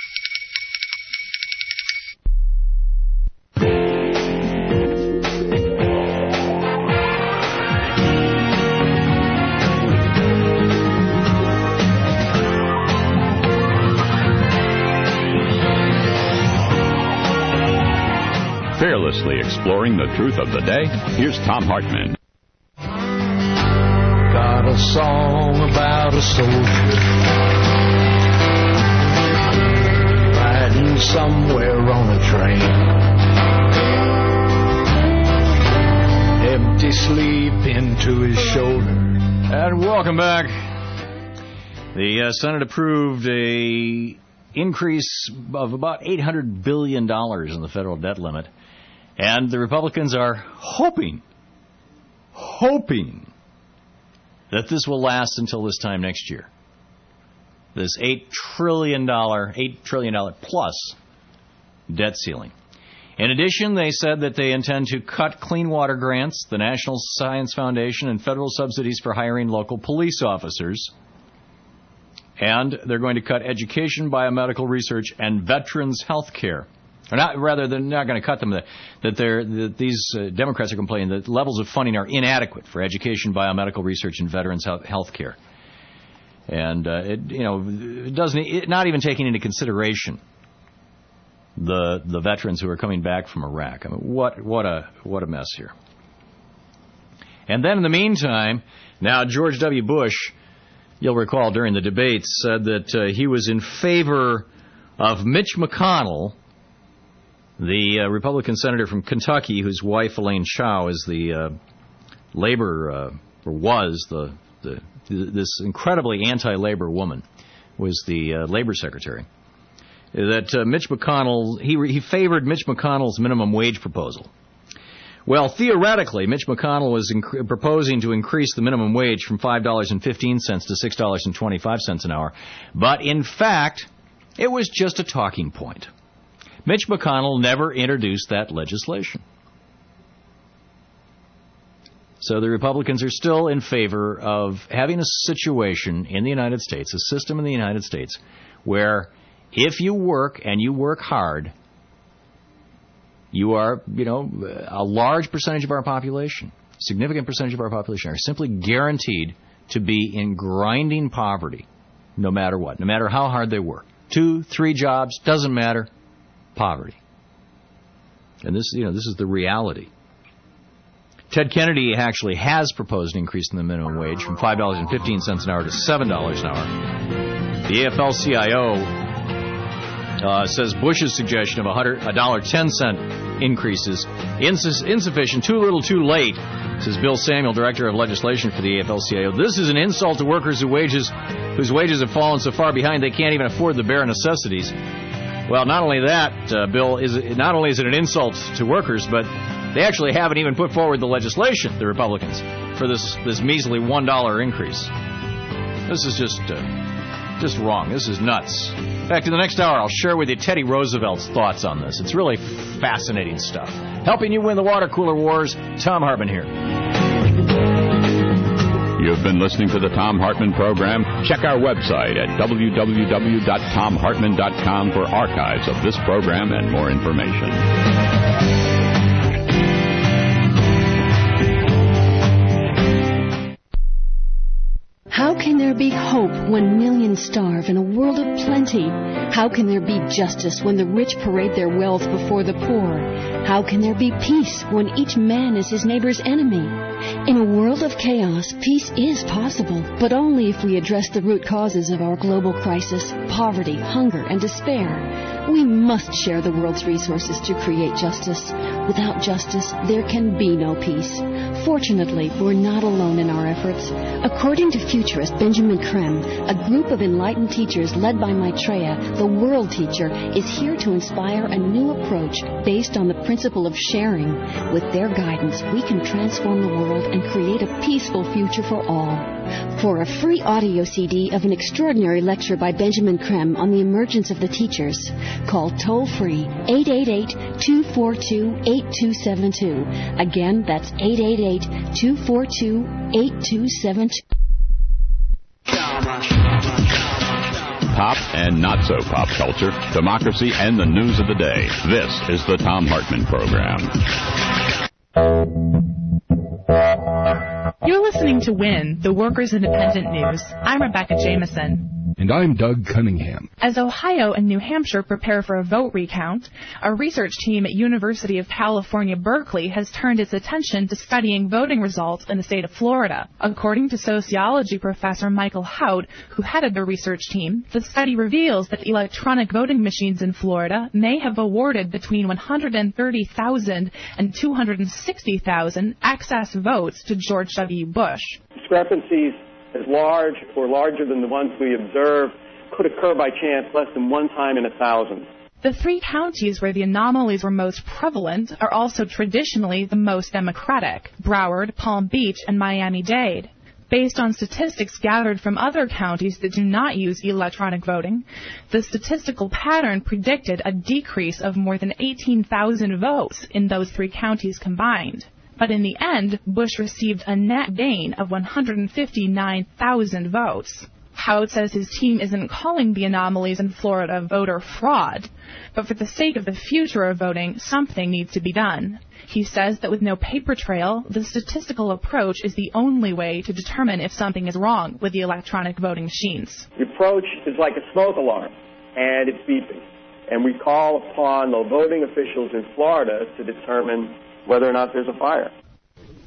Fearlessly exploring the truth of the day, here's Tom Hartman. Got a song about a soldier riding somewhere on a train, empty sleep into his shoulder. And welcome back. The Senate approved a increase of about $800 billion in the federal debt limit. And the Republicans are hoping that this will last until this time next year. This $8 trillion plus debt ceiling. In addition, they said that they intend to cut clean water grants, the National Science Foundation, and federal subsidies for hiring local police officers. And they're going to cut education, biomedical research, and veterans' health care. Or not, rather, they're not going to cut them. That these Democrats are complaining that levels of funding are inadequate for education, biomedical research, and veterans' health care. And it doesn't, not even taking into consideration the veterans who are coming back from Iraq. I mean, what a mess here. And then in the meantime, now George W. Bush, you'll recall during the debates, said that he was in favor of Mitch McConnell, the Republican senator from Kentucky, whose wife Elaine Chao is the this incredibly anti-labor woman, was the labor secretary. That Mitch McConnell, he favored Mitch McConnell's minimum wage proposal, Well, theoretically, Mitch McConnell was proposing to increase the minimum wage from $5.15 to $6.25 an hour. But in fact, it was just a talking point. Mitch McConnell never introduced that legislation. So the Republicans are still in favor of having a situation in the United States, a system in the United States, where if you work and you work hard, you are, a large percentage of our population, significant percentage of our population are simply guaranteed to be in grinding poverty, no matter what, no matter how hard they work. 2, 3 jobs, doesn't matter, poverty. And this is the reality. Ted Kennedy actually has proposed an increase in the minimum wage from $5.15 an hour to $7 an hour. The AFL-CIO says Bush's suggestion of $1.10 increase is insufficient, too little, too late, says Bill Samuel, Director of Legislation for the AFL-CIO. This is an insult to workers whose wages have fallen so far behind they can't even afford the bare necessities. Well, not only that, Bill, not only is it an insult to workers, but they actually haven't even put forward the legislation, the Republicans, for this measly $1 increase. This is just wrong. This is nuts. In fact, in the next hour, I'll share with you Teddy Roosevelt's thoughts on this. It's really fascinating stuff. Helping you win the water cooler wars, Thom Hartmann here. You've been listening to the Thom Hartmann Program. Check our website at www.thomhartmann.com for archives of this program and more information. How can there be hope when millions starve in a world of plenty? How can there be justice when the rich parade their wealth before the poor? How can there be peace when each man is his neighbor's enemy? In a world of chaos, peace is possible, but only if we address the root causes of our global crisis, poverty, hunger, and despair. We must share the world's resources to create justice. Without justice, there can be no peace. Fortunately, we're not alone in our efforts. According to futurist Benjamin Creme, a group of enlightened teachers led by Maitreya, the world teacher, is here to inspire a new approach based on the principle of sharing. With their guidance, we can transform the world and create a peaceful future for all. For a free audio CD of an extraordinary lecture by Benjamin Creme on the emergence of the teachers, call toll-free 888-242-8272. Again, that's 888-242-8272. Pop and not so pop culture, democracy, and the news of the day. This is the Thom Hartmann Program. You're listening to WIN, the Workers' Independent News. I'm Rebecca Jameson. And I'm Doug Cunningham. As Ohio and New Hampshire prepare for a vote recount, a research team at University of California, Berkeley has turned its attention to studying voting results in the state of Florida. According to sociology professor Michael Hout, who headed the research team, the study reveals that electronic voting machines in Florida may have awarded between 130,000 and 260,000 excess votes to George W. Bush. Discrepancies as large or larger than the ones we observed could occur by chance less than one time in 1,000. The 3 counties where the anomalies were most prevalent are also traditionally the most Democratic: Broward, Palm Beach, and Miami-Dade. Based on statistics gathered from other counties that do not use electronic voting, the statistical pattern predicted a decrease of more than 18,000 votes in those 3 counties combined. But in the end, Bush received a net gain of 159,000 votes. Hout says his team isn't calling the anomalies in Florida voter fraud, but for the sake of the future of voting, something needs to be done. He says that with no paper trail, the statistical approach is the only way to determine if something is wrong with the electronic voting machines. The approach is like a smoke alarm, and it's beeping. And we call upon the voting officials in Florida to determine whether or not there's a fire.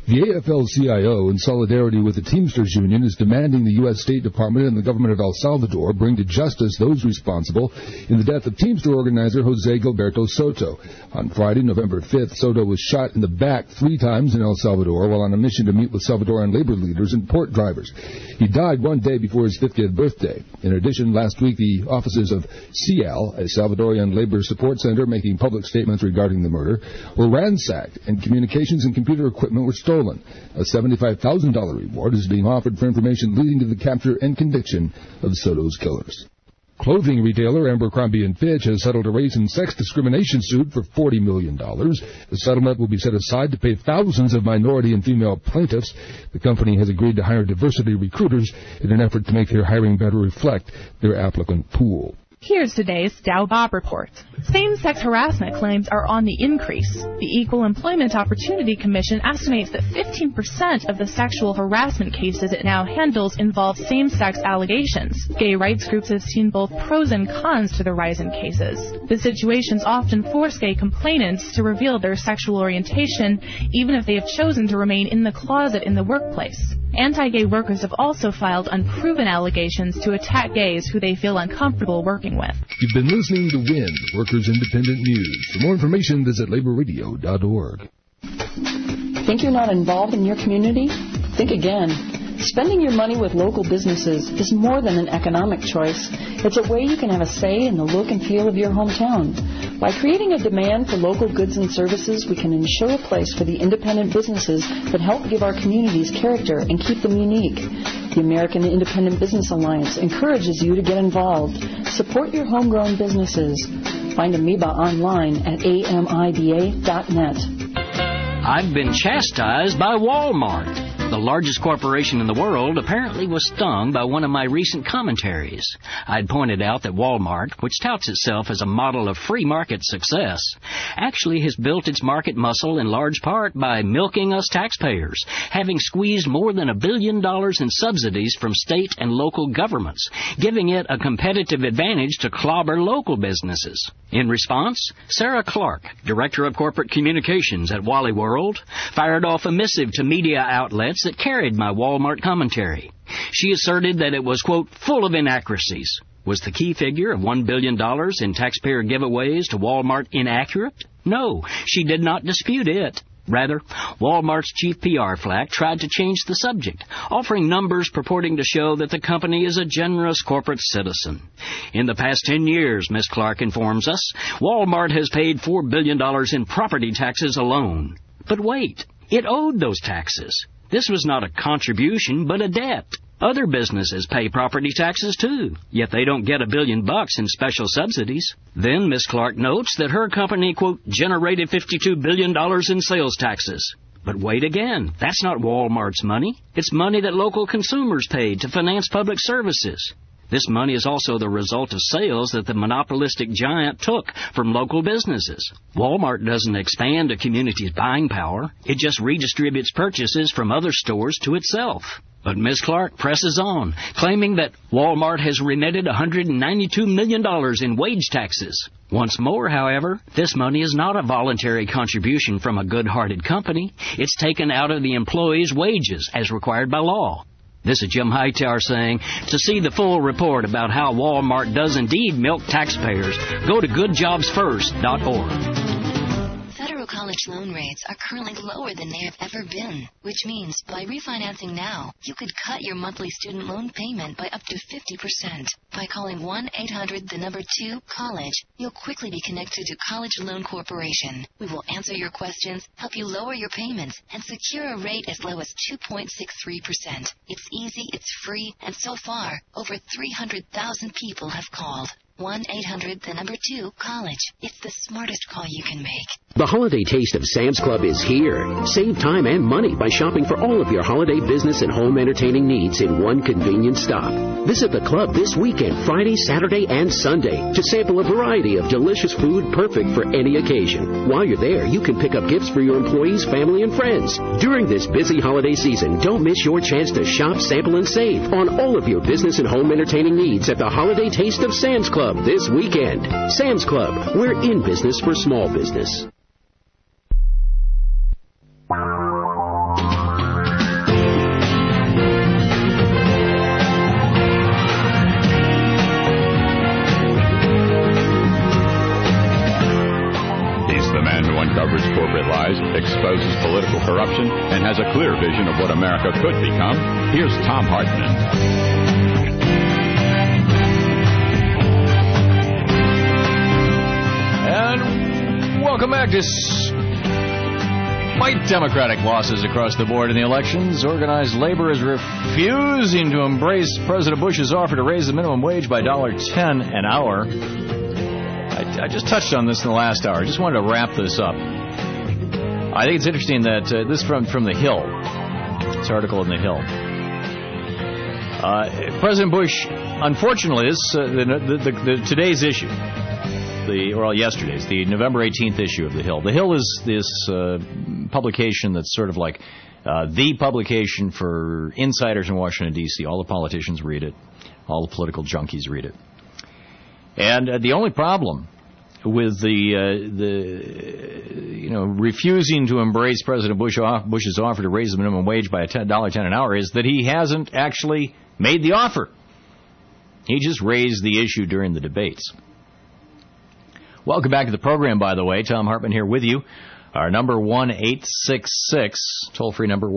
The AFL-CIO, in solidarity with the Teamsters Union, is demanding the U.S. State Department and the government of El Salvador bring to justice those responsible in the death of Teamster organizer Jose Gilberto Soto. On Friday, November 5th, Soto was shot in the back 3 times in El Salvador while on a mission to meet with Salvadoran labor leaders and port drivers. He died one day before his 50th birthday. In addition, last week, the offices of CIAL, a Salvadorian labor support center making public statements regarding the murder, were ransacked, and communications and computer equipment were stolen. A $75,000 reward is being offered for information leading to the capture and conviction of Soto's killers. Clothing retailer Abercrombie & Fitch has settled a race and sex discrimination suit for $40 million. The settlement will be set aside to pay thousands of minority and female plaintiffs. The company has agreed to hire diversity recruiters in an effort to make their hiring better reflect their applicant pool. Here's today's Dow Bob report. Same-sex harassment claims are on the increase. The Equal Employment Opportunity Commission estimates that 15% of the sexual harassment cases it now handles involve same-sex allegations. Gay rights groups have seen both pros and cons to the rise in cases. The situations often force gay complainants to reveal their sexual orientation, even if they have chosen to remain in the closet in the workplace. Anti-gay workers have also filed unproven allegations to attack gays who they feel uncomfortable working with. You've been listening to WIN, Workers Independent News. For more information, visit laborradio.org. Think you're not involved in your community? Think again. Spending your money with local businesses is more than an economic choice. It's a way you can have a say in the look and feel of your hometown. By creating a demand for local goods and services, we can ensure a place for the independent businesses that help give our communities character and keep them unique. The American Independent Business Alliance encourages you to get involved. Support your homegrown businesses. Find Amoeba online at amida.net. I've been chastised by Walmart. The largest corporation in the world apparently was stung by one of my recent commentaries. I'd pointed out that Walmart, which touts itself as a model of free market success, actually has built its market muscle in large part by milking us taxpayers, having squeezed more than $1 billion in subsidies from state and local governments, giving it a competitive advantage to clobber local businesses. In response, Sarah Clark, Director of Corporate Communications at Wally World, fired off a missive to media outlets that carried my Walmart commentary. She asserted that it was, quote, full of inaccuracies. Was the key figure of $1 billion in taxpayer giveaways to Walmart inaccurate? No, she did not dispute it. Rather, Walmart's chief PR flack tried to change the subject, offering numbers purporting to show that the company is a generous corporate citizen. In the past 10 years, Ms. Clark informs us, Walmart has paid $4 billion in property taxes alone. But wait, it owed those taxes. This was not a contribution, but a debt. Other businesses pay property taxes too, yet they don't get $1 billion in special subsidies. Then Ms. Clark notes that her company, quote, generated $52 billion in sales taxes. But wait again, that's not Walmart's money. It's money that local consumers paid to finance public services. This money is also the result of sales that the monopolistic giant took from local businesses. Walmart doesn't expand a community's buying power. It just redistributes purchases from other stores to itself. But Ms. Clark presses on, claiming that Walmart has remitted $192 million in wage taxes. Once more, however, this money is not a voluntary contribution from a good-hearted company. It's taken out of the employees' wages as required by law. This is Jim Hightower saying, to see the full report about how Walmart does indeed milk taxpayers, go to goodjobsfirst.org. Federal college loan rates are currently lower than they have ever been, which means by refinancing now, you could cut your monthly student loan payment by up to 50%. By calling 1-800-2-COLLEGE, you'll quickly be connected to College Loan Corporation. We will answer your questions, help you lower your payments, and secure a rate as low as 2.63%. It's easy, it's free, and so far, over 300,000 people have called. 1-800-2-COLLEGE. It's the smartest call you can make. The holiday taste of Sam's Club is here. Save time and money by shopping for all of your holiday business and home entertaining needs in one convenient stop. Visit the club this weekend, Friday, Saturday, and Sunday, to sample a variety of delicious food perfect for any occasion. While you're there, you can pick up gifts for your employees, family, and friends. During this busy holiday season, don't miss your chance to shop, sample, and save on all of your business and home entertaining needs at the holiday taste of Sam's Club this weekend. Sam's Club, we're in business for small business. political corruption and has a clear vision of what America could become. Here's Thom Hartmann. And welcome back. Despite Democratic losses across the board in the elections, organized labor is refusing to embrace President Bush's offer to raise the minimum wage by $1.10 an hour. I just touched on this in the last hour. I just wanted to wrap this up. I think it's interesting that this from The Hill. This article in The Hill. President Bush, unfortunately, today's issue. Yesterday's, the November 18th issue of The Hill. The Hill is this publication that's sort of like the publication for insiders in Washington, D.C. All the politicians read it. All the political junkies read it. And the only problem with refusing to embrace President Bush's offer to raise the minimum wage by $1.10 an hour is that he hasn't actually made the offer. He just raised the issue during the debates. Welcome back to the program, by the way. Thom Hartmann here with you. Our number 1-866, toll-free number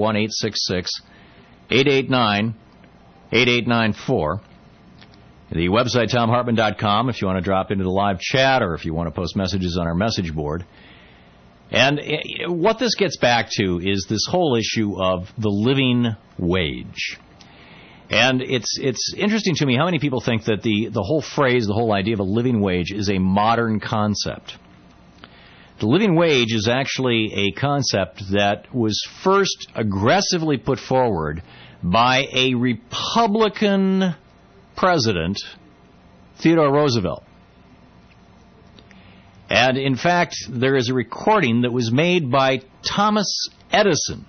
1-866-889-8894. The website, ThomHartmann.com, if you want to drop into the live chat or if you want to post messages on our message board. And what this gets back to is this whole issue of the living wage. And it's interesting to me how many people think that the whole phrase, the whole idea of a living wage is a modern concept. The living wage is actually a concept that was first aggressively put forward by a Republican president, Theodore Roosevelt. And in fact, there is a recording that was made by Thomas Edison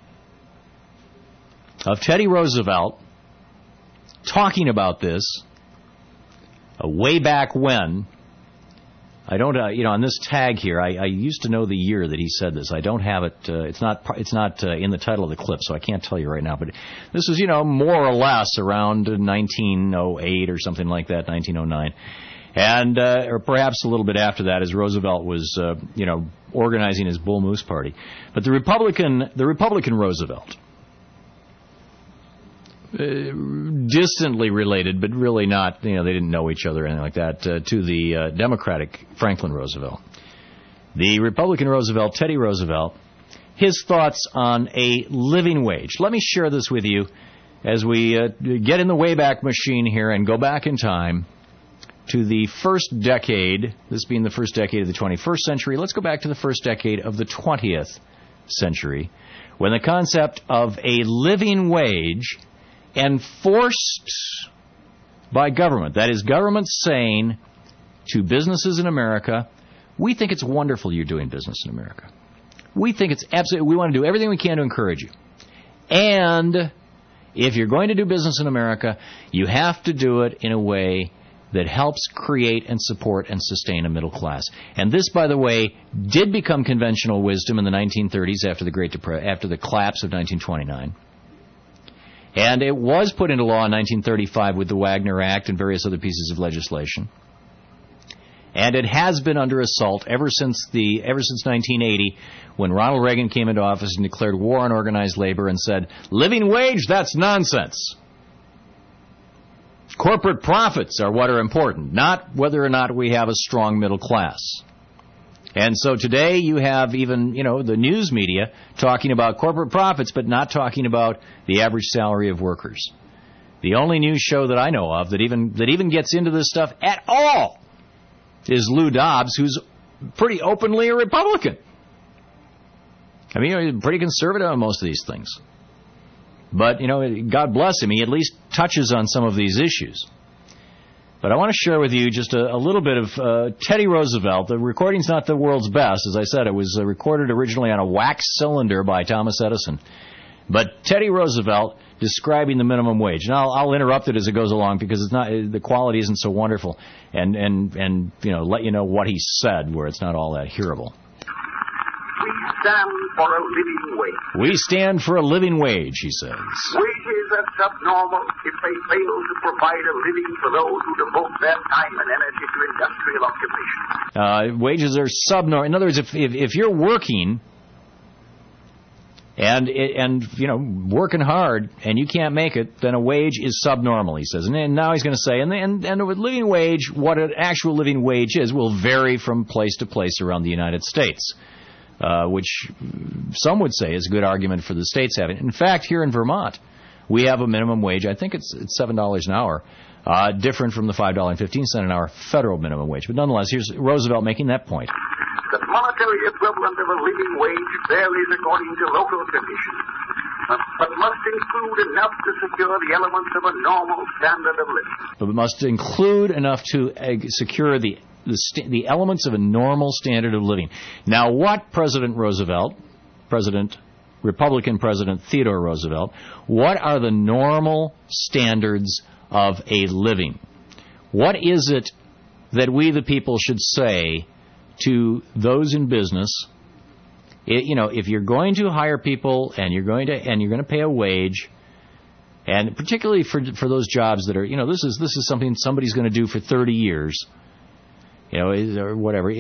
of Teddy Roosevelt talking about this way back when. I don't, on this tag here, I used to know the year that he said this. I don't have it. It's not in the title of the clip, so I can't tell you right now. But this is, more or less around 1908 or something like that, 1909, and or perhaps a little bit after that, as Roosevelt was, organizing his Bull Moose Party. But the Republican Roosevelt. Distantly related, but really not, they didn't know each other or anything like that, to the Democratic Franklin Roosevelt. The Republican Roosevelt, Teddy Roosevelt, his thoughts on a living wage. Let me share this with you as we get in the Wayback Machine here and go back in time to the first decade, this being the first decade of the 21st century. Let's go back to the first decade of the 20th century, when the concept of a living wage enforced by government. That is, government saying to businesses in America, we think it's wonderful you're doing business in America. We think it's absolutely, we want to do everything we can to encourage you. And if you're going to do business in America, you have to do it in a way that helps create and support and sustain a middle class. And this, by the way, did become conventional wisdom in the 1930s after the collapse of 1929. And it was put into law in 1935 with the Wagner Act and various other pieces of legislation. And it has been under assault ever since 1980, when Ronald Reagan came into office and declared war on organized labor and said, living wage, that's nonsense. Corporate profits are what are important, not whether or not we have a strong middle class. And so today you have even, the news media talking about corporate profits, but not talking about the average salary of workers. The only news show that I know of that even gets into this stuff at all is Lou Dobbs, who's pretty openly a Republican. I mean, he's pretty conservative on most of these things. But, God bless him, he at least touches on some of these issues. But I want to share with you just a little bit of Teddy Roosevelt. The recording's not the world's best. As I said, it was recorded originally on a wax cylinder by Thomas Edison. But Teddy Roosevelt describing the minimum wage. And I'll interrupt it as it goes along because the quality isn't so wonderful. And let you know what he said where it's not all that hearable. We stand for a living wage. We stand for a living wage, he says. Wages are subnormal if they fail to provide a living for those who devote their time and energy to industrial occupation. Wages are subnormal. In other words, if you're working and you know, working hard, and you can't make it, then a wage is subnormal, he says. And now he's going to say, and with living wage, what an actual living wage is will vary from place to place around the United States, which some would say is a good argument for the states having. In fact, here in Vermont, we have a minimum wage. I think it's $7 an hour, different from the $5.15 an hour federal minimum wage. But nonetheless, here's Roosevelt making that point. The monetary equivalent of a living wage varies according to local conditions, but must include enough to secure the elements of a normal standard of living. But it must include enough to secure the elements of a normal standard of living. Now, what Republican President Theodore Roosevelt, what are the normal standards of a living? What is it that we the people should say to those in business? You know, if you're going to hire people and you're going to pay a wage, and particularly for those jobs that are, you know, this is something somebody's going to do for 30 years, you know, or whatever.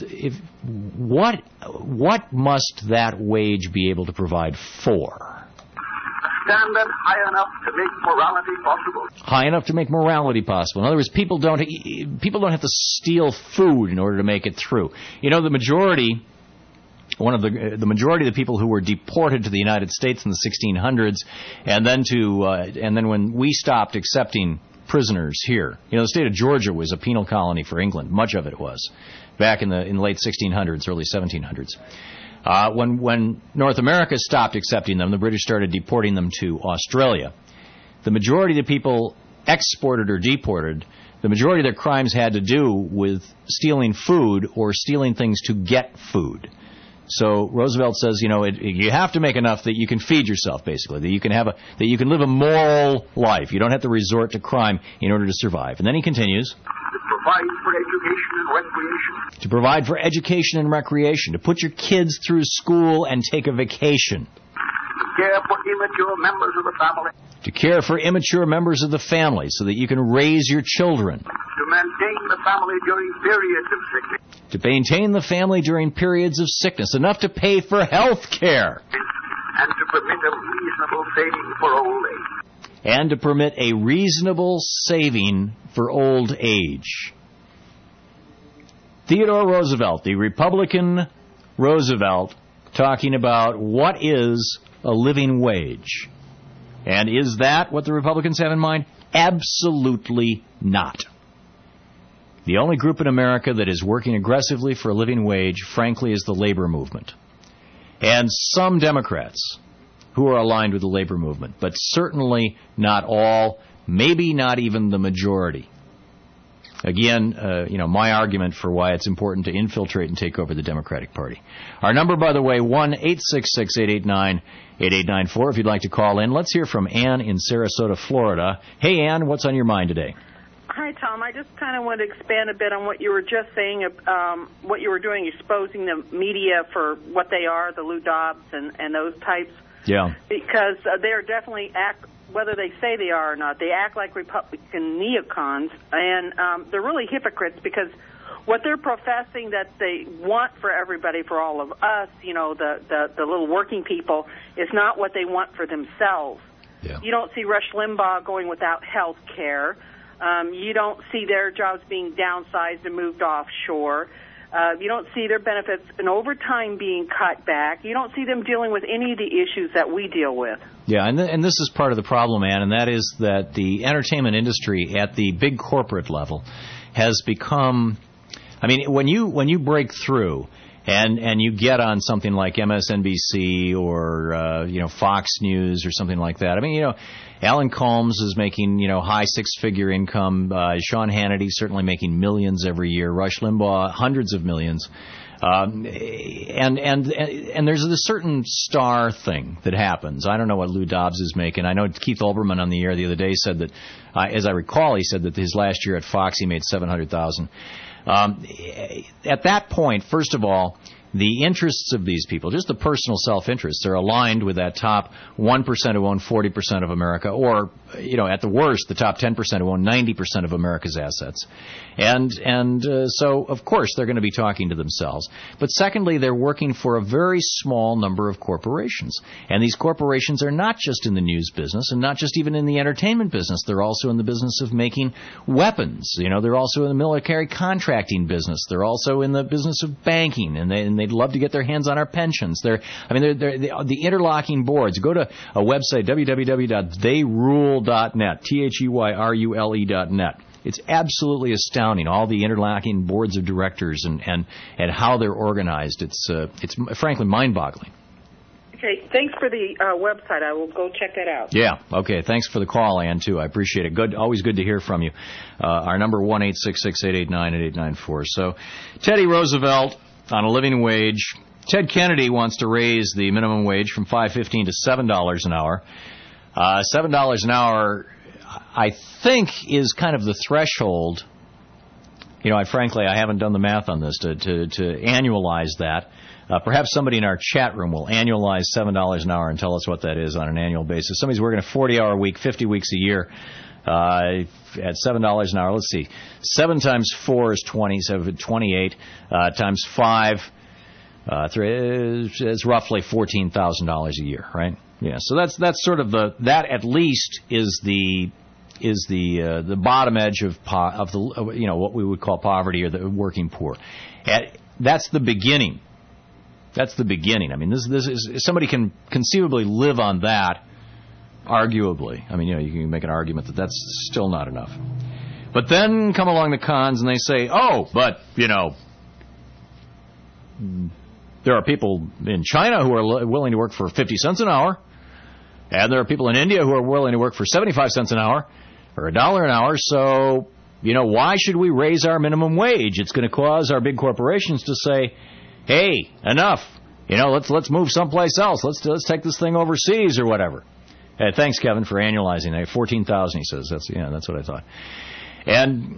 What must that wage be able to provide for? Standard high enough to make morality possible. High enough to make morality possible. In other words, people don't have to steal food in order to make it through. You know, the majority of the people who were deported to the United States in the 1600s, and then when we stopped accepting prisoners here, you know, the state of Georgia was a penal colony for England. Much of it was back in the late 1600s, early 1700s. When North America stopped accepting them, the British started deporting them to Australia. The majority of the people exported or deported, the majority of their crimes had to do with stealing food or stealing things to get food. So Roosevelt says, you know, you have to make enough that you can feed yourself, basically, that you can live a moral life. You don't have to resort to crime in order to survive. And then he continues. To provide for education and recreation, to put your kids through school and take a vacation. To care for immature members of the family. To care for immature members of the family so that you can raise your children. To maintain the family during periods of sickness. To maintain the family during periods of sickness, enough to pay for health care. And to permit a reasonable saving for old age. And to permit a reasonable saving for old age. Theodore Roosevelt, the Republican Roosevelt, talking about what is a living wage. And is that what the Republicans have in mind? Absolutely not. The only group in America that is working aggressively for a living wage, frankly, is the labor movement. And some Democrats who are aligned with the labor movement, but certainly not all, maybe not even the majority. Again, my argument for why it's important to infiltrate and take over the Democratic Party. Our number, by the way, 1-866-889-8894 if you'd like to call in. Let's hear from Ann in Sarasota, Florida. Hey, Ann, what's on your mind today? Hi, Tom. I just kind of want to expand a bit on what you were just saying, what you were doing, exposing the media for what they are, the Lou Dobbs and those types. Yeah. Because they are definitely whether they say they are or not, they act like Republican neocons, and they're really hypocrites because what they're professing that they want for everybody, for all of us, you know, the little working people, is not what they want for themselves. Yeah. You don't see Rush Limbaugh going without health care. You don't see their jobs being downsized and moved offshore. You don't see their benefits and overtime being cut back. You don't see them dealing with any of the issues that we deal with. Yeah, and this is part of the problem, Ann, and that is that the entertainment industry at the big corporate level has become, I mean, when you break through and you get on something like MSNBC or Fox News or something like that. I mean, Alan Colmes is making high six-figure income. Sean Hannity certainly making millions every year. Rush Limbaugh hundreds of millions. And there's a certain star thing that happens. I don't know what Lou Dobbs is making. I know Keith Olbermann on the air the other day said that, as I recall, he said that his last year at Fox he made $700,000. At that point, first of all, the interests of these people, just the personal self-interests, are aligned with that top 1% who own 40% of America, or, at the worst, the top 10% who own 90% of America's assets. So, of course, they're going to be talking to themselves. But secondly, they're working for a very small number of corporations. And these corporations are not just in the news business and not just even in the entertainment business. They're also in the business of making weapons. They're also in the military contracting business. They're also in the business of banking, and they'd love to get their hands on our pensions. They're the interlocking boards. Go to a website, www.theyrule.net, THEYRULE.net. It's absolutely astounding, all the interlocking boards of directors and how they're organized. It's frankly mind-boggling. Okay, thanks for the website. I will go check that out. Yeah, okay. Thanks for the call, Ann, too. I appreciate it. Always good to hear from you. Our number, 1-866-889-8894. So, Teddy Roosevelt on a living wage. Ted Kennedy wants to raise the minimum wage from $5.15 to $7 an hour. $7 an hour, I think, is kind of the threshold. Frankly, I haven't done the math on this to annualize that. Perhaps somebody in our chat room will annualize $7 an hour and tell us what that is on an annual basis. Somebody's working a 40-hour week, 50 weeks a year, at $7 an hour. Let's see. 7 times 4 is 20, so 28 times 5 is roughly $14,000 a year, right? Yeah. So that's sort of that at least is the bottom edge of the what we would call poverty, or the working poor. That's the beginning. That's the beginning. I mean, this is somebody can conceivably live on that. Arguably, I mean, you can make an argument that that's still not enough. But then come along the cons and they say, oh, but there are people in China who are willing to work for 50 cents an hour, and there are people in India who are willing to work for 75 cents an hour or $1 an hour. So, why should we raise our minimum wage? It's going to cause our big corporations to say, hey, enough. Let's move someplace else. Let's take this thing overseas or whatever. Thanks, Kevin, for annualizing that. 14,000, he says. That's what I thought. And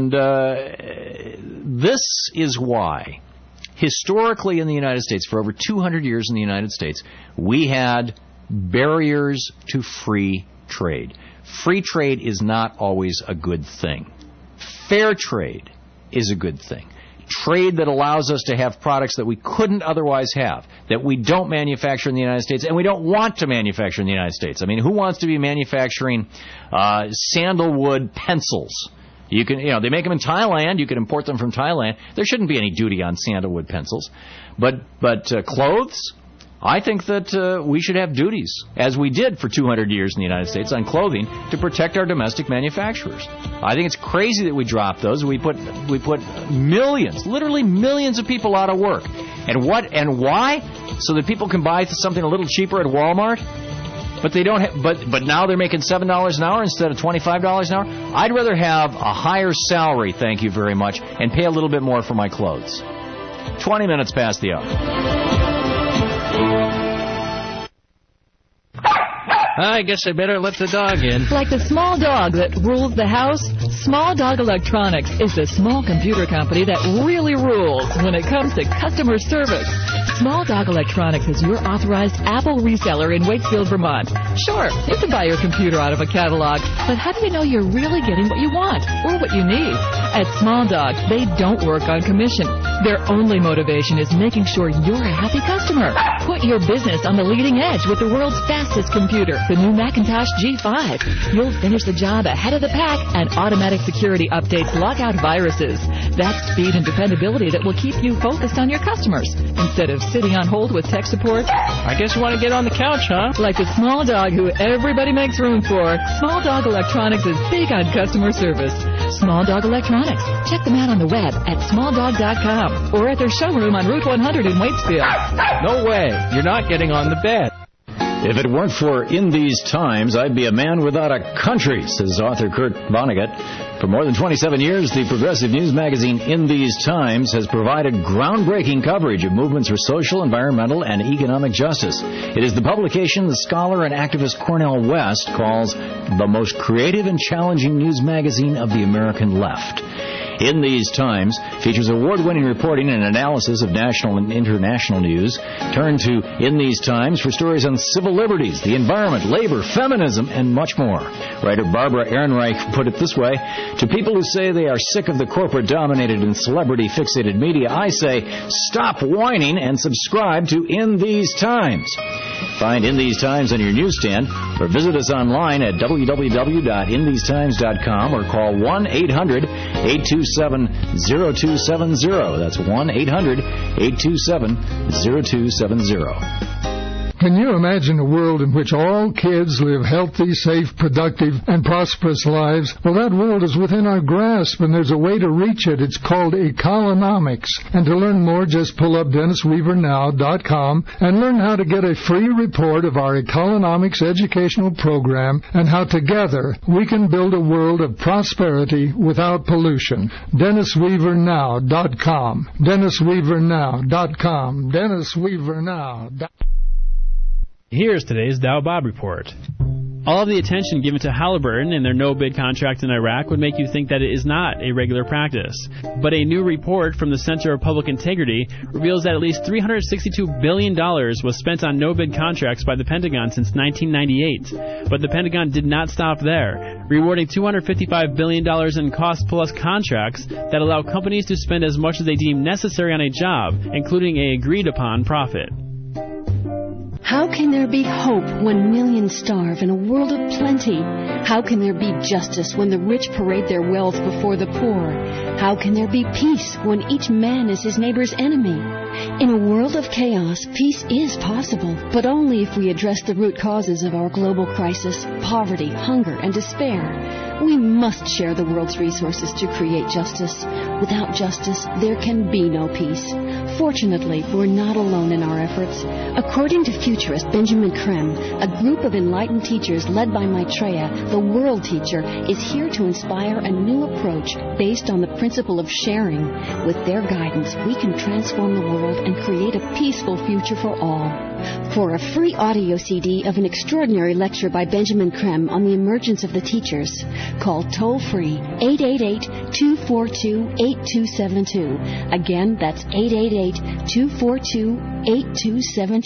this is why, historically in the United States, for over 200 years in the United States, we had barriers to free trade. Free trade is not always a good thing. Fair trade is a good thing. Trade that allows us to have products that we couldn't otherwise have, that we don't manufacture in the United States, and we don't want to manufacture in the United States. I mean, who wants to be manufacturing sandalwood pencils? You can, they make them in Thailand. You can import them from Thailand. There shouldn't be any duty on sandalwood pencils. But clothes, I think that we should have duties, as we did for 200 years in the United States, on clothing to protect our domestic manufacturers. I think it's crazy that we dropped those. We put millions, literally millions of people out of work. And why? So that people can buy something a little cheaper at Walmart? But they don't have, but now they're making $7 an hour instead of $25 an hour. I'd rather have a higher salary, thank you very much, and pay a little bit more for my clothes. 20 minutes past the hour. I guess I better let the dog in. Like the small dog that rules the house, Small Dog Electronics is the small computer company that really rules when it comes to customer service. Small Dog Electronics is your authorized Apple reseller in Wakefield, Vermont. Sure, you can buy your computer out of a catalog, but how do you know you're really getting what you want or what you need? At Small Dog, they don't work on commission. Their only motivation is making sure you're a happy customer. Put your business on the leading edge with the world's fastest computer, the new Macintosh G5. You'll finish the job ahead of the pack, and automatic security updates lock out viruses. That's speed and dependability that will keep you focused on your customers instead of sitting on hold with tech support. I guess you want to get on the couch, huh? Like the small dog who everybody makes room for, Small Dog Electronics is big on customer service. Small Dog Electronics. Check them out on the web at smalldog.com or at their showroom on Route 100 in Waitsfield. No way. You're not getting on the bed. If it weren't for In These Times, I'd be a man without a country, says author Kurt Vonnegut. For more than 27 years, the progressive news magazine In These Times has provided groundbreaking coverage of movements for social, environmental, and economic justice. It is the publication the scholar and activist Cornel West calls the most creative and challenging news magazine of the American left. In These Times features award-winning reporting and analysis of national and international news. Turn to In These Times for stories on civil liberties, the environment, labor, feminism, and much more. Writer Barbara Ehrenreich put it this way: to people who say they are sick of the corporate-dominated and celebrity-fixated media, I say, stop whining and subscribe to In These Times. Find In These Times on your newsstand or visit us online at www.inthesetimes.com or call 1-800-827-0270. That's 1-800-827-0270. Can you imagine a world in which all kids live healthy, safe, productive, and prosperous lives? Well, that world is within our grasp, and there's a way to reach it. It's called Economics. And to learn more, just pull up DennisWeaverNow.com and learn how to get a free report of our Economics educational program and how together we can build a world of prosperity without pollution. DennisWeaverNow.com. DennisWeaverNow.com. DennisWeaverNow.com. Here's today's Dow Bob Report. All of the attention given to Halliburton and their no-bid contract in Iraq would make you think that it is not a regular practice. But a new report from the Center of Public Integrity reveals that at least $362 billion was spent on no-bid contracts by the Pentagon since 1998. But the Pentagon did not stop there, rewarding $255 billion in cost-plus contracts that allow companies to spend as much as they deem necessary on a job, including an agreed-upon profit. How can there be hope when millions starve in a world of plenty? How can there be justice when the rich parade their wealth before the poor? How can there be peace when each man is his neighbor's enemy? In a world of chaos, peace is possible, but only if we address the root causes of our global crisis, poverty, hunger, and despair. We must share the world's resources to create justice. Without justice, there can be no peace. Fortunately, we're not alone in our efforts. According to futurist Benjamin Creme, a group of enlightened teachers led by Maitreya, the world teacher, is here to inspire a new approach based on the principle of sharing. With their guidance, we can transform the world and create a peaceful future for all. For a free audio CD of an extraordinary lecture by Benjamin Creme on the emergence of the teachers, call toll-free 888-242-8272. Again, that's 888-242-8272.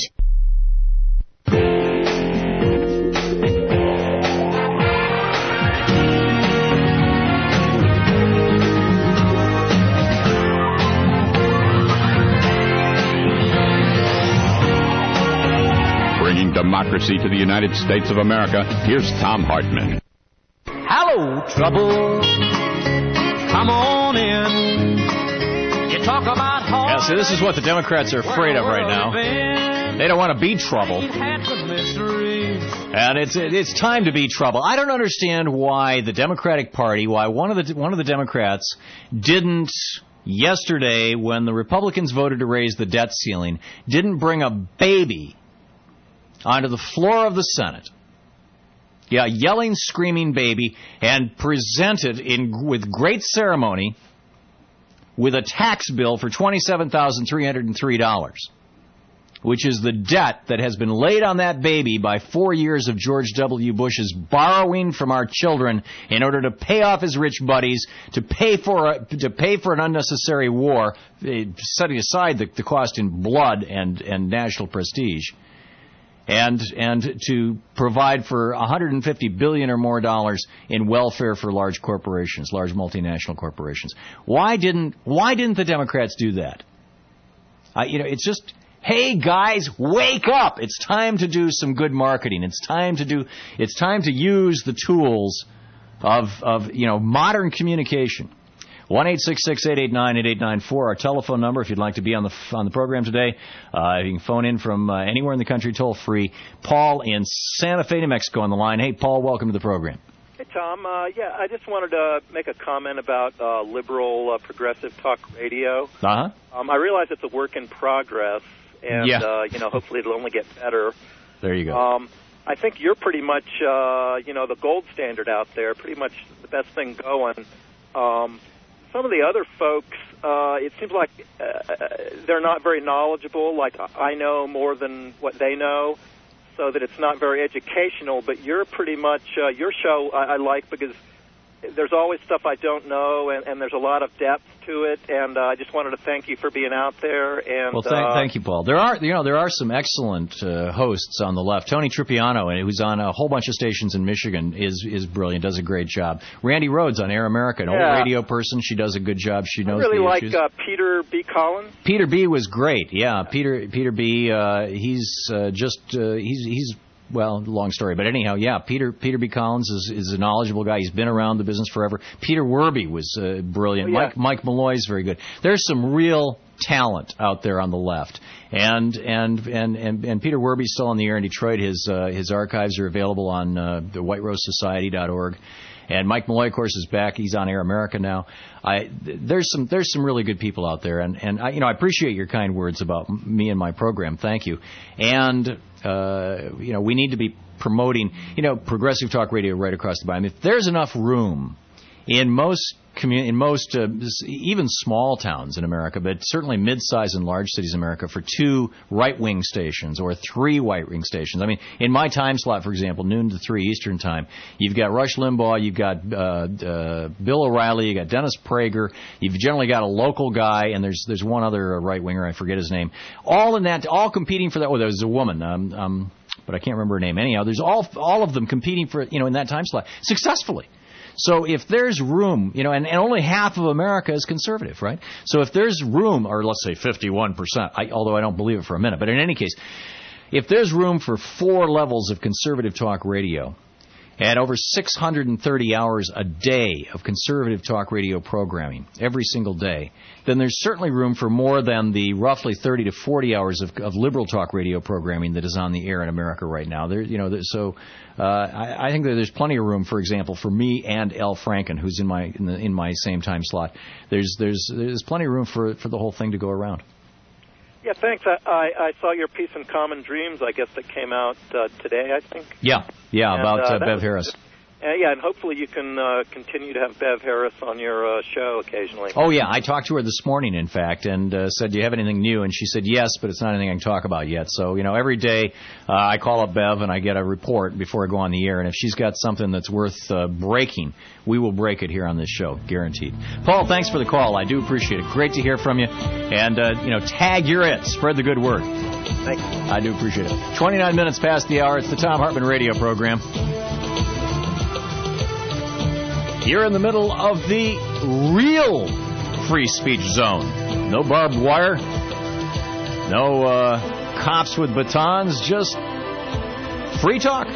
Bringing democracy to the United States of America, here's Thom Hartmann. Hello, trouble. Come on in. You talk about hard. Yeah, so this is what the Democrats are afraid of right now. They don't want to be trouble. And it's time to be trouble. I don't understand why the Democratic Party, why one of the Democrats didn't yesterday, when the Republicans voted to raise the debt ceiling, didn't bring a baby onto the floor of the Senate. Yeah, a yelling, screaming baby, and presented with great ceremony with a tax bill for $27,303, which is the debt that has been laid on that baby by 4 years of George W. Bush's borrowing from our children in order to pay off his rich buddies, to pay for an unnecessary war, setting aside the cost in blood and national prestige. And to provide for $150 billion or more in welfare for large corporations, large multinational corporations. Why didn't the Democrats do that? It's just, hey guys, wake up! It's time to do some good marketing. It's time to use the tools of modern communication. 1-866-889-8894, our telephone number if you'd like to be on the program today. You can phone in from anywhere in the country, toll free. Paul in Santa Fe, New Mexico on the line. Hey, Paul, welcome to the program. Hey, Tom. I just wanted to make a comment about liberal progressive talk radio. Uh-huh. I realize it's a work in progress, and hopefully it'll only get better. There you go. I think you're pretty much the gold standard out there, pretty much the best thing going. Some of the other folks, it seems like they're not very knowledgeable. Like I know more than what they know, so that it's not very educational. But you're pretty much your show I like because there's always stuff I don't know, and there's a lot of depth to it. And I just wanted to thank you for being out there. And well, thank you, Paul. There are some excellent hosts on the left. Tony Tripiano, who's on a whole bunch of stations in Michigan, is brilliant. Does a great job. Randy Rhodes on Air America, an old radio person. She does a good job. She knows the issues. I really like Peter B. Collins. Peter B. was great. Yeah, Peter B. He's well, long story, but anyhow, yeah, Peter B. Collins is a knowledgeable guy. He's been around the business forever. Peter Werby was brilliant. Oh, yeah. Mike Malloy is very good. There's some real talent out there on the left, and Peter Werby's still on the air in Detroit. His archives are available on the whiterosesociety.org. And Mike Malloy, of course, is back. He's on Air America now. There's some really good people out there, and I appreciate your kind words about me and my program. Thank you. And we need to be promoting progressive talk radio right across the board. I mean, if there's enough room in most even small towns in America, but certainly mid-sized and large cities in America, for 2 right-wing stations or 3 right-wing stations. I mean, in my time slot, for example, noon to 3 Eastern time, you've got Rush Limbaugh, you've got Bill O'Reilly, you've got Dennis Prager, you've generally got a local guy, and there's one other right-winger, I forget his name, all competing for that. Oh, there's a woman, but I can't remember her name. Anyhow, there's all of them competing for in that time slot successfully. So if there's room, and only half of America is conservative, right? So if there's room, or let's say 51%, although I don't believe it for a minute, but in any case, if there's room for 4 levels of conservative talk radio and over 630 hours a day of conservative talk radio programming every single day, then there's certainly room for more than the roughly 30 to 40 hours of liberal talk radio programming that is on the air in America right now. I think that there's plenty of room, for example, for me and Al Franken, who's in my same time slot. There's plenty of room for the whole thing to go around. Yeah, thanks. I saw your piece in Common Dreams, I guess, that came out today, I think. Yeah, about Bev Harris. And hopefully you can continue to have Bev Harris on your show occasionally. Oh, yeah. I talked to her this morning, in fact, and said, do you have anything new? And she said, yes, but it's not anything I can talk about yet. So, every day I call up Bev and I get a report before I go on the air. And if she's got something that's worth breaking, we will break it here on this show, guaranteed. Paul, thanks for the call. I do appreciate it. Great to hear from you. And, tag your it. Spread the good word. Thank you. I do appreciate it. 29 minutes past the hour. It's the Thom Hartmann radio program. You're in the middle of the real free speech zone. No barbed wire. No cops with batons. Just free talk.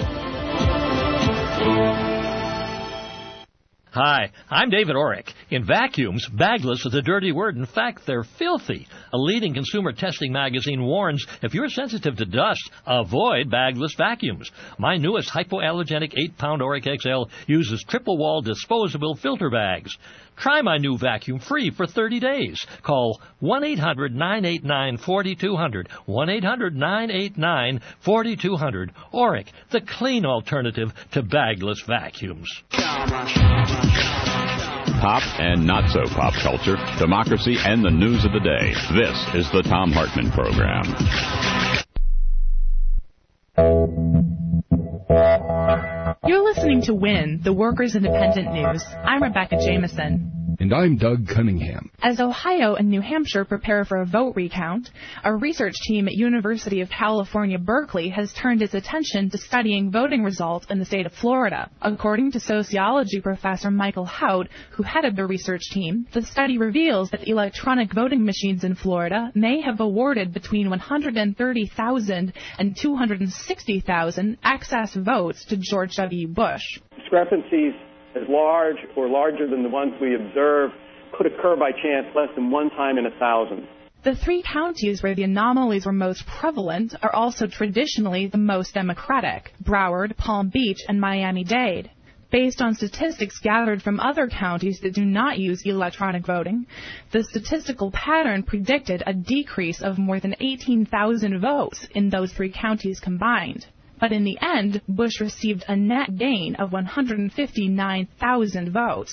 Hi, I'm David Orrick. In vacuums, bagless is a dirty word. In fact, they're filthy. A leading consumer testing magazine warns if you're sensitive to dust, avoid bagless vacuums. My newest hypoallergenic 8-pound Orrick XL uses triple-wall disposable filter bags. Try my new vacuum free for 30 days. Call 1-800-989-4200. 1-800-989-4200. Orrick, the clean alternative to bagless vacuums. Pop and not so pop culture, democracy, and the news of the day. This is the Thom Hartmann Program. You're listening to WIN, the Workers' Independent News. I'm Rebecca Jameson. And I'm Doug Cunningham. As Ohio and New Hampshire prepare for a vote recount, a research team at University of California, Berkeley has turned its attention to studying voting results in the state of Florida. According to sociology professor Michael Hout, who headed the research team, the study reveals that electronic voting machines in Florida may have awarded between 130,000 and 260,000 excess votes to George W. Bush. Discrepancies as large or larger than the ones we observe could occur by chance less than one time in 1,000. The 3 counties where the anomalies were most prevalent are also traditionally the most Democratic: Broward, Palm Beach, and Miami-Dade. Based on statistics gathered from other counties that do not use electronic voting, the statistical pattern predicted a decrease of more than 18,000 votes in those 3 counties combined. But in the end, Bush received a net gain of 159,000 votes.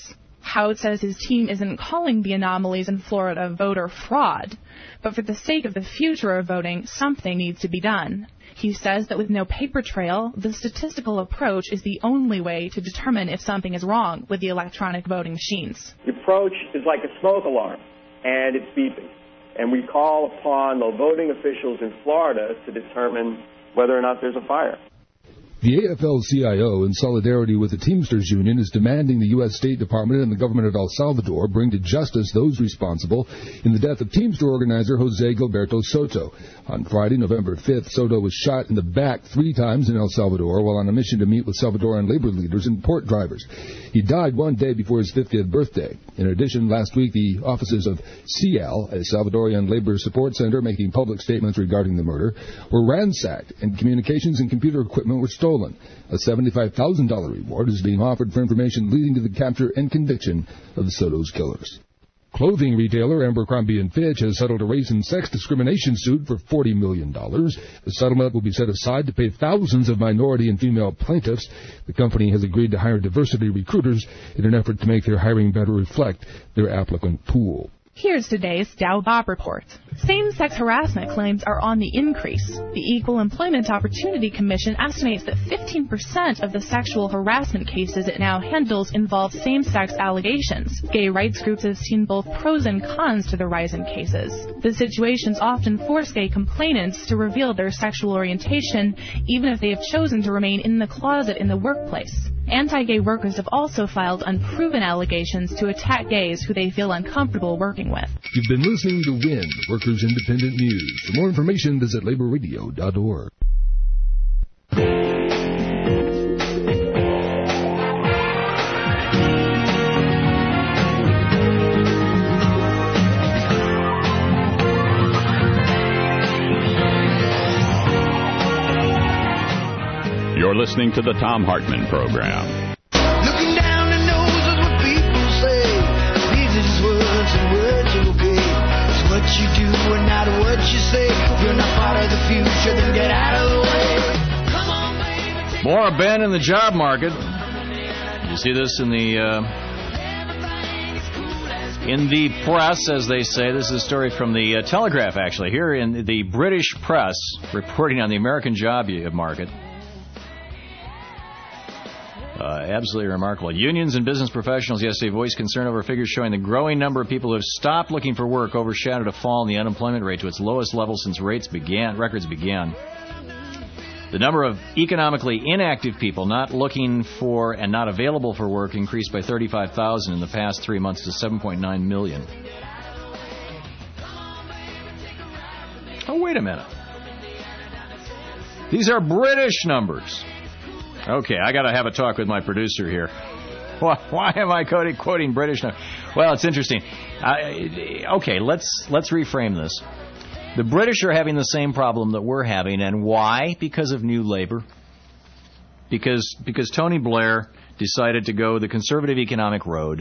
Howard says his team isn't calling the anomalies in Florida voter fraud, but for the sake of the future of voting, something needs to be done. He says that with no paper trail, the statistical approach is the only way to determine if something is wrong with the electronic voting machines. The approach is like a smoke alarm, and it's beeping. And we call upon the voting officials in Florida to determine whether or not there's a fire. The AFL-CIO, in solidarity with the Teamsters Union, is demanding the U.S. State Department and the government of El Salvador bring to justice those responsible in the death of Teamster organizer Jose Gilberto Soto. On Friday, November 5th, Soto was shot in the back 3 times in El Salvador while on a mission to meet with Salvadoran labor leaders and port drivers. He died one day before his 50th birthday. In addition, last week, the offices of CIAL, a Salvadorian labor support center making public statements regarding the murder, were ransacked, and communications and computer equipment were stolen. A $75,000 reward is being offered for information leading to the capture and conviction of Soto's killers. Clothing retailer Abercrombie & Fitch has settled a race and sex discrimination suit for $40 million. The settlement will be set aside to pay thousands of minority and female plaintiffs. The company has agreed to hire diversity recruiters in an effort to make their hiring better reflect their applicant pool. Here's today's Dow Bob Report. Same-sex harassment claims are on the increase. The Equal Employment Opportunity Commission estimates that 15% of the sexual harassment cases it now handles involve same-sex allegations. Gay rights groups have seen both pros and cons to the rise in cases. The situations often force gay complainants to reveal their sexual orientation, even if they have chosen to remain in the closet in the workplace. Anti-gay workers have also filed unproven allegations to attack gays who they feel uncomfortable working with. You've been listening to WIN, Workers Independent News. For more information, visit laborradio.org. You're listening to the Thom Hartmann Program. Looking down the nose of what people say. These are just words and words are okay. It's what you do and not what you say. If you're not part of the future, then get out of the way. Come on, baby. More Ben in the job market. You see this in the press, as they say. This is a story from the Telegraph, actually. Here in the British press, reporting on the American job market. Absolutely remarkable. Unions and business professionals yesterday voiced concern over figures showing the growing number of people who have stopped looking for work overshadowed a fall in the unemployment rate to its lowest level since records began. The number of economically inactive people not looking for and not available for work increased by 35,000 in the past 3 months to 7.9 million. Oh, wait a minute. These are British numbers. Okay, I got to have a talk with my producer here. Why am I quoting British numbers? Well, it's interesting. Okay, let's reframe this. The British are having the same problem that we're having, and why? Because of New Labour. Because Tony Blair decided to go the conservative economic road,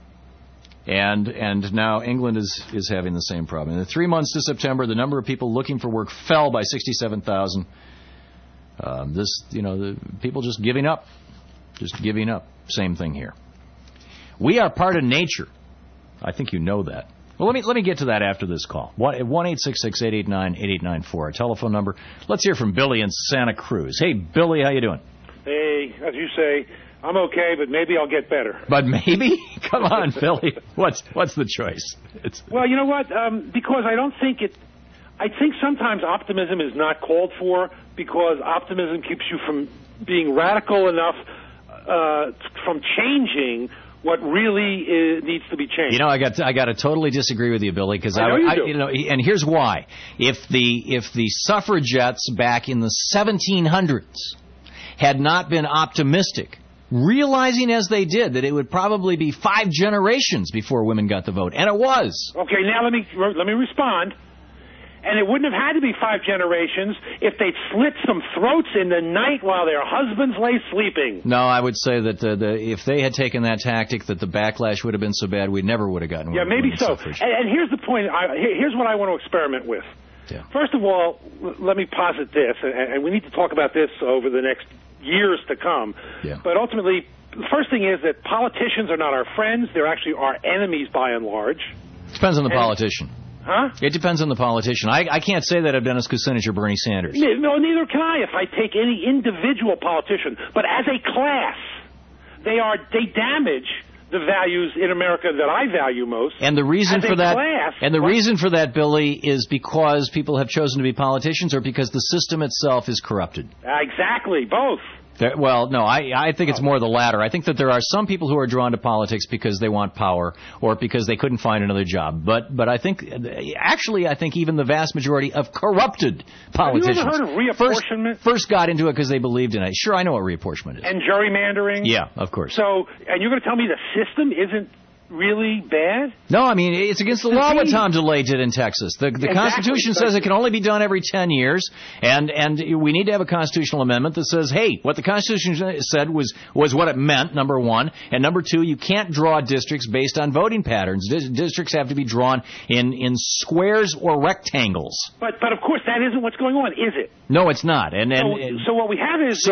and now England is having the same problem. In the 3 months to September, the number of people looking for work fell by 67,000. The people just giving up. Same thing here. We are part of nature. I think you know that. Well, let me get to that after this call. 1-866-889-8894, our telephone number. Let's hear from Billy in Santa Cruz. Hey, Billy, how you doing? Hey, as you say, I'm okay, but maybe I'll get better. But maybe? Come on, Billy. What's the choice? Well, you know what? Because I don't think it. I think sometimes optimism is not called for because optimism keeps you from being radical enough from changing what really needs to be changed. You know, I got to totally disagree with you, Billy, because and here's why. If the suffragettes back in the 1700s had not been optimistic, realizing as they did that it would probably be 5 generations before women got the vote, and it was. Okay, now let me respond. And it wouldn't have had to be 5 generations if they'd slit some throats in the night while their husbands lay sleeping. No, I would say that if they had taken that tactic, that the backlash would have been so bad we never would have gotten. Yeah, maybe so. And here's the point. Here's what I want to experiment with. Yeah. First of all, let me posit this, and we need to talk about this over the next years to come. Yeah. But ultimately, the first thing is that politicians are not our friends. They're actually our enemies by and large. Depends on the politician. Huh? It depends on the politician. I can't say that of Dennis Kucinich or Bernie Sanders. No, neither can I if I take any individual politician. But as a class, they damage the values in America that I value most. And the reason as for a that, class, reason for that, Billy, is because people have chosen to be politicians, or because the system itself is corrupted. Exactly, both. Well, no, I think it's more the latter. I think that there are some people who are drawn to politics because they want power or because they couldn't find another job. But I think even the vast majority of corrupted politicians have you ever heard of reapportionment? First got into it because they believed in it. Sure, I know what reapportionment is. And gerrymandering? Yeah, of course. So, and you're going to tell me the system isn't really bad? No, I mean, it's against the law what Tom DeLay did in Texas. The Exactly. Constitution says it can only be done every 10 years, and we need to have a constitutional amendment that says, hey, what the Constitution said was what it meant, number one, and number two, you can't draw districts based on voting patterns. Districts have to be drawn in squares or rectangles. But of course, that isn't what's going on, is it? No, it's not. So what we have is...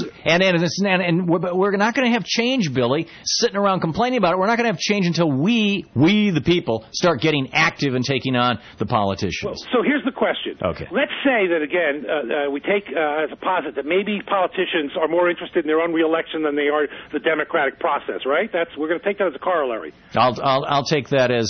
And we're not going to have change, Billy, sitting around complaining about it. We're not going to have change until we the people, start getting active and taking on the politicians. Well, so here's the question. Okay. Let's say that, again, we take as a posit that maybe politicians are more interested in their own reelection than they are the democratic process, right? We're going to take that as a corollary. I'll take that as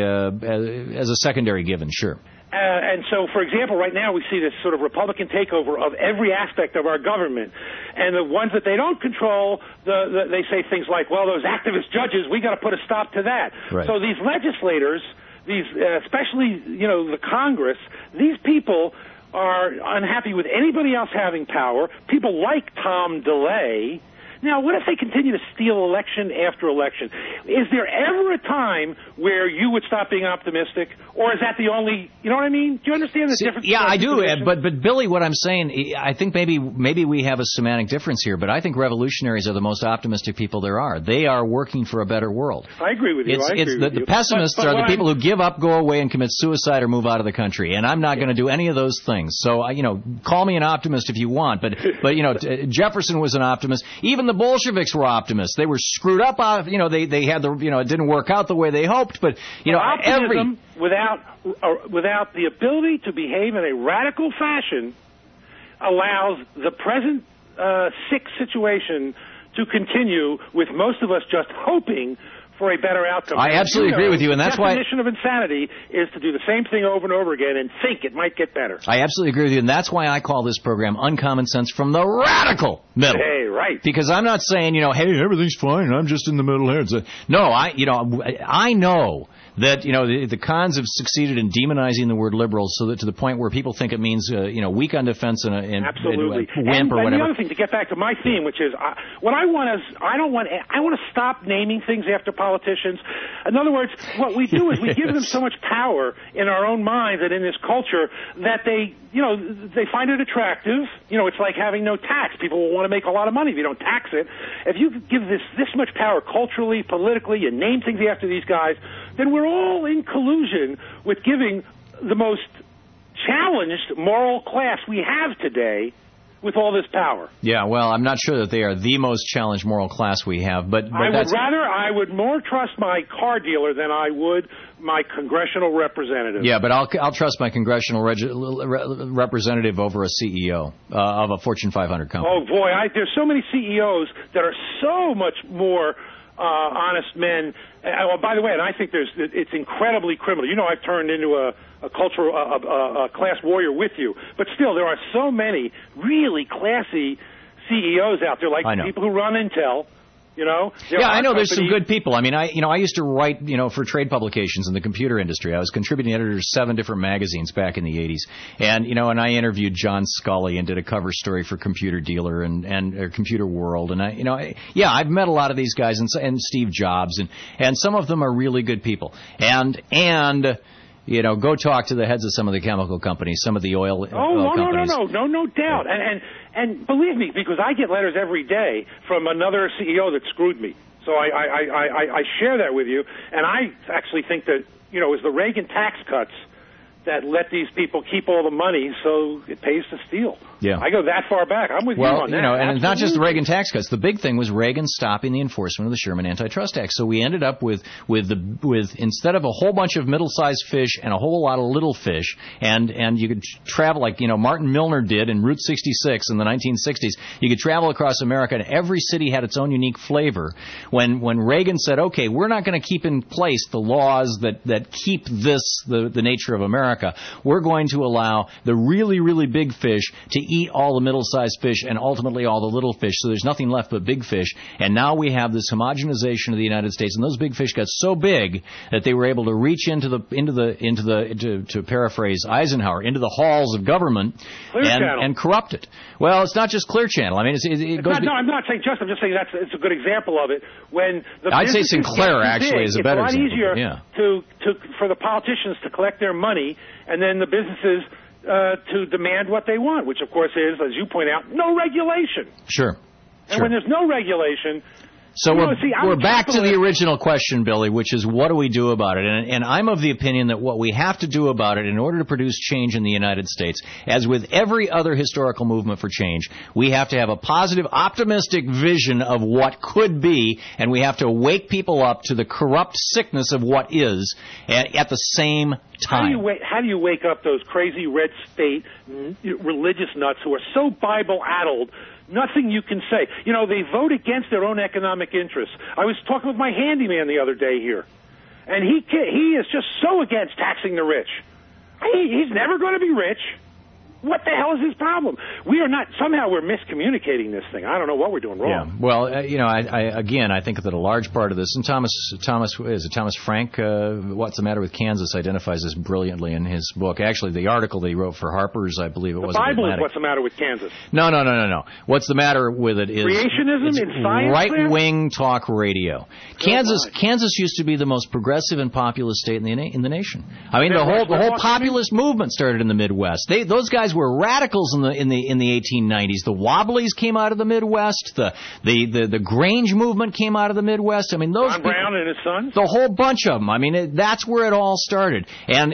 a secondary given, sure. And so, for example, right now we see this sort of Republican takeover of every aspect of our government. And the ones that they don't control, they say things like, well, those activist judges, we got to put a stop to that. Right. So these legislators, especially, the Congress, these people are unhappy with anybody else having power. People like Tom DeLay. Now, what if they continue to steal election after election? Is there ever a time where you would stop being optimistic, or is that the only, you know what I mean? Do you understand the difference? Yeah, I do. But Billy, what I'm saying, I think maybe we have a semantic difference here, but I think revolutionaries are the most optimistic people there are. They are working for a better world. I agree with you. The pessimists are the people who give up, go away, and commit suicide or move out of the country. And I'm not going to do any of those things. So, call me an optimist if you want. But Jefferson was an optimist. Even the Bolsheviks were optimists. They were screwed up. They had it didn't work out the way they hoped. But optimism without the ability to behave in a radical fashion allows the present sick situation to continue, with most of us just hoping for a better outcome. I absolutely agree with you, and that's why... The definition of insanity is to do the same thing over and over again and think it might get better. I absolutely agree with you, and that's why I call this program Uncommon Sense from the Radical Middle. Hey, right. Because I'm not saying, hey, everything's fine, I'm just in the middle here. No, I know that, the cons have succeeded in demonizing the word liberal so that to the point where people think it means, weak on defense and absolutely. Wimp or whatever. And the other thing, to get back to my theme, which is, what I want to stop naming things after politicians. In other words, what we do is we give them so much power in our own minds and in this culture that they find it attractive. It's like having no tax. People will want to make a lot of money if you don't tax it. If you give this much power culturally, politically, and name things after these guys, then we're all in collusion with giving the most challenged moral class we have today with all this power. Yeah, well, I'm not sure that they are the most challenged moral class we have, but I would more trust my car dealer than I would my congressional representative. Yeah, but I'll trust my congressional representative over a CEO of a Fortune 500 company. Oh boy, there's so many CEOs that are so much more honest men. By the way, and I think it's incredibly criminal. I've turned into a cultural a class warrior with you, but still, there are so many really classy CEOs out there, like people who run Intel. Yeah, I know there's some good people. I mean, I used to write, for trade publications in the computer industry. I was contributing editor to 7 different magazines back in the 80s. And, and I interviewed John Scully and did a cover story for Computer Dealer and Computer World. And I've met a lot of these guys and Steve Jobs and some of them are really good people. And go talk to the heads of some of the chemical companies, some of the oil companies. No doubt. And believe me, because I get letters every day from another CEO that screwed me. So I share that with you. And I actually think that, it was the Reagan tax cuts that let these people keep all the money so it pays to steal. Yeah. I go that far back. I'm with you on that. And it's not just the Absolutely. Reagan tax cuts. The big thing was Reagan stopping the enforcement of the Sherman Antitrust Act. So we ended up with instead of a whole bunch of middle-sized fish and a whole lot of little fish, and you could travel like Martin Milner did in Route 66 in the 1960s. You could travel across America, and every city had its own unique flavor. When Reagan said, "Okay, we're not going to keep in place the laws that keep this the nature of America. We're going to allow the really, really big fish to eat all the middle-sized fish and ultimately all the little fish, so there's nothing left but big fish." And now we have this homogenization of the United States, and those big fish got so big that they were able to reach into to paraphrase Eisenhower, into the halls of government and corrupt it. Well, it's not just Clear Channel. I mean, it goes. No, I'm not saying just. I'm just saying it's a good example of it. When the I'd say businesses Sinclair get too actually big, is a better example. It's a lot example. easier for the politicians to collect their money, and then the businesses to demand what they want, which of course is, as you point out, no regulation. Sure. And when there's no regulation. So we're back to the original question, Billy, which is what do we do about it? And I'm of the opinion that what we have to do about it in order to produce change in the United States, as with every other historical movement for change, we have to have a positive, optimistic vision of what could be, and we have to wake people up to the corrupt sickness of what is at the same time. How do you wake up those crazy red state religious nuts who are so Bible-addled? Nothing you can say. They vote against their own economic interests. I was talking with my handyman the other day here, and he is just so against taxing the rich. He's never going to be rich. What the hell is his problem? Somehow we're miscommunicating this thing. I don't know what we're doing wrong. Yeah. Well, I think that a large part of this, and Thomas Frank, What's the Matter with Kansas, identifies this brilliantly in his book. Actually, the article that he wrote for Harper's, I believe it was. The Bible is What's the Matter with Kansas. No. What's the matter with it is creationism in science. Right-wing talk radio. Kansas used to be the most progressive and populous state in the nation. I mean, the whole populist movement started in the Midwest. Those guys were radicals in the 1890s. The Wobblies came out of the Midwest. The Grange movement came out of the Midwest. I mean, those John Brown and his sons. The whole bunch of them. I mean, that's where it all started. And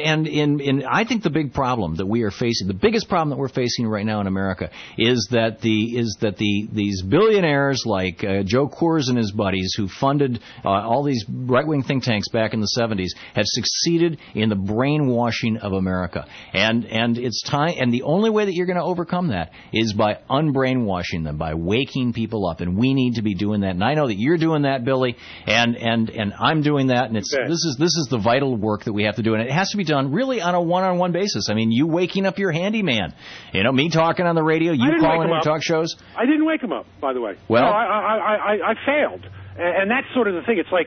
I think the big problem that we are facing, the biggest problem that we're facing right now in America, is that these billionaires like Joe Coors and his buddies, who funded all these right-wing think tanks back in the 70s, have succeeded in the brainwashing of America. And it's time. And the only way that you're going to overcome that is by unbrainwashing them, by waking people up. And we need to be doing that. And I know that you're doing that, Billy, and I'm doing that. And this is the vital work that we have to do. And it has to be done really on a one-on-one basis. I mean, you waking up your handyman. Me talking on the radio, you calling in talk shows. I didn't wake him up, by the way. Well, no, I failed. And that's sort of the thing. It's like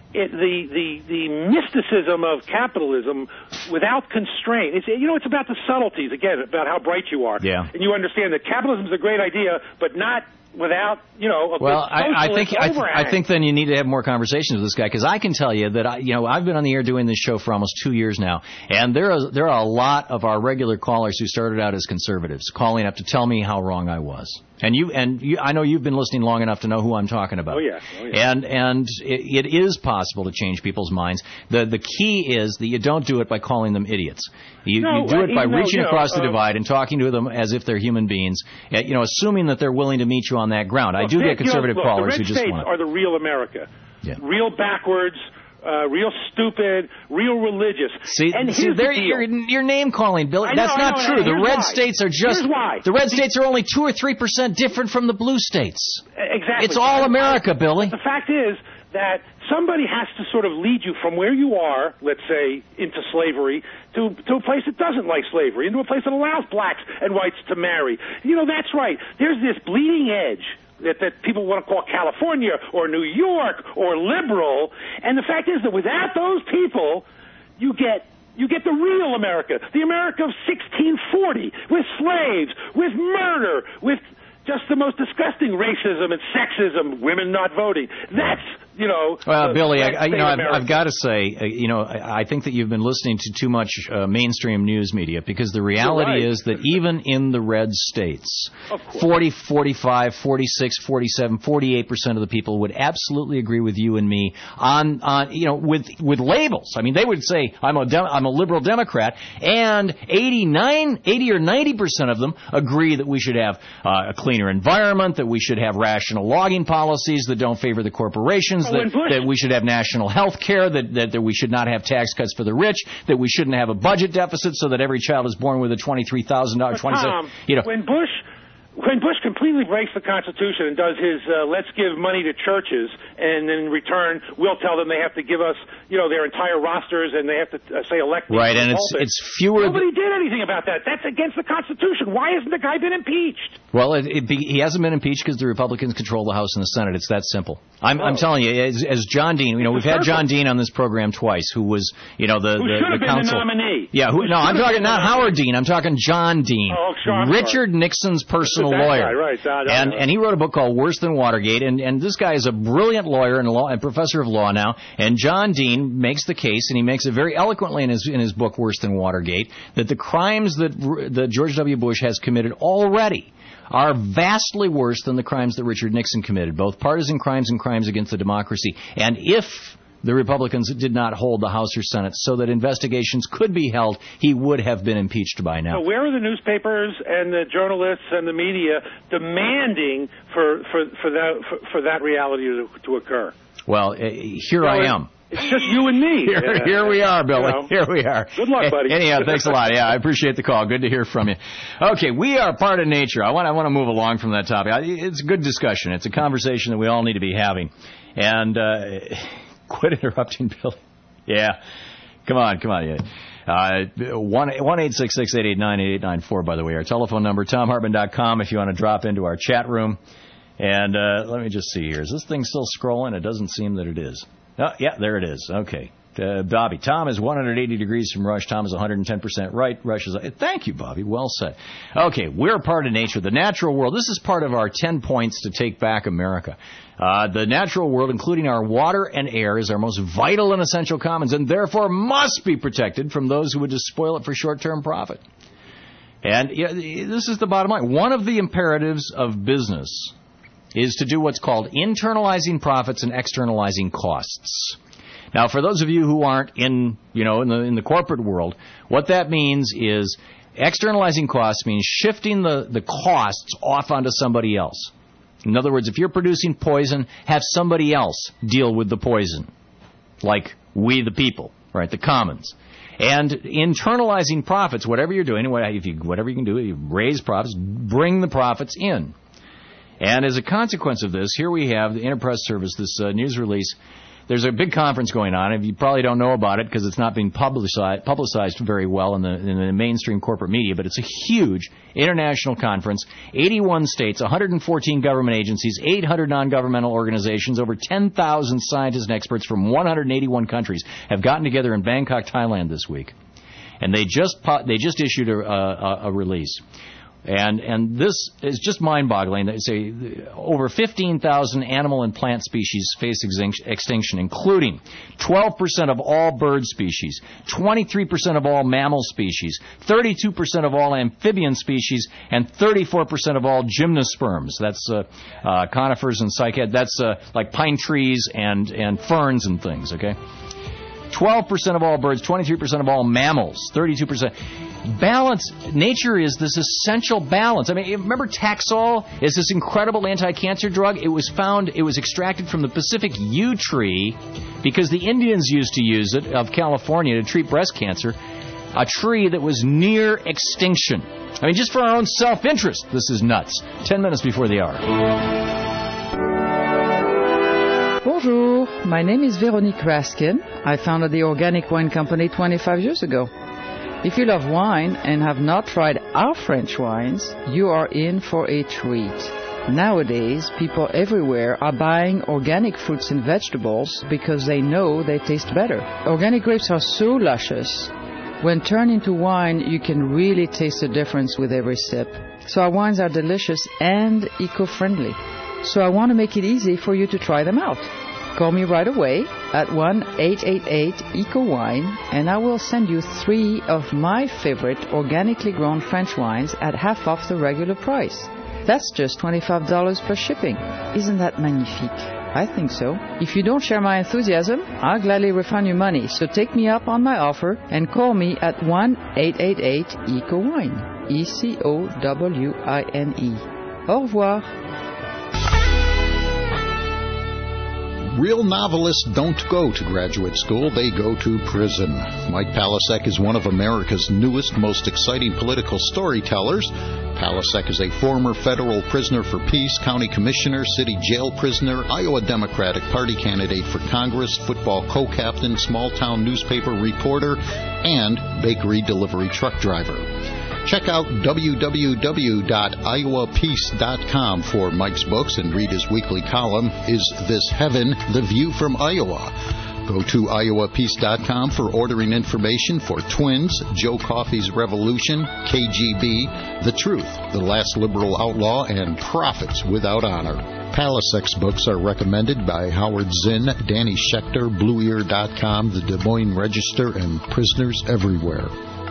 the mysticism of capitalism without constraint. It's about the subtleties, again, about how bright you are. Yeah. And you understand that capitalism is a great idea, but not without, a well, I think then you need to have more conversations with this guy, because I can tell you that I've been on the air doing this show for almost 2 years now, and there are a lot of our regular callers who started out as conservatives calling up to tell me how wrong I was. And you, I know you've been listening long enough to know who I'm talking about. Oh yeah. And it is possible to change people's minds. The key is that you don't do it by calling them idiots. You do it by reaching across the divide and talking to them as if they're human beings. Assuming that they're willing to meet you on that ground. I do get conservative callers who just want. The red states are the real America. Yeah. Real backwards. Real stupid, real religious. See, you're name calling, Billy. That's not true. The red states are just. Here's why. The red states are only 2 or 3% different from the blue states. Exactly. It's all America, Billy. The fact is that somebody has to sort of lead you from where you are, let's say, into slavery, to a place that doesn't like slavery, into a place that allows blacks and whites to marry. That's right. There's this bleeding edge that people want to call California or New York or liberal, and the fact is that without those people, you get the real America, the America of 1640, with slaves, with murder, with just the most disgusting racism and sexism, women not voting. That's Well, Billy, I've got to say, I think that you've been listening to too much mainstream news media, because the reality is that even in the red states, 40, 45, 46, 47, 48% of the people would absolutely agree with you and me on with labels. I mean, they would say I'm a liberal Democrat, and 80 or 90% of them agree that we should have a cleaner environment, that we should have rational logging policies that don't favor the corporations, that we should have national health care, that we should not have tax cuts for the rich, that we shouldn't have a budget deficit so that every child is born with a $23,000, Tom, when Bush completely breaks the Constitution and does his let's give money to churches, and in return we'll tell them they have to give us their entire rosters, and they have to say elect me. Right, and it's fewer. Nobody did anything about that. That's against the Constitution. Why hasn't the guy been impeached? Well, he hasn't been impeached because the Republicans control the House and the Senate. It's that simple. I'm telling you, as John Dean, we've had John Dean on this program twice, who was who should have been counsel. the nominee. Yeah, I'm talking not Howard Dean. I'm talking John Dean, Richard Nixon's personal lawyer. Right. And he wrote a book called Worse Than Watergate, and this guy is a brilliant lawyer and professor of law now. And John Dean makes the case, and he makes it very eloquently in his book Worse Than Watergate, that the crimes that George W. Bush has committed already are vastly worse than the crimes that Richard Nixon committed, both partisan crimes and crimes against the democracy. And if the Republicans did not hold the House or Senate so that investigations could be held, he would have been impeached by now. So where are the newspapers and the journalists and the media demanding for that reality to occur? Well, here I am. It's just you and me. Here we are, Billy. Here we are. Good luck, buddy. Anyhow, thanks a lot. Yeah, I appreciate the call. Good to hear from you. Okay, we are part of nature. I want to move along from that topic. It's a good discussion. It's a conversation that we all need to be having. And quit interrupting, Billy. Yeah. Come on. Yeah. 1-866-889-8894, by the way, our telephone number, TomHartman.com, if you want to drop into our chat room. And let me just see here. Is this thing still scrolling? It doesn't seem that it is. Oh, yeah, there it is. Okay. Bobby, Tom is 180 degrees from Rush. Tom is 110% right. Rush is... Thank you, Bobby. Well said. Okay, we're part of nature. The natural world. This is part of our 10 points to take back America. The natural world, including our water and air, is our most vital and essential commons, and therefore must be protected from those who would just spoil it for short-term profit. And this is the bottom line. One of the imperatives of business is to do what's called internalizing profits and externalizing costs. Now, for those of you who aren't in the corporate world, what that means is externalizing costs means shifting the costs off onto somebody else. In other words, if you're producing poison, have somebody else deal with the poison, like we the people, right, the commons. And internalizing profits, whatever you're doing, whatever you can do, you raise profits, bring the profits in. And as a consequence of this, here we have the Interpress Service, this news release. There's a big conference going on, and you probably don't know about it because it's not being publicized very well in the mainstream corporate media, but it's a huge international conference. 81 states, 114 government agencies, 800 non-governmental organizations, over 10,000 scientists and experts from 181 countries have gotten together in Bangkok, Thailand this week. And they just issued a release. And this is just mind-boggling. They say over 15,000 animal and plant species face extinction, including 12% of all bird species, 23% of all mammal species, 32% of all amphibian species, and 34% of all gymnosperms. That's conifers and cycad. That's like pine trees and ferns and things, okay? 12% of all birds, 23% of all mammals, 32%. Balance. Nature is this essential balance. I mean, remember Taxol is this incredible anti-cancer drug? It was extracted from the Pacific yew tree because the Indians used to use it, of California, to treat breast cancer, a tree that was near extinction. I mean, just for our own self-interest, this is nuts. 10 minutes before the hour. Bonjour, my name is Veronique Raskin. I founded the Organic Wine Company 25 years ago. If you love wine and have not tried our French wines, you are in for a treat. Nowadays, people everywhere are buying organic fruits and vegetables because they know they taste better. Organic grapes are so luscious. When turned into wine, you can really taste the difference with every sip. So our wines are delicious and eco-friendly. So I want to make it easy for you to try them out. Call me right away at 1-888-ECO-WINE and I will send you 3 of my favorite organically grown French wines at half off the regular price. That's just $25 per shipping. Isn't that magnifique? I think so. If you don't share my enthusiasm, I'll gladly refund your money. So take me up on my offer and call me at 1-888-ECO-WINE. ECOWINE. Au revoir. Real novelists don't go to graduate school, they go to prison. Mike Palasek is one of America's newest, most exciting political storytellers. Palasek is a former federal prisoner for peace, county commissioner, city jail prisoner, Iowa Democratic Party candidate for Congress, football co-captain, small-town newspaper reporter, and bakery delivery truck driver. Check out www.iowapeace.com for Mike's books and read his weekly column, Is This Heaven? The View from Iowa. Go to iowapeace.com for ordering information for Twins, Joe Coffey's Revolution, KGB, The Truth, The Last Liberal Outlaw, and Profits Without Honor. Palasek's books are recommended by Howard Zinn, Danny Schechter, BlueEar.com, The Des Moines Register, and Prisoners Everywhere.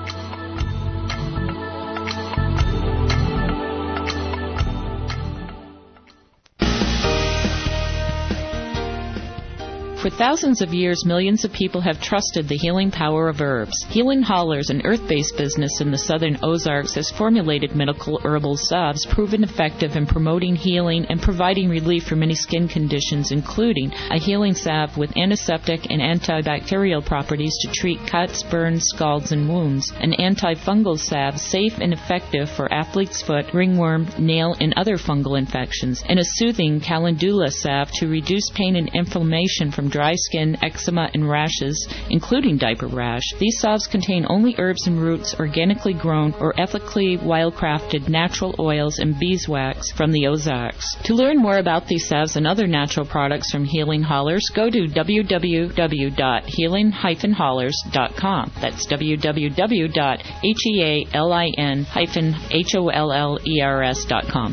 For thousands of years, millions of people have trusted the healing power of herbs. Healing Hollers, an earth-based business in the southern Ozarks, has formulated medical herbal salves proven effective in promoting healing and providing relief for many skin conditions, including a healing salve with antiseptic and antibacterial properties to treat cuts, burns, scalds, and wounds, an antifungal salve safe and effective for athlete's foot, ringworm, nail, and other fungal infections, and a soothing calendula salve to reduce pain and inflammation from dry skin, eczema, and rashes, including diaper rash. These salves contain only herbs and roots organically grown or ethically wildcrafted natural oils and beeswax from the Ozarks. To learn more about these salves and other natural products from Healing Hollers, go to www.healing-hollers.com. That's www.healin-hollers.com.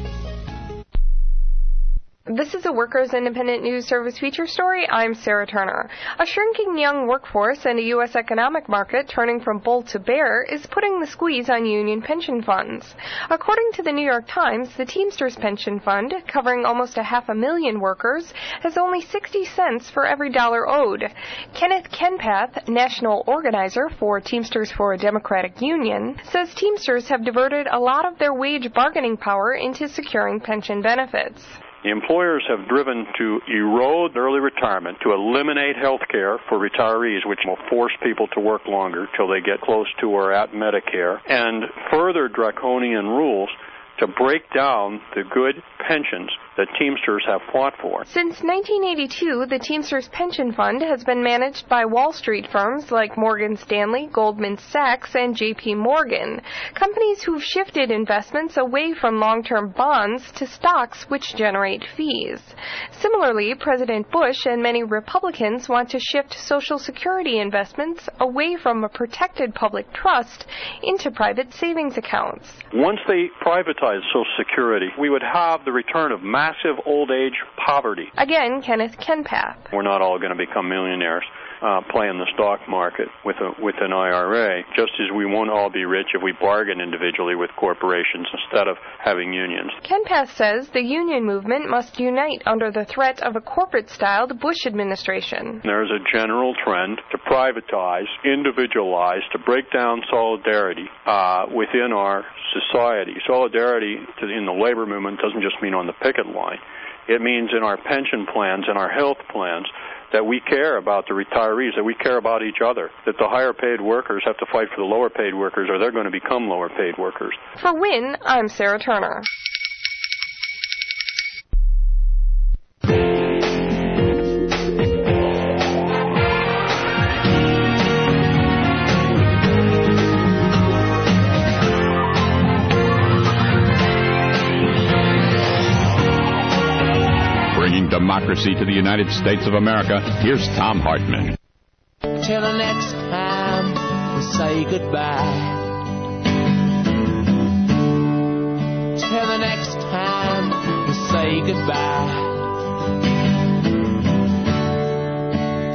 This is a Workers Independent News Service feature story. I'm Sarah Turner. A shrinking young workforce and a U.S. economic market turning from bull to bear is putting the squeeze on union pension funds. According to the New York Times, the Teamsters Pension Fund, covering almost 500,000 workers, has only 60 cents for every dollar owed. Kenneth Kenpath, national organizer for Teamsters for a Democratic Union, says Teamsters have diverted a lot of their wage bargaining power into securing pension benefits. The employers have driven to erode early retirement, to eliminate health care for retirees, which will force people to work longer till they get close to or at Medicare, and further draconian rules to break down the good pensions that Teamsters have fought for. Since 1982, the Teamsters Pension Fund has been managed by Wall Street firms like Morgan Stanley, Goldman Sachs, and J.P. Morgan, companies who've shifted investments away from long-term bonds to stocks which generate fees. Similarly, President Bush and many Republicans want to shift Social Security investments away from a protected public trust into private savings accounts. Once they privatize Social Security, we would have the return of massive old age poverty. Again, Kenneth Kenpath. We're not all going to become millionaires playing the stock market with an IRA, just as we won't all be rich if we bargain individually with corporations instead of having unions. Kenpath says the union movement must unite under the threat of a corporate-styled Bush administration. There's a general trend to privatize, individualize, to break down solidarity within our society. Solidarity in the labor movement doesn't just mean on the picket line. It means in our pension plans and our health plans that we care about the retirees, that we care about each other, that the higher paid workers have to fight for the lower paid workers or they're going to become lower paid workers. For WIN, I'm Sarah Turner. Democracy to the United States of America. Here's Tom Hartman. Till the next time we say goodbye. Till the next time we say goodbye.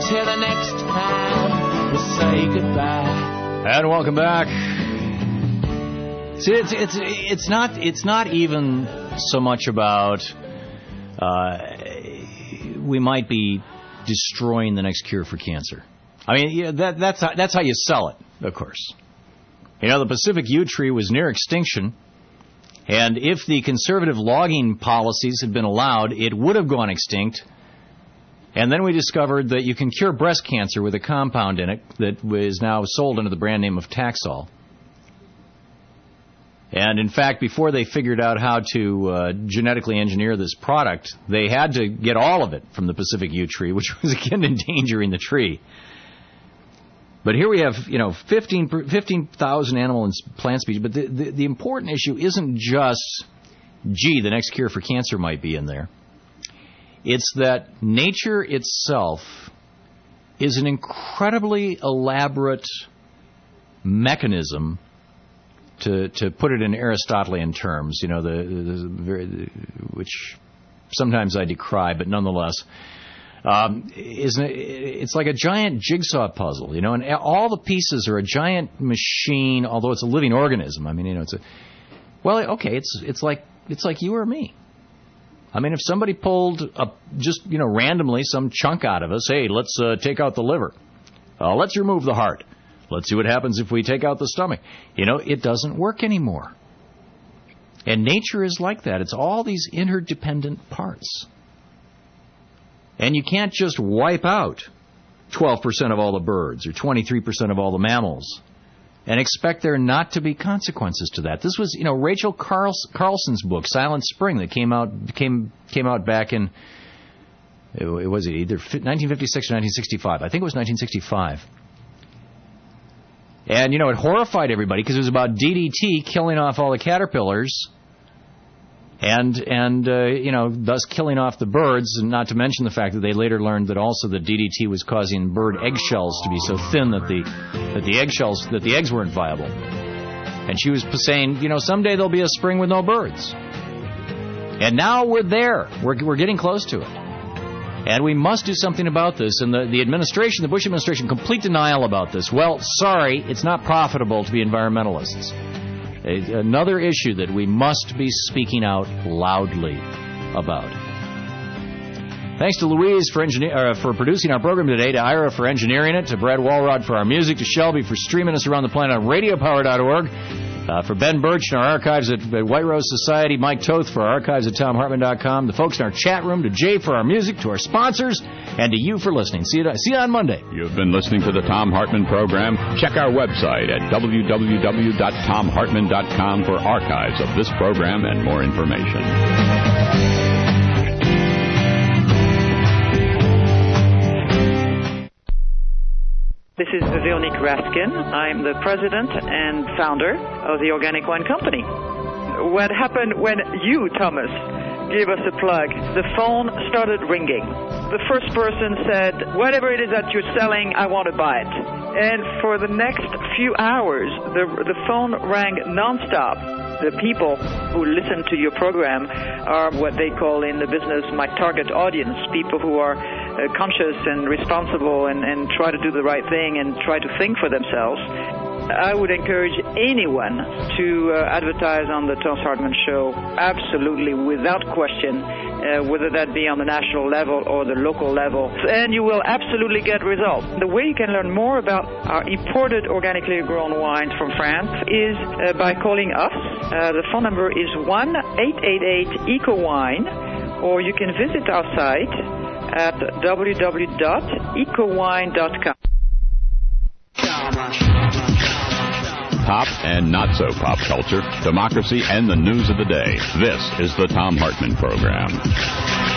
till the next time we say goodbye. And welcome back. See, it's not even so much about we might be destroying the next cure for cancer. I mean, that's how you sell it, of course. You know, the Pacific yew tree was near extinction, and if the conservative logging policies had been allowed, it would have gone extinct. And then we discovered that you can cure breast cancer with a compound in it that is now sold under the brand name of Taxol. And in fact, before they figured out how to genetically engineer this product, they had to get all of it from the Pacific yew tree, which was again endangering the tree. But here we have, 15,000 animal and plant species. But the important issue isn't just, the next cure for cancer might be in there. It's that nature itself is an incredibly elaborate mechanism, to put it in Aristotelian terms, which sometimes I decry, but nonetheless, it's like a giant jigsaw puzzle, and all the pieces are a giant machine, although it's a living organism. I mean, it's like you or me. I mean, if somebody pulled randomly some chunk out of us, hey, let's take out the liver, let's remove the heart. Let's see what happens if we take out the stomach. It doesn't work anymore. And nature is like that. It's all these interdependent parts. And you can't just wipe out 12% of all the birds or 23% of all the mammals and expect there not to be consequences to that. This was, Rachel Carlson's book, Silent Spring, that came out back in, was it either 1956 or 1965? I think it was 1965. And, it horrified everybody because it was about DDT killing off all the caterpillars and thus killing off the birds, and not to mention the fact that they later learned that also the DDT was causing bird eggshells to be so thin that the eggs weren't viable. And she was saying, someday there'll be a spring with no birds. And now we're there. We're getting close to it. And we must do something about this. And the administration, the Bush administration, complete denial about this. Well, sorry, it's not profitable to be environmentalists. Another issue that we must be speaking out loudly about. Thanks to Louise for producing our program today, to Ira for engineering it, to Brad Walrod for our music, to Shelby for streaming us around the planet on radiopower.org. For Ben Birch in our archives at White Rose Society, Mike Toth for our archives at TomHartman.com, the folks in our chat room, to Jay for our music, to our sponsors, and to you for listening. See you on Monday. You've been listening to the Tom Hartman program. Check our website at www.tomhartman.com for archives of this program and more information. This is Veronique Raskin. I'm the president and founder of the Organic Wine Company. What happened when you, Thomas, gave us a plug? The phone started ringing. The first person said, whatever it is that you're selling, I want to buy it. And for the next few hours, the phone rang nonstop. The people who listen to your program are what they call in the business my target audience, people who are conscious and responsible and try to do the right thing and try to think for themselves. I would encourage anyone to advertise on the Tom Hartman Show, absolutely, without question, whether that be on the national level or the local level, and you will absolutely get results. The way you can learn more about our imported organically grown wines from France is by calling us. The phone number is 1-888-ECO-WINE, or you can visit our site at www.ecowine.com. Pop and not so pop culture, democracy, and the news of the day. This is the Tom Hartman Program.